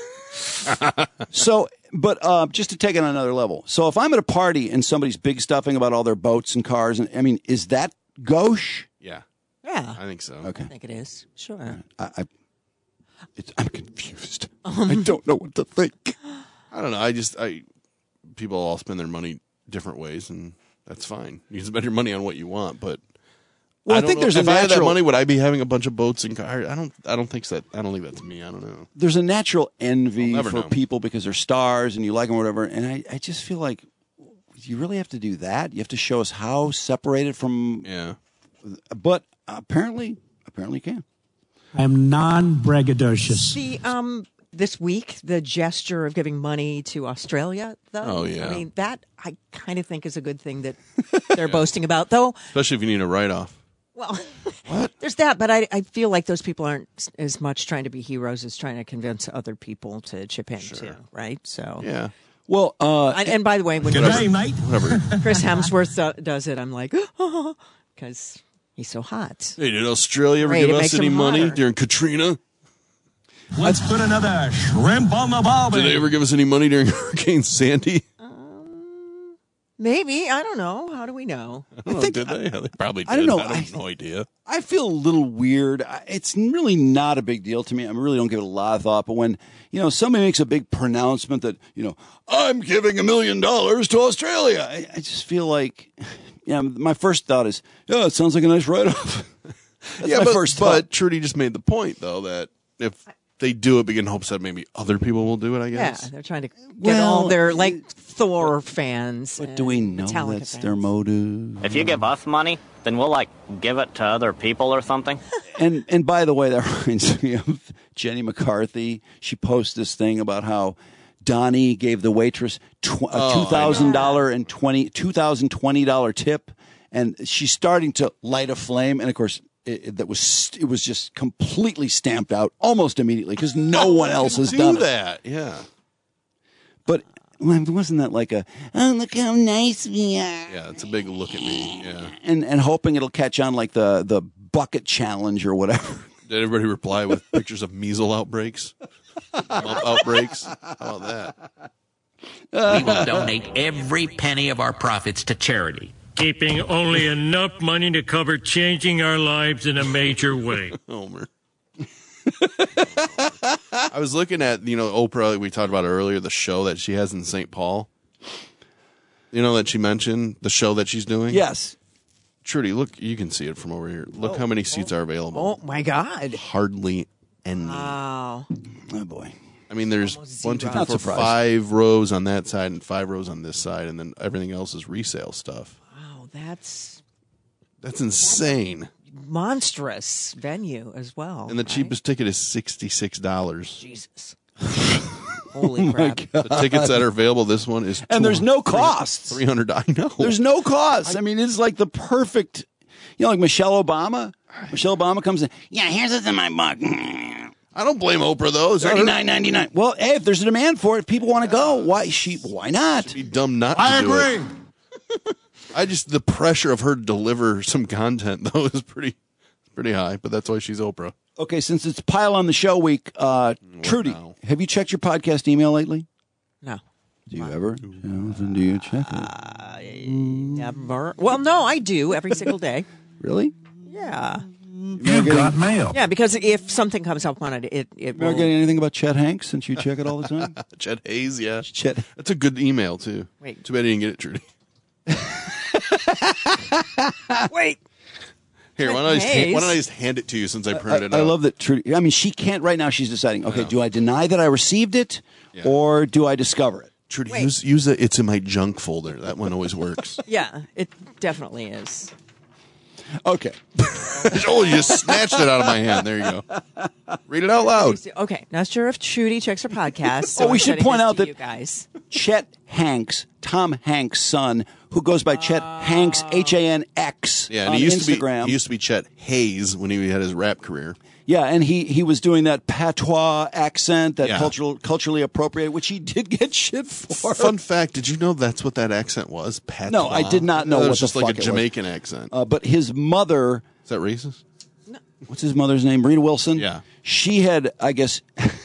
So, but uh, just to take it on another level. So if I'm at a party and somebody's big stuffing about all their boats and cars, and I mean, is that gauche? Yeah. Yeah. I think so. Okay. I think it is. Sure. I, I it's, I'm confused. I don't know what to think. I don't know. I just, I people all spend their money different ways, and that's fine. You can spend your money on what you want, but Well, I don't think know. there's a if I had that natural- money, would I be having a bunch of boats and cars? I don't. I don't think so. I don't think that's me. I don't know. There's a natural envy I'll never for know. people because they're stars and you like them or whatever. And I, I just feel like you really have to do that. You have to show us how separated from. Yeah. But apparently, apparently you can. I am non-braggadocious. The um this week, the gesture of giving money to Australia, though. Oh, yeah. I mean, that I kind of think is a good thing that they're boasting about, though. Especially if you need a write off. Well, there's that, but I, I feel like those people aren't as much trying to be heroes as trying to convince other people to chip in too, right? So Yeah. Well, uh, and, and by the way, when Good day, mate. Whatever. Chris Hemsworth do- does it, I'm like, because he's so hot. Hey, did Australia ever Right, give it us makes any them money hotter. during Katrina? Let's put another shrimp on the barbie. Did they ever give us any money during Hurricane Sandy? Maybe, I don't know. How do we know? I don't know, did they? They probably did. I don't know. I have I- no idea. I feel a little weird. I- It's really not a big deal to me. I really don't give it a lot of thought. But when, you know, somebody makes a big pronouncement that, you know, I'm giving a million dollars to Australia, I, I just feel like, you know, my first thought is, yeah, it sounds like a nice write-off. That's yeah, my but, first but thought. Trudy just made the point, though, that if they do it in hopes that maybe other people will do it, I Yeah, guess. they're trying to get Well, all their like Thor fans. But do we know Metallica that's fans. their motive? If you give us money, then we'll like give it to other people or something. And and by the way, that reminds me of Jenny McCarthy. She posts this thing about how Donnie gave the waitress tw- a Oh, two thousand dollar and twenty two thousand twenty dollar tip, and she's starting to light a flame. And of course, it, it- that was it was just completely stamped out almost immediately because no one else has do done it. that. Yeah. But well, wasn't that like a oh look how nice we are? Yeah, it's a big look at me. Yeah. And and hoping it'll catch on like the the bucket challenge or whatever. Did everybody reply with pictures of measles outbreaks? Mump outbreaks? How about that? We will donate every penny of our profits to charity. Keeping only enough money to cover changing our lives in a major way. Homer. I was looking at, you know, Oprah, we talked about earlier, the show that she has in Saint Paul. You know that she mentioned, the show that she's doing? Yes. Trudy, look, you can see it from over here. Look how many seats are available. Oh my God! Hardly any. Wow. Oh boy. I mean, there's Almost one, two, zero. three, Not four, surprised. five rows on that side and five rows on this side, and then everything else is resale stuff. Wow, that's That's insane. monstrous venue as well. And the right? cheapest ticket is sixty-six dollars. Jesus. Holy crap! The tickets that are available, this one is And there's no costs. three hundred dollars. I know. There's no cost. I mean, it's like the perfect, you know, like Michelle Obama. Michelle Obama comes in. Yeah, here's what's in my book. I don't blame Oprah though. Is Thirty nine ninety nine. Well, hey, if there's a demand for it, if people want to go. Why she? Why not? Be dumb not to I do agree. it. I just the pressure of her to deliver some content though is pretty pretty high, but that's why she's Oprah. Okay, since it's pile on the show week, uh, Trudy, now? have you checked your podcast email lately? No. Do you ever? Jonathan, do you check it? Never. Well, no, I do every single day. Really? Yeah. You've got mail. Yeah, because if something comes up on it, it it You're will. getting anything about Chet Hanks since you check it all the time? Chet Hayes, yeah. Chet. That's a good email, too. Wait. Too bad you didn't get it, Trudy. Wait. Here, why don't, I just hand, why don't I just hand it to you since I printed I, it I out? love that Trudy. I mean, she can't right now. She's deciding. Okay, do I deny that I received it, or do I discover it? Trudy, use, use the it's in my junk folder. That one always works. Yeah, it definitely is. Okay. Oh, you just snatched it out of my hand. There you go. Read it out loud. Okay, not sure if Trudy checks her podcast. So Oh, we I'm should sending point this out to that you guys. Chet Hanks, Tom Hanks' son, who goes by Chet Hanks, H A N X, Yeah, and on he used Instagram. to be he used to be Chet Hayes when he had his rap career. Yeah, and he, he was doing that patois accent, that Yeah. cultural culturally appropriate, which he did get shit for. Fun fact: did you know that's what that accent was? Patois. No, I did not know It what was the just like fuck a it was. Jamaican accent. Uh, but his mother, Is that racist? what's his mother's name? Rita Wilson? Yeah. She had, I guess,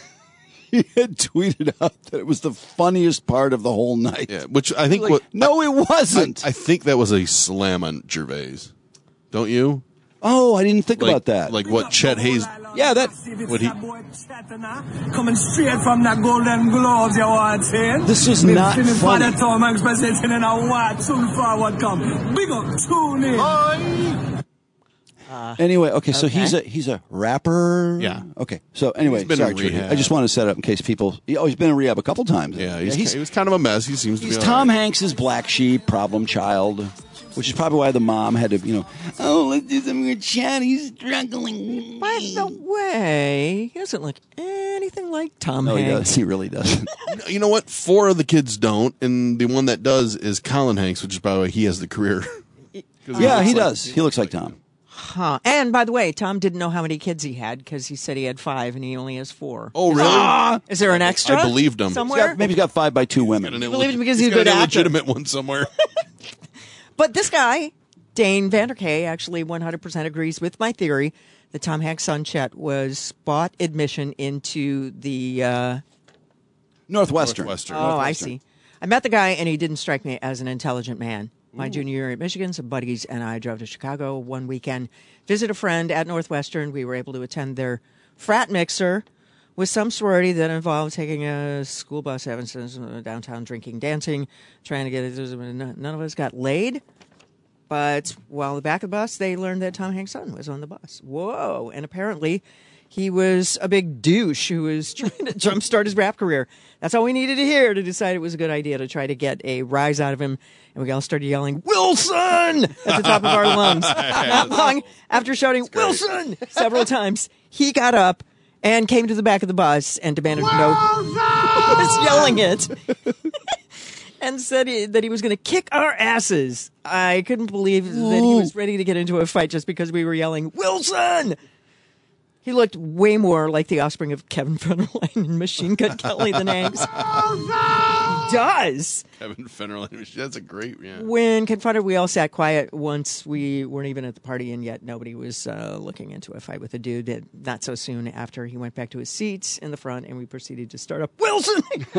he had tweeted out that it was the funniest part of the whole night. Yeah, which I think Like, what no, it wasn't. I, I think that was a slam on Gervais. Don't you? Oh, I didn't think Like- about that. Like what Chet Hayes? Yeah, that. What he? Coming straight from the Golden Globes, you want to say? This is not Listening for funny. the Tom Hanks presenting in a what? Soon forward come. Big up, tune in. Anyway, okay, so okay. he's a he's a rapper. Yeah. Okay. So anyway, He's been sorry, in Trudy. rehab. I just want to set up in case people. Oh, he's been in rehab a couple times. Yeah, he's, he's he was kind of a mess. He seems to he's be. Tom all right. Hanks's black sheep, problem child, which is probably why the mom had to, you know, oh, let's do some with Chad. He's struggling. By the way, he doesn't look anything like Tom No, he Hanks. does. He really doesn't. You know what? Four of the kids don't, and the one that does is Colin Hanks, which is by the way he has the career. 'Cause yeah, looks he like- does. He looks like Tom. Huh. And by the way, Tom didn't know how many kids he had because he said he had five and he only has four. Oh, really? Ah! Is there an extra? I believed him. He's Somewhere? got, maybe he's got five by two women. An believed him because he's a got good an actor. illegitimate one somewhere. But this guy, Dane Vanderkay, actually one hundred percent agrees with my theory that Tom Hanks' son Chet was bought admission into the. Uh, Northwestern. Northwestern. oh, I Northwestern. see. I met the guy and he didn't strike me as an intelligent man. My junior year at Michigan, some buddies and I drove to Chicago one weekend, visit a friend at Northwestern. We were able to attend their frat mixer with some sorority that involved taking a school bus, Evanston, downtown, drinking, dancing, trying to get it. None of us got laid. But while on the back of the bus, they learned that Tom Hanks' son was on the bus. Whoa. And apparently he was a big douche who was trying to jumpstart his rap career. That's all we needed to hear to decide it was a good idea to try to get a rise out of him. And we all started yelling, Wilson! At the top of our lungs. Not long after shouting, Wilson! several times, he got up and came to the back of the bus and demanded to know who was yelling it. And said he, that he was going to kick our asses. I couldn't believe that he was ready to get into a fight just because we were yelling, Wilson! He looked way more like the offspring of Kevin Federline and Machine Gun Kelly than Hanks. He does. Kevin Federline. That's a great. Yeah. When confronted, we all sat quiet once we weren't even at the party, and yet nobody was uh, looking into a fight with a dude. That not so soon after he went back to his seats in the front, and we proceeded to start up, Wilson!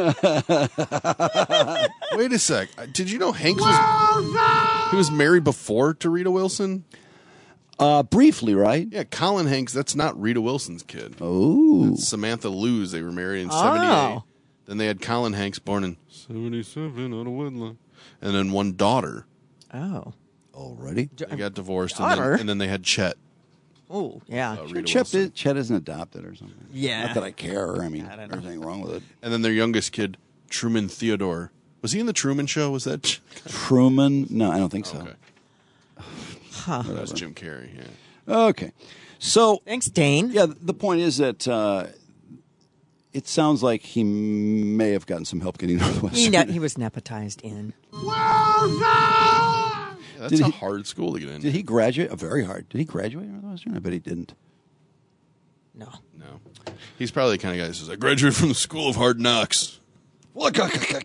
Wait a sec. Did you know Hanks was he was married before to Rita Wilson? Uh, briefly, right? Yeah, Colin Hanks. That's not Rita Wilson's kid. Oh, That's Samantha Lewis. They were married in Oh. seventy-eight. Then they had Colin Hanks, born in seventy-seven, out of wedlock, and then one daughter. Oh. Already? They got divorced, and then, Daughter? and then they had Chet. Oh, yeah. Uh, Rita Chet, Wilson. is, Chet isn't adopted or something. Yeah. Not that I care. I mean, I don't know. there's anything wrong with it. And then their youngest kid, Truman Theodore. Was he in the Truman Show? Was that? Truman? No, I don't think so. Okay. Huh. That was Jim Carrey. Yeah. Okay. So, Thanks, Dane. yeah, the point is that uh, it sounds like he may have gotten some help getting Northwestern. He, ne- he was nepotized in. Yeah, that's Did a he- hard school to get into. Did he graduate? Oh, very hard. Did he graduate Northwestern? I bet he didn't. No. No. He's probably the kind of guy that says, I graduated from the School of Hard Knocks. Look, Bust just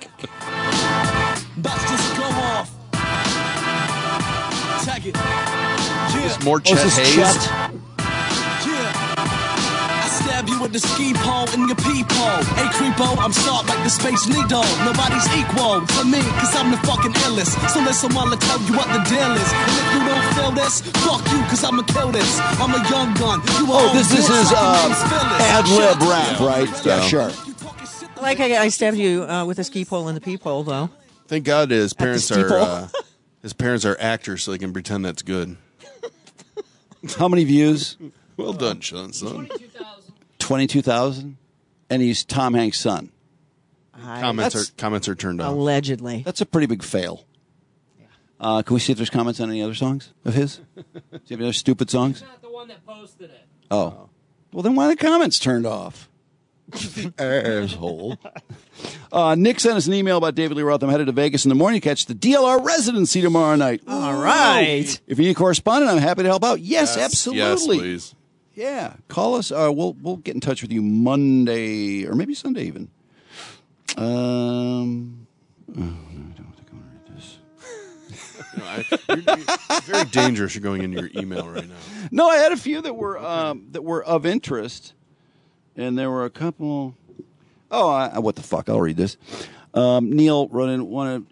go off. Tag it. Yeah. It's more oh, Chet is this Hayes. Chet? Yeah. I stab you with with the ski pole and your peephole. Hey, creepo, I'm sharp like the Space Needle. Nobody's equal to me, cause I'm the fucking illest. So listen while I tell you what the deal is. And if you don't feel this, fuck you, cause I'ma kill this. I'm a young gun. You Oh, this is his uh, ad-lib rap, right? Yeah, sure. Like I, I stabbed you uh, with a ski pole in the peephole, though. Thank God his parents steeple. are uh, his parents are actors, so they can pretend that's good. How many views? Well done, Sean, son. twenty-two thousand. And he's Tom Hanks' son. Comments That's- are comments are turned off. Allegedly. That's a pretty big fail. Uh, can we see if there's comments on any other songs of his? Do you have any other stupid songs? Not the one that posted it. Oh. Well, then why are the comments turned off? Asshole. Uh, Nick sent us an email about David Lee Roth. I'm headed to Vegas in the morning to catch the D L R residency tomorrow night. All right. If you need a correspondent, I'm happy to help out. Yes, Yes, absolutely. yes, please. Yeah, call us. Uh, we'll we'll get in touch with you Monday or maybe Sunday even. Um, oh, no, I don't think I want to read this. No, I, you're, you're very dangerous. You're going into your email right now. No, I had a few that were um, that were of interest, and there were a couple. Oh, I, what the fuck? I'll read this. Um, Neil wrote in, wanted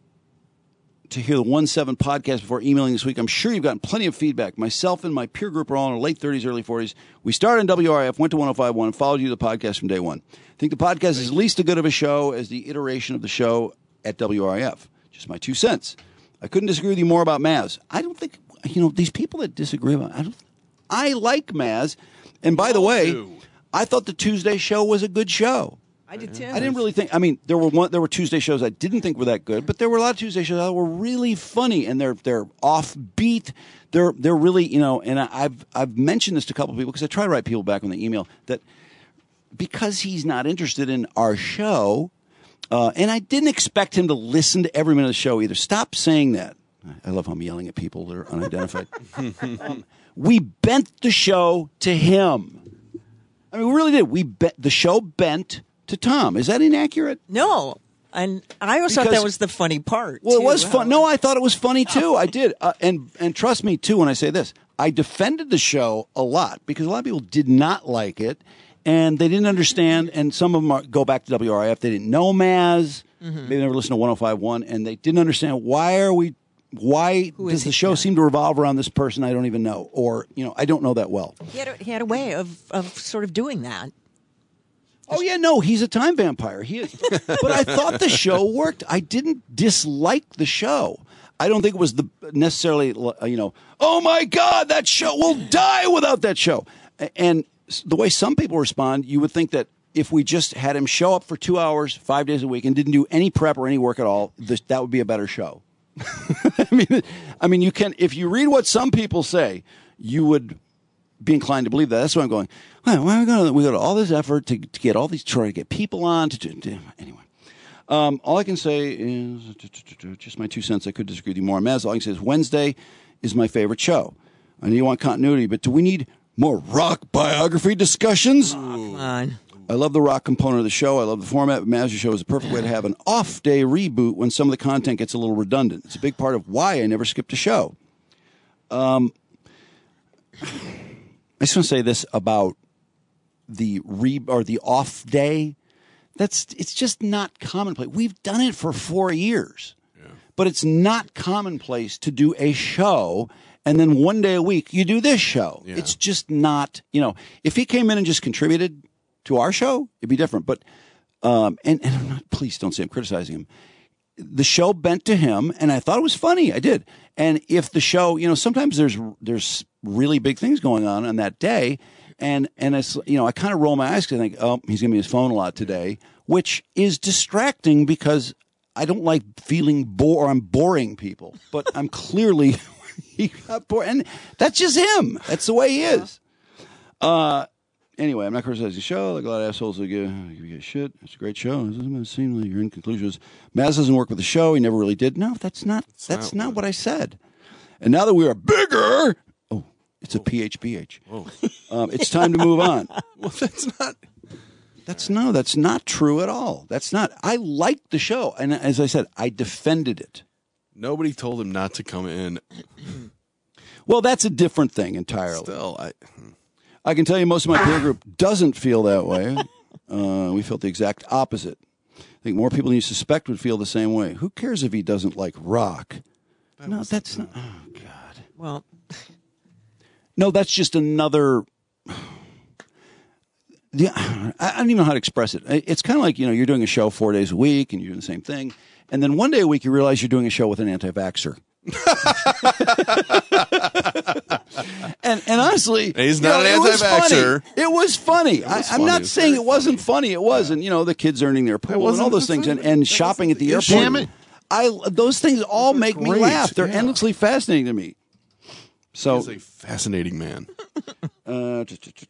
to hear the one seven podcast before emailing this week. I'm sure you've gotten plenty of feedback. Myself and my peer group are all in our late thirties, early forties. We started in W R I F, went to one oh five point one, and followed you the podcast from day one. I think the podcast is at least as good of a show as the iteration of the show at W R I F. Just my two cents. I couldn't disagree with you more about Maz. I don't think, you know, these people that disagree about I don't I like Maz. And by the way, I thought the Tuesday show was a good show. I did too. I didn't really think. I mean, there were one, there were Tuesday shows I didn't think were that good, but there were a lot of Tuesday shows that were really funny and they're they're offbeat. They're they're really, you know. And I, I've I've mentioned this to a couple of people because I try to write people back on the email that because he's not interested in our show, uh, and I didn't expect him to listen to every minute of the show either. Stop saying that. I love how I'm yelling at people that are unidentified. um, we bent the show to him. I mean, we really did. We bent the show bent to Tom. Is that inaccurate? No. And I always thought Because- that was the funny part. Well, it too. was Wow. fun. No, I thought it was funny too. I did, uh, and and trust me too when I say this. I defended the show a lot because a lot of people did not like it, and they didn't understand. And some of them are, go back to W R I F. They didn't know Maz. Mm-hmm. Maybe they never listened to one oh five point one, and they didn't understand why are we. Why Who does is the he? show Yeah. seem to revolve around this person I don't even know, or you know I don't know that well? He had, a, he had a way of, of sort of doing that. Oh yeah, no, he's a time vampire. He is. But I thought the show worked. I didn't dislike the show. I don't think it was the necessarily you know, oh my God, that show will die without that show. And the way some people respond, you would think that if we just had him show up for two hours, five days a week, and didn't do any prep or any work at all, this, that would be a better show. I mean, I mean, you can if you read what some people say, you would be inclined to believe that. That's why I'm going. Well, why are we going? We go to all this effort to, to get all these try to get people on. To, to, to anyway, um, all I can say is just my two cents. I could disagree with you more. Maz, all I can say is Wednesday is my favorite show. I know you want continuity, but do we need more rock biography discussions? Come on. I love the rock component of the show. I love the format. Maz's show is a perfect way to have an off-day reboot when some of the content gets a little redundant. It's a big part of why I never skipped a show. Um, I just want to say this about the re or the off day. That's it's just not commonplace. We've done it for four years, yeah. But it's not commonplace to do a show and then one day a week you do this show. Yeah. It's just not. You know, if he came in and just contributed to our show, it'd be different. But um, and and I'm not, please don't say I'm criticizing him. The show bent to him, and I thought it was funny. I did. And if the show, you know, sometimes there's there's really big things going on on that day, and and it's you know I kind of roll my eyes because I think, oh, he's gonna be on his phone a lot today, which is distracting because I don't like feeling bored. Or I'm boring people, but I'm clearly he got bored, and that's just him. That's the way he is. Uh. Anyway, I'm not criticizing the show. Like a lot of assholes that give, give you shit. It's a great show. It doesn't seem like you're in conclusions. Maz doesn't work with the show. He never really did. No, that's not. That's, that's not, not what I said. And now that we are bigger, oh, it's a P H B H. Um, it's time to move on. Well, that's not. That's no. That's not true at all. That's not. I liked the show, and as I said, I defended it. Nobody told him not to come in. Well, that's a different thing entirely. Still, I. I can tell you most of my peer group doesn't feel that way. Uh, we felt the exact opposite. I think more people than you suspect would feel the same way. Who cares if he doesn't like rock? That no, that's not. Oh, God. Well, no, that's just another. Yeah, I don't even know how to express it. It's kind of like, you know, you're doing a show four days a week and you're doing the same thing. And then one day a week you realize you're doing a show with an anti-vaxxer. and and honestly, he's not you know, an anti-vaxxer. It was funny. It was funny. It was I, funny. I'm not saying it wasn't funny. It was, and you know, the kids earning their pool and all those things, and, and shopping at the airport. Damn it. I those things all make me great. laugh. They're Yeah. endlessly fascinating to me. So He's a fascinating man. uh,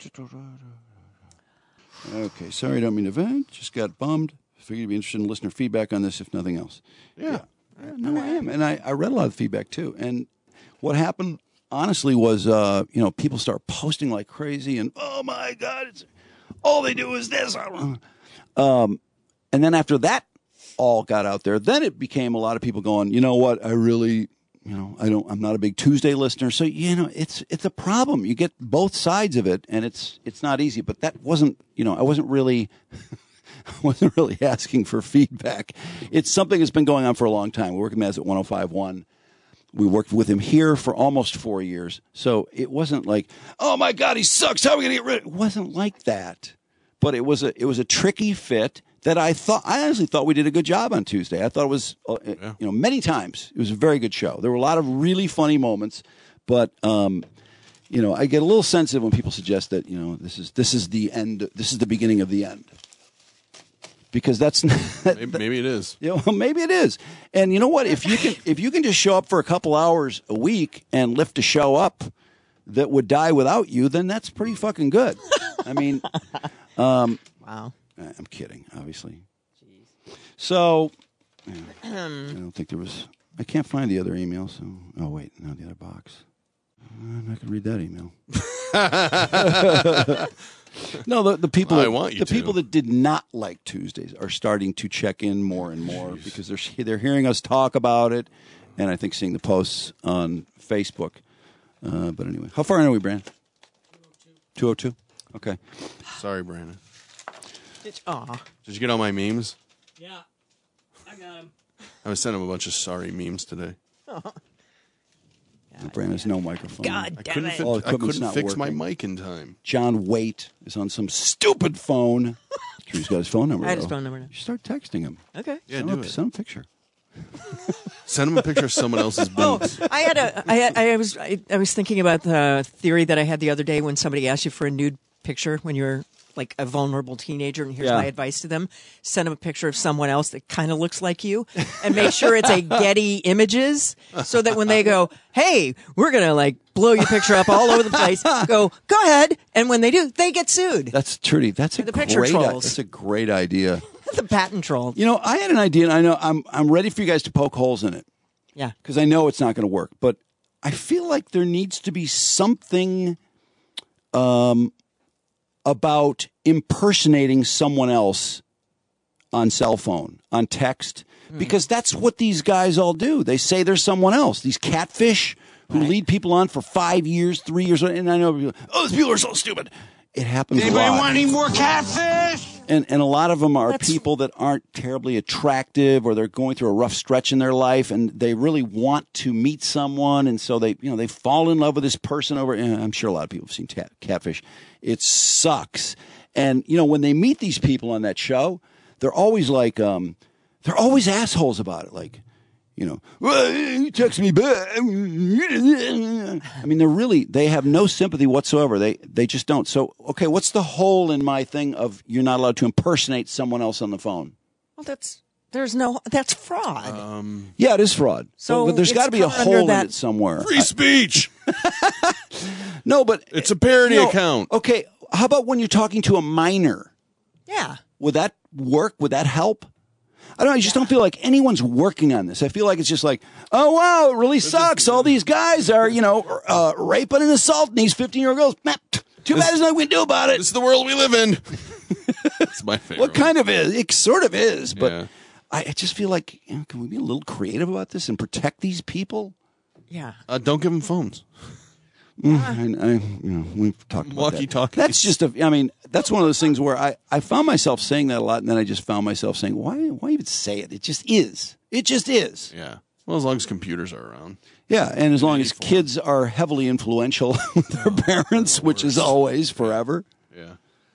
okay, sorry, I don't mean to vent. Just got bummed. Figured you'd be interested in listener feedback on this, if nothing else. Yeah. Yeah, no, I am, and I, I read a lot of feedback too. And what happened, honestly, was uh, you know people start posting like crazy, and oh my God, it's all they do is this. Um, and then after that all got out there, then it became a lot of people going, you know what, I really, you know, I don't, I'm not a big Tuesday listener, so you know, it's it's a problem. You get both sides of it, and it's it's not easy. But that wasn't, you know, I wasn't really. I wasn't really asking for feedback. It's something that's been going on for a long time. We worked with Maz at one oh five point one. We worked with him here for almost four years. So it wasn't like, oh my God, he sucks. How are we going to get rid of it? It wasn't like that. But it was a it was a tricky fit that I thought I honestly thought we did a good job on Tuesday. I thought it was uh, Yeah. you know many times it was a very good show. There were a lot of really funny moments, but um, you know I get a little sensitive when people suggest that you know this is this is the end. This is the beginning of the end. Because that's not, Maybe, maybe it is. you know, well, maybe it is. And you know what? If you can, if you can just show up for a couple hours a week and lift a show up that would die without you, then that's pretty fucking good. I mean, um, wow. I'm kidding, obviously. So, yeah, I don't think there was. I can't find the other email. So, oh wait, no, the other box. I'm not gonna read that email. No, the, the people I that, want you the to. people that did not like Tuesdays are starting to check in more and more because they're they're hearing us talk about it, and I think seeing the posts on Facebook. Uh, but anyway, how far in are we, Brandon? two oh two. Okay. Sorry, Brandon. Aw. Did you get all my memes? Yeah, I got him. I was sending him a bunch of sorry memes today. Brandon has no microphone. God I damn couldn't, it. fit, All the I equipment's couldn't not fix working. my mic in time. John Waite is on some stupid phone. Sure, he's got his phone number. I had his though. phone number now. You start texting him. Okay. Yeah, send do him, a- it. Send him a picture. Send him a picture of someone else's Oh, boots. I had a. I, had, I was. I, I was thinking about the theory that I had the other day when somebody asked you for a nude picture when you're like a vulnerable teenager, and here's Yeah. my advice to them: send them a picture of someone else that kind of looks like you, and make sure it's a Getty Images, so that when they go, "Hey, we're gonna like blow your picture up all over the place," go, "Go ahead," and when they do, they get sued. That's Trudy. That's a The picture great. trolls. That's a great idea. The patent troll. You know, I had an idea, and I know I'm I'm ready for you guys to poke holes in it Yeah. because I know it's not going to work. But I feel like there needs to be something um, about impersonating someone else on cell phone, on text, because that's what these guys all do. They say they're someone else. These catfish who lead people on for five years, three years, and I know people, oh, these people are so stupid. It happens a Anybody lot. want any more catfish? And and a lot of them are That's- people that aren't terribly attractive, or they're going through a rough stretch in their life, and they really want to meet someone, and so they you know they fall in love with this person over. And I'm sure a lot of people have seen cat, Catfish. It sucks. And you know when they meet these people on that show, they're always like um, they're always assholes about it. Like you know, well, you text me back. I mean, they're really they have no sympathy whatsoever. They they just don't. So okay, what's the hole in my thing of you're not allowed to impersonate someone else on the phone? Well, that's there's no that's fraud. Um, Yeah, it is fraud. So but there's it's got to be a covered under hole in that- it somewhere. free speech. No, but It's a parody no, account. Okay, how about when you're talking to a minor? yeah. Would that work? Would that help? I don't know. I just don't feel like anyone's working on this. I feel like it's just like, oh, wow, it really sucks. All these guys are, you know, uh, raping and assaulting these fifteen-year-old girls. Nah, too bad there's nothing we can do about it. This is the world we live in. That's my favorite. What kind of is? It sort of is. But Yeah. I, I just feel like, you know, can we be a little creative about this and protect these people? Yeah. Uh, don't give them phones. Mm, I, I, you know, we've talked about Walkie that. talkie. That's just a. I mean, that's one of those things where I, I found myself saying that a lot, and then I just found myself saying, "Why? Why even say it? It just is. It just is." Yeah. Well, as long as computers are around. Yeah, and as long as kids are heavily influential with their parents, which is always forever. Yeah.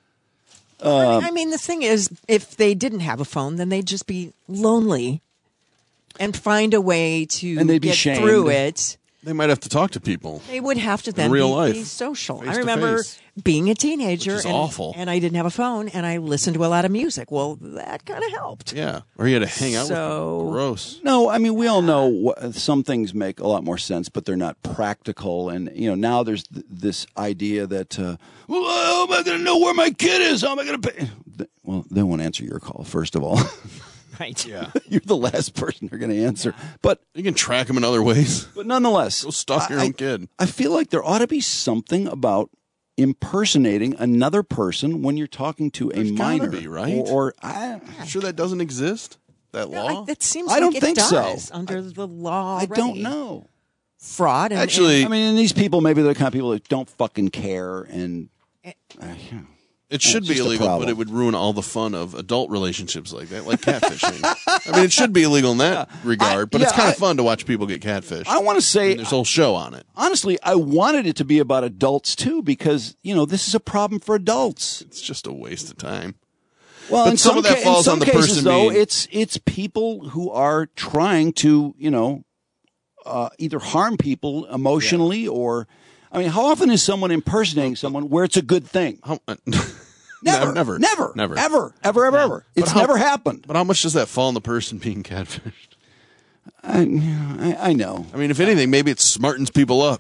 Uh, I mean, the thing is, if they didn't have a phone, then they'd just be lonely and find a way to And they'd be get shamed. through it. They might have to talk to people. They would have to then In real be, life. be social. Face I to remember face. being a teenager Which is and, awful. and I didn't have a phone and I listened to a lot of music. Well, that kind of helped. Yeah. Or you had to hang out with So- people. Gross. No, I mean we all know what, some things make a lot more sense, but they're not practical. And you know now there's th- this idea that uh, well, how am I going to know where my kid is? How am I going to pay? Well, they won't answer your call first of all. Right. Yeah. You're the last person they're going to answer. But You can track them in other ways. but nonetheless, Go stalk your I- own kid. I feel like there ought to be something about impersonating another person when you're talking to a There's gotta minor, be, right? Or, or I, You sure that doesn't exist? That law? I, it seems I like don't it think so. does under the law. I don't already. know. Fraud. And, Actually, I mean, and these people, maybe they're the kind of people that don't fucking care, and uh, yeah. it should it's be just a illegal, but problem. it would ruin all the fun of adult relationships like that, like catfishing. I mean, it should be illegal in that regard, but it's yeah, kind I- of fun to watch people get catfished. I want to say, I mean, there's a whole show on it. honestly, I wanted it to be about adults too, because you know this is a problem for adults. It's just a waste of time. Well, But in some some, of that ca- falls in some on the cases, person though, being- it's it's people who are trying to, you know, uh, either harm people emotionally or, I mean, how often is someone impersonating someone where it's a good thing? How, uh, Never, never, never, never, ever, ever, ever, ever. It's how- never happened. But how much does that fall on the person being catfished? I, I, I know. I mean, if anything, maybe it smartens people up.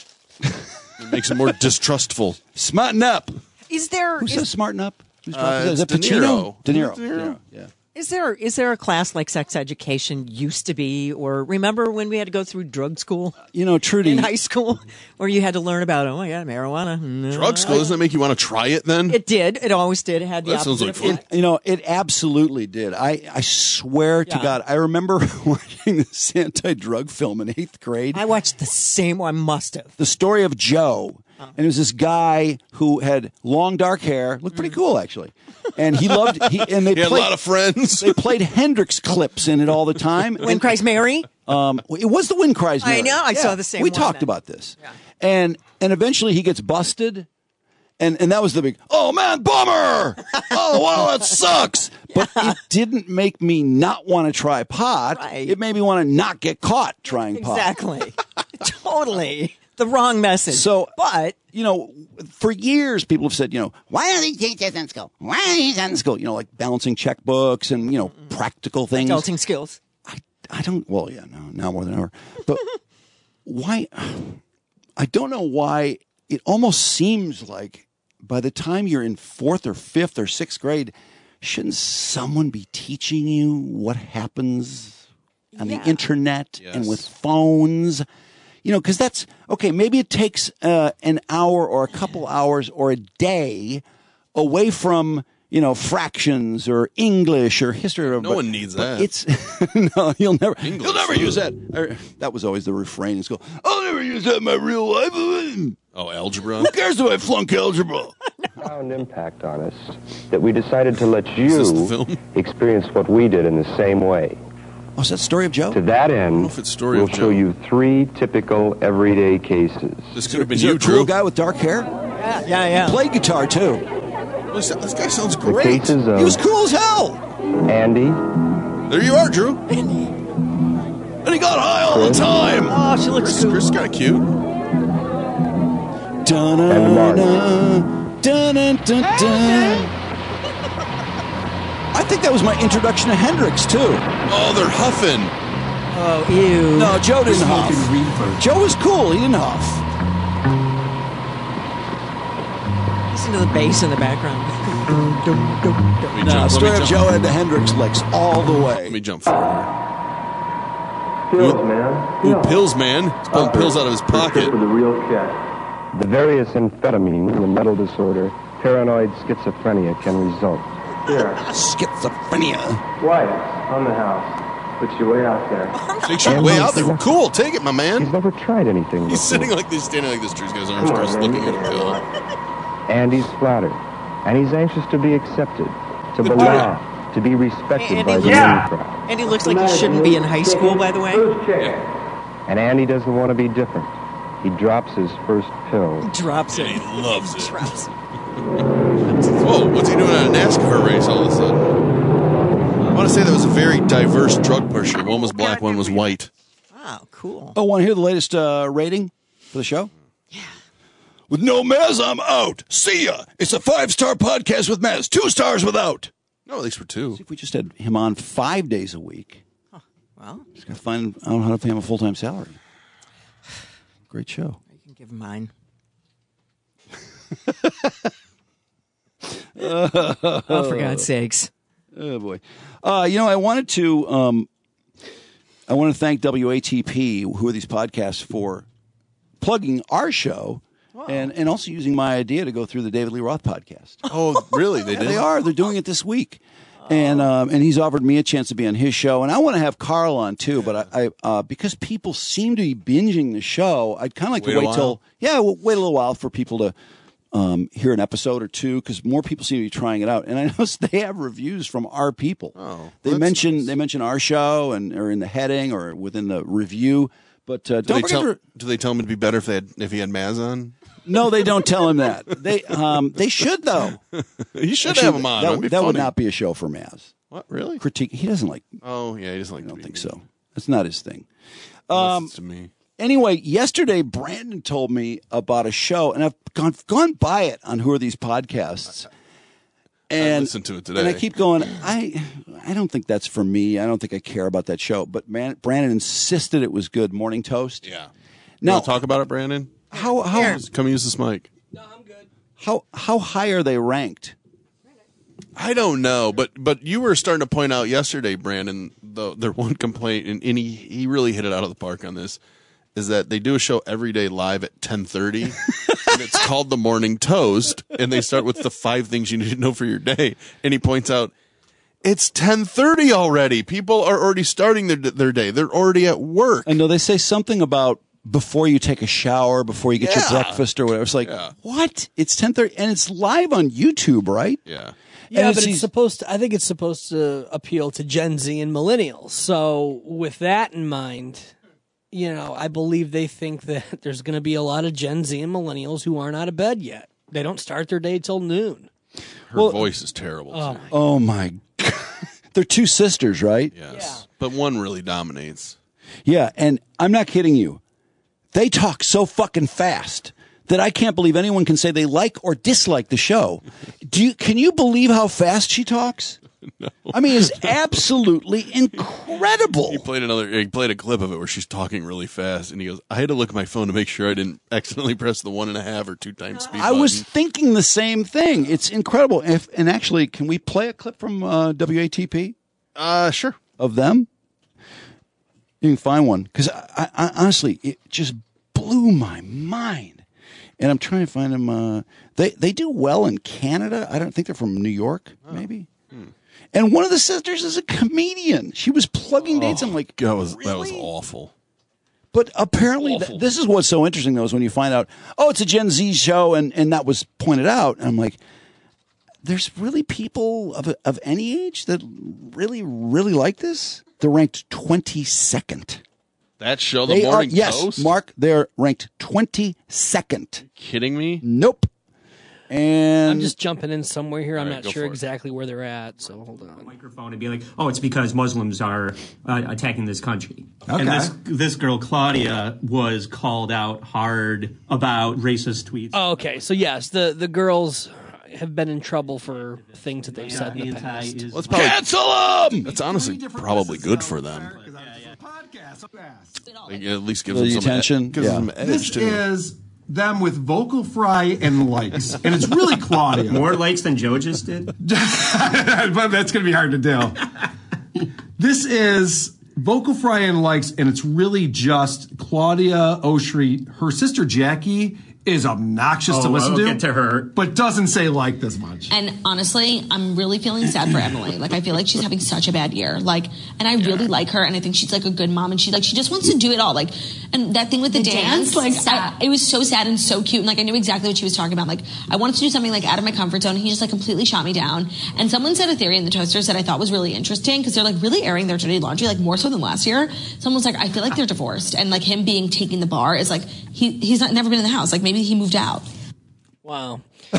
It makes them more distrustful. Smarten up. Is there Who is, says smarten up? Who's Uh, talking? Is it's that De Pacino? Niro. De Niro. De Niro. Yeah. is there is there a class like sex education used to be, or remember when we had to go through drug school You know, Trudy. in high school, where you had to learn about oh my god marijuana? No. Drug school, doesn't that make you want to try it then? It did. It always did. It had the That sounds opposite like effect. fun. You know, it absolutely did. I, I swear to Yeah. God, I remember watching this anti-drug film in eighth grade. I watched the same one. Must have. The story of Joe. And it was this guy who had long dark hair, looked pretty cool actually, and he loved. He and they He had a played, lot of friends. They played Hendrix clips in it all the time. When Christ Mary. Um, it was the Wind Cries. I Mary. know, I Yeah. saw the same We one talked then. about this, and and eventually he gets busted, and and that was the big. Oh man, bummer! Oh wow, that sucks. But it didn't make me not want to try pot. Right. It made me want to not get caught trying pot. Exactly. Totally. The wrong message. So, but you know, for years people have said, you know, why don't they teach this in school? Why don't they teach that in school? You know, like balancing checkbooks and you know practical things. adulting skills. I don't. Well, yeah, no, now more than ever. But why? I don't know why. It almost seems like by the time you're in fourth or fifth or sixth grade, shouldn't someone be teaching you what happens on Yeah. the internet and Yes. with phones? You know, because that's okay. Maybe it takes uh, an hour or a couple hours or a day away from you know fractions or English or history. Or, No but- one needs but that. It's no, you'll never. English, you'll never use that. Or, that was always the refrain in school. I'll never use that in my real life. Who Oh, algebra. cares if I flunk algebra? Profound impact on us that we decided to let Is this the you film? experience what we did in the same way. Oh, is that Story of Joe? To that know end, if it's Story we'll of show Joe. you three typical everyday cases. This could have been Is there you, a cool Drew. guy with dark hair? Yeah, yeah, yeah. Played guitar too. This, this guy sounds The great. cases He was of cool as hell, Andy, There you are, Drew. and he got high all the time. Oh, she looks Chris, cool. Chris is kind of cute. and Mark. Dun-dun-dun-dun. I think that was my introduction to Hendrix too. Oh, they're huffing. Oh, ew. No, Joe didn't huff. Joe was cool. He didn't huff. Listen to the bass in the background. Let me No, jump. Let Story me of jump. Joe had the Hendrix licks all the Let way. me jump forward. Pills, man. Ooh, pills, man. He's pulling pills out of his pocket. For the real check. The various amphetamines, the mental disorder, paranoid schizophrenia can result. Here. Schizophrenia. White on the house. Puts you way out there. Takes you way out there. Cool, take it, my man. He's never tried anything He's before. sitting like this, standing like this. He's got his arms Come on, crossed, man, looking you at a can pill. And he's flattered. And he's anxious to be accepted, to belong, to be respected Andy by the looks, young crowd. Andy looks like he shouldn't be in high school, by the way. And Andy doesn't want to be different. He drops his first pill. Drops it. He loves it. Drops it. Whoa, what's he doing at a NASCAR race all of a sudden? I want to say that was a very diverse drug pusher. One was black, one was white. Wow, cool. Oh, want to hear the latest uh, rating for the show? Yeah. With no Maz, I'm out. See ya. It's a five-star podcast with Maz. Two stars without. No, at least for two. See if we just had him on five days a week. Huh. Well, just got to find out how to pay him a full-time salary. Great show. You can give him mine. oh, for God's sakes. Oh, boy. Uh, you know, I wanted to um, I want to thank W A T P, who are these podcasts, for plugging our show wow. and, and also using my idea to go through the David Lee Roth podcast. Oh, really? They yeah, did? They are. They're doing it this week. And um, and he's offered me a chance to be on his show, and I want to have Carl on too. But I, I uh, because people seem to be binging the show, I'd kind of like Wait to a wait while. till yeah, we'll wait a little while for people to um, hear an episode or two, because more people seem to be trying it out. And I noticed they have reviews from our people. Oh, they that's mention nice. they mention our show and or in the heading or within the review. But uh, Do don't they, forget tell, to. do they tell him it'd be better if they had, if he had Maz on? No, they don't tell him that. They um, they should though. You should Actually, have him on. That, That'd be that would funny. not be a show for Maz. What, really? Critique. He doesn't like. Oh, yeah, he doesn't like I to don't be think mean. so. That's not his thing. Unless Um, it's to me. Anyway, yesterday Brandon told me about a show, and I've gone gone by it on Who Are These Podcasts. And, listened to it today. And I keep going, I I don't think that's for me. I don't think I care about that show. But man, Brandon insisted it was good. Morning Toast. Yeah. Now, You wanna talk about it, Brandon? how how Come use this mic. how how high are they ranked? I don't know, but but you were starting to point out yesterday, Brandon, the their one complaint, and, and he, he really hit it out of the park on this, is that they do a show every day live at ten thirty, and it's called The Morning Toast, and they start with the five things you need to know for your day. And he points out, it's ten thirty already. People are already starting their their day. They're already at work. I know they say something about before you take a shower, before you get Yeah. your breakfast or whatever. It's like, Yeah. what? It's ten thirty, and it's live on YouTube, right? Yeah. Yeah, And but it's it's these- supposed to, I think it's supposed to appeal to Gen Z and millennials. So with that in mind, you know, I believe they think that there's going to be a lot of Gen Z and millennials who aren't out of bed yet. They don't start their day till noon. Her Well- voice is terrible. Oh, too. Oh my God. They're two sisters, right? Yes. But one really dominates. Yeah, and I'm not kidding you. They talk so fucking fast that I can't believe anyone can say they like or dislike the show. Do you can you believe how fast she talks? No. I mean, it's absolutely incredible. He played another. He played a clip of it where she's talking really fast, and he goes, "I had to look at my phone to make sure I didn't accidentally press the one and a half or two times speed." I was button." thinking the same thing. It's incredible. If and actually, can we play a clip from uh, W A T P? Uh, sure. Of them? You can find one because I, I, I honestly, it just blew my mind. And I'm trying to find them. Uh, they they do well in Canada. I don't think they're from New York, maybe. Hmm. And one of the sisters is a comedian. She was plugging dates. I'm like, that was that was awful. but apparently, th- this is what's so interesting, though, is when you find out, oh, it's a Gen Z show, and, and that was pointed out. And I'm like, there's really people of of any age that really, really like this? They're ranked twenty-second. That show, The They are, Morning yes, Toast. Mark, they're ranked twenty-second. Kidding me? Nope. And I'm just jumping in somewhere here. I'm All right, not go sure for it. exactly where they're at, so hold on. Microphone and be like, oh, it's because Muslims are uh, attacking this country. Okay. And this this girl Claudia was called out hard about racist tweets. Oh, okay, so yes, the, the girls have been in trouble for things that they've said in the past. Well, it's probably, cancel them. That's honestly probably good for them. Like, at least gives The them some attention? ed- gives Yeah. them edge This too. is them with vocal fry and likes, and it's really Claudia. More likes than Joe just did. But that's going to be hard to do. This is vocal fry and likes, and it's really just Claudia Oshry. Her sister Jackie is obnoxious Oh, to listen I'll to. get to her. But doesn't say like this much. And honestly, I'm really feeling sad for Emily. Like, I feel like she's having such a bad year. Like, and I really like her, and I think she's like a good mom, and she like she just wants to do it all. Like, and that thing with the, The dance, dance? like, Sad. I, it was so sad and so cute, and like I knew exactly what she was talking about. Like, I wanted to do something like out of my comfort zone. And he just like completely shot me down. And someone said a theory in the toasters that I thought was really interesting because they're like really airing their dirty laundry, like more so than last year. Someone was like, I feel like they're divorced, and like him being taking the bar is like he he's not never been in the house. Like maybe he moved out. Wow.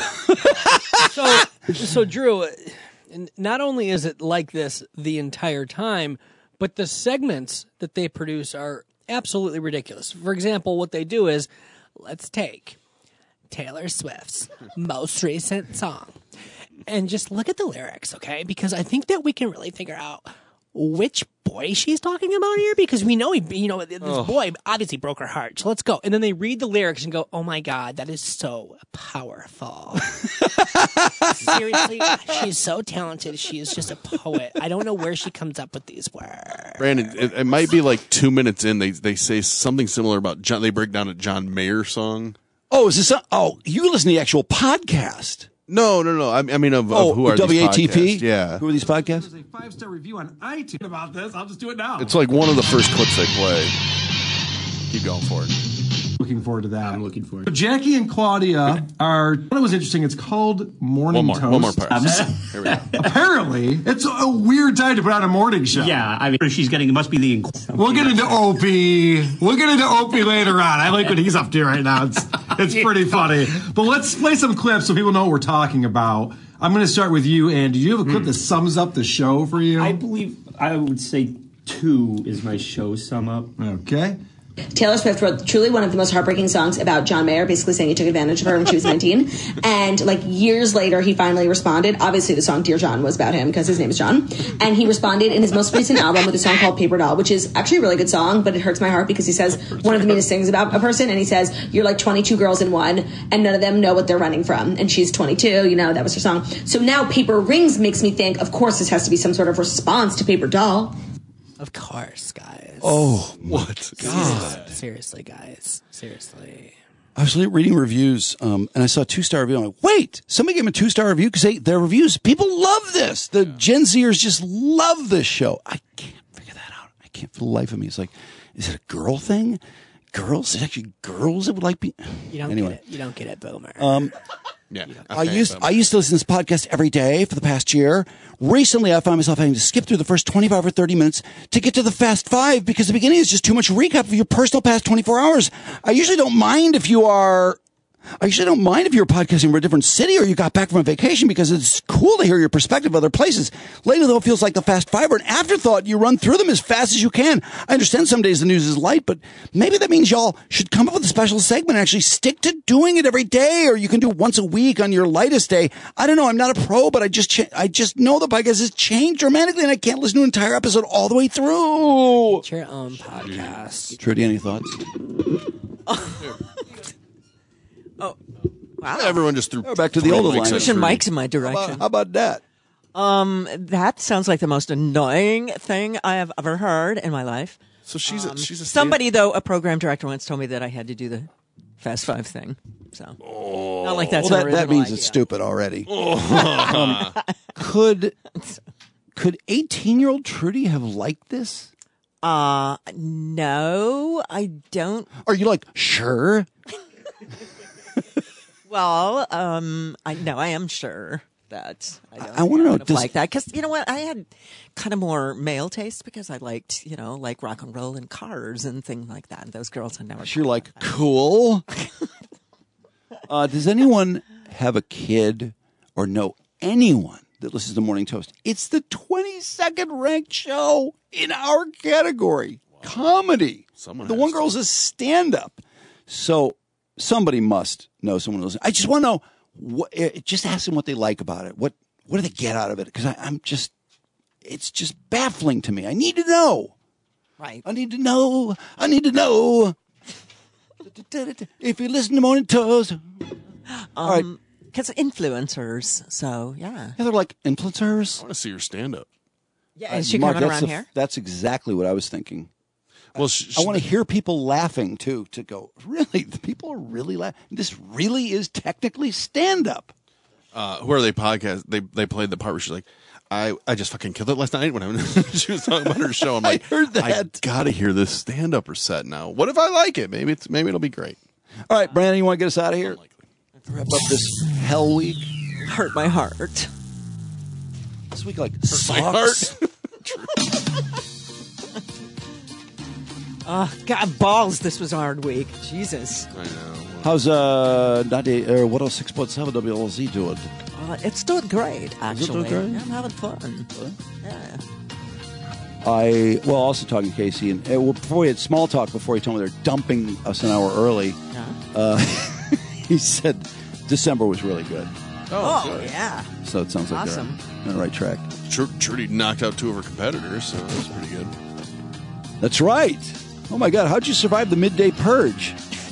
so, so Drew, not only is it like this the entire time, but the segments that they produce are absolutely ridiculous. For example, what they do is, let's take Taylor Swift's most recent song and just look at the lyrics, okay? Because I think that we can really figure out which boy she's talking about here, because we know he, you know, this Oh. boy obviously broke her heart. So let's go. And then they read the lyrics and go, "Oh my God, that is so powerful." Seriously, she's so talented. She is just a poet. I don't know where she comes up with these words. Brandon, it, it might be like two minutes in. They they say something similar about John. They break down a John Mayer song. Oh, is this? A, oh, you listen to the actual podcast? No, no, no. I, I mean, of, Oh, of who are W A T P? these podcasts? Yeah, Who are these podcasts? There's a five-star review on iTunes about this. I'll just do it now. it's like one of the first clips they play. Keep going for it. Looking forward to that. I'm looking for So it. Jackie and Claudia are. What was interesting? It's called Morning One more, Toast. one more part. Um, Here we go. Apparently, it's a weird time to put on a morning show. Yeah, I mean, she's getting, it must be the. We'll get into Opie. We'll get into Opie later on. I like what he's up to right now. It's it's pretty funny. But let's play some clips so people know what we're talking about. I'm going to start with you, Andy. Do you have a clip that sums up the show for you? I believe I would say two is my show sum up. Okay. Taylor Swift wrote truly one of the most heartbreaking songs about John Mayer, basically saying he took advantage of her when she was nineteen. And like years later, he finally responded. Obviously, the song Dear John was about him because his name is John. And he responded in his most recent album with a song called Paper Doll, which is actually a really good song, but it hurts my heart because he says one of the meanest things about a person. And he says, you're like twenty-two girls in one, and none of them know what they're running from. And she's twenty-two, you know, that was her song. So now Paper Rings makes me think, of course, this has to be some sort of response to Paper Doll. Of course, guys. Oh, what? God. Seriously, guys. Seriously. I was reading reviews, um, and I saw a two-star review. I'm like, wait, somebody gave him a two-star review because they, their reviews, people love this. The Gen Zers just love this show. I can't figure that out. I can't for the life of me. It's like, is it a girl thing? Girls? Is it actually girls that would like be? You don't anyway. get it. You don't get it, Boomer. Um, Yeah. I used I used to listen to this podcast every day for the past year. Recently, I found myself having to skip through the first twenty-five or thirty minutes to get to the Fast Five because the beginning is just too much recap of your personal past twenty-four hours. I usually don't mind if you are... I usually don't mind if you're podcasting from a different city or you got back from a vacation because it's cool to hear your perspective of other places. Later, though, it feels like the Fast Five are an afterthought. You run through them as fast as you can. I understand some days the news is light, but maybe that means y'all should come up with a special segment and actually stick to doing it every day, or you can do it once a week on your lightest day. I don't know. I'm not a pro, but I just ch- I just know the podcast has changed dramatically, and I can't listen to an entire episode all the way through. It's your own podcast. Trudy, any thoughts? Oh, wow. Everyone just threw. Oh, back to the older line. Pushing mics in my How direction. about, how about that? Um, that sounds like the most annoying thing I have ever heard in my life. So she's a, Um, she's a somebody though, a program director once told me that I had to do the Fast Five thing. So not like that's well, an that, that original means idea. it's stupid already. um, could could eighteen year old Trudy have liked this? Uh no, I don't. Are you like sure? Well, um, I no, I am sure that I don't I wanna know, kind of does- like that because you know what, I had kind of more male taste because I liked you know like rock and roll and cars and things like that. And those girls had never. You're like cool. uh, does anyone have a kid or know anyone that listens to Morning Toast? It's the twenty-second ranked show in our category, comedy. Someone the has one to. girl's a stand-up, so somebody must know someone who listens. I just want to know. What, eh, just ask them what they like about it. What what do they get out of it? Because I'm just, it's just baffling to me. I need to know. Right. I need to know. I need to know. If you listen to Morning Toast. All right. Um, because influencers. So yeah. Yeah, they're like influencers. I want to see your stand up. Yeah, is she coming that's around a- here? That's exactly what I was thinking. Well, sh- I want to hear people laughing too. To go, really? The people are really laughing. This really is technically stand up. Uh, who are they podcast? They they played the part where she's like, I, I just fucking killed it last night when I, she was talking about her show. I'm like, I heard that. I gotta hear this stand up set now. What if I like it? Maybe it's maybe it'll be great. All right, Brandon, you want to get us out of here? Wrap up this hell week. Hurt my heart. This week like My heart. sucks. Oh, God, balls. This was a hard week. Jesus. I know. How's uh ninety or one oh six point seven W L Z doing? Uh, it's doing great, actually. doing great? I'm having fun. Yeah. I well also talking to Casey and uh, well, before we had small talk before he told me they're dumping us an hour early. Yeah. Uh, he said December was really good. Oh, good. yeah. So it sounds like Awesome. they're on the right track. Tr- Trudy knocked out two of her competitors, so that was pretty good. That's right. Oh my God, how'd you survive the midday purge?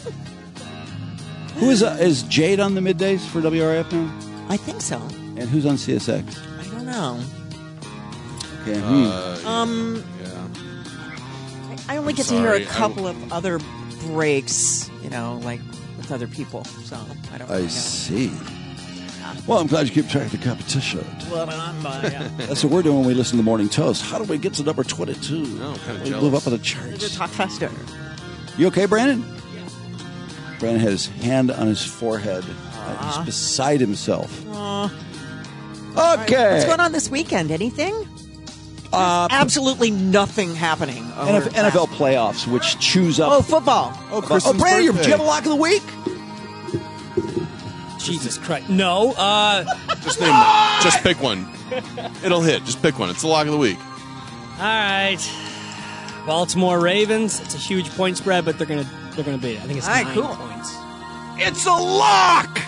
Who is uh, is Jade on the middays for W R F now? I think so. And who's on C S X? I don't know. Okay. hmm. Uh, Um, yeah. I only I'm get to hear sorry. a couple of other breaks, you know, like with other people. So I don't I really know. see. Well, I'm glad you keep track of the competition. Well, I'm by, yeah. That's what we're doing when we listen to Morning Toast. How do we get to number twenty-two? No, kind of we jealous. move up on the To charts. talk faster. You okay, Brandon? Yeah. Brandon had his hand on his forehead. Uh, he's beside himself. Aw. Okay. What's going on this weekend? Anything? Uh, Absolutely nothing happening. over N F L, N F L last- playoffs, which chews up. Oh, football. oh, Kristen's Brandon, you- do birthday. you have a lock of the week? Jesus Christ. No. Uh, Just name Just pick one. It'll hit. Just pick one. It's the lock of the week. all right. Baltimore Ravens. It's a huge point spread, but they're gonna they're gonna beat it. I think it's All right, nine cool. points. It's a lock!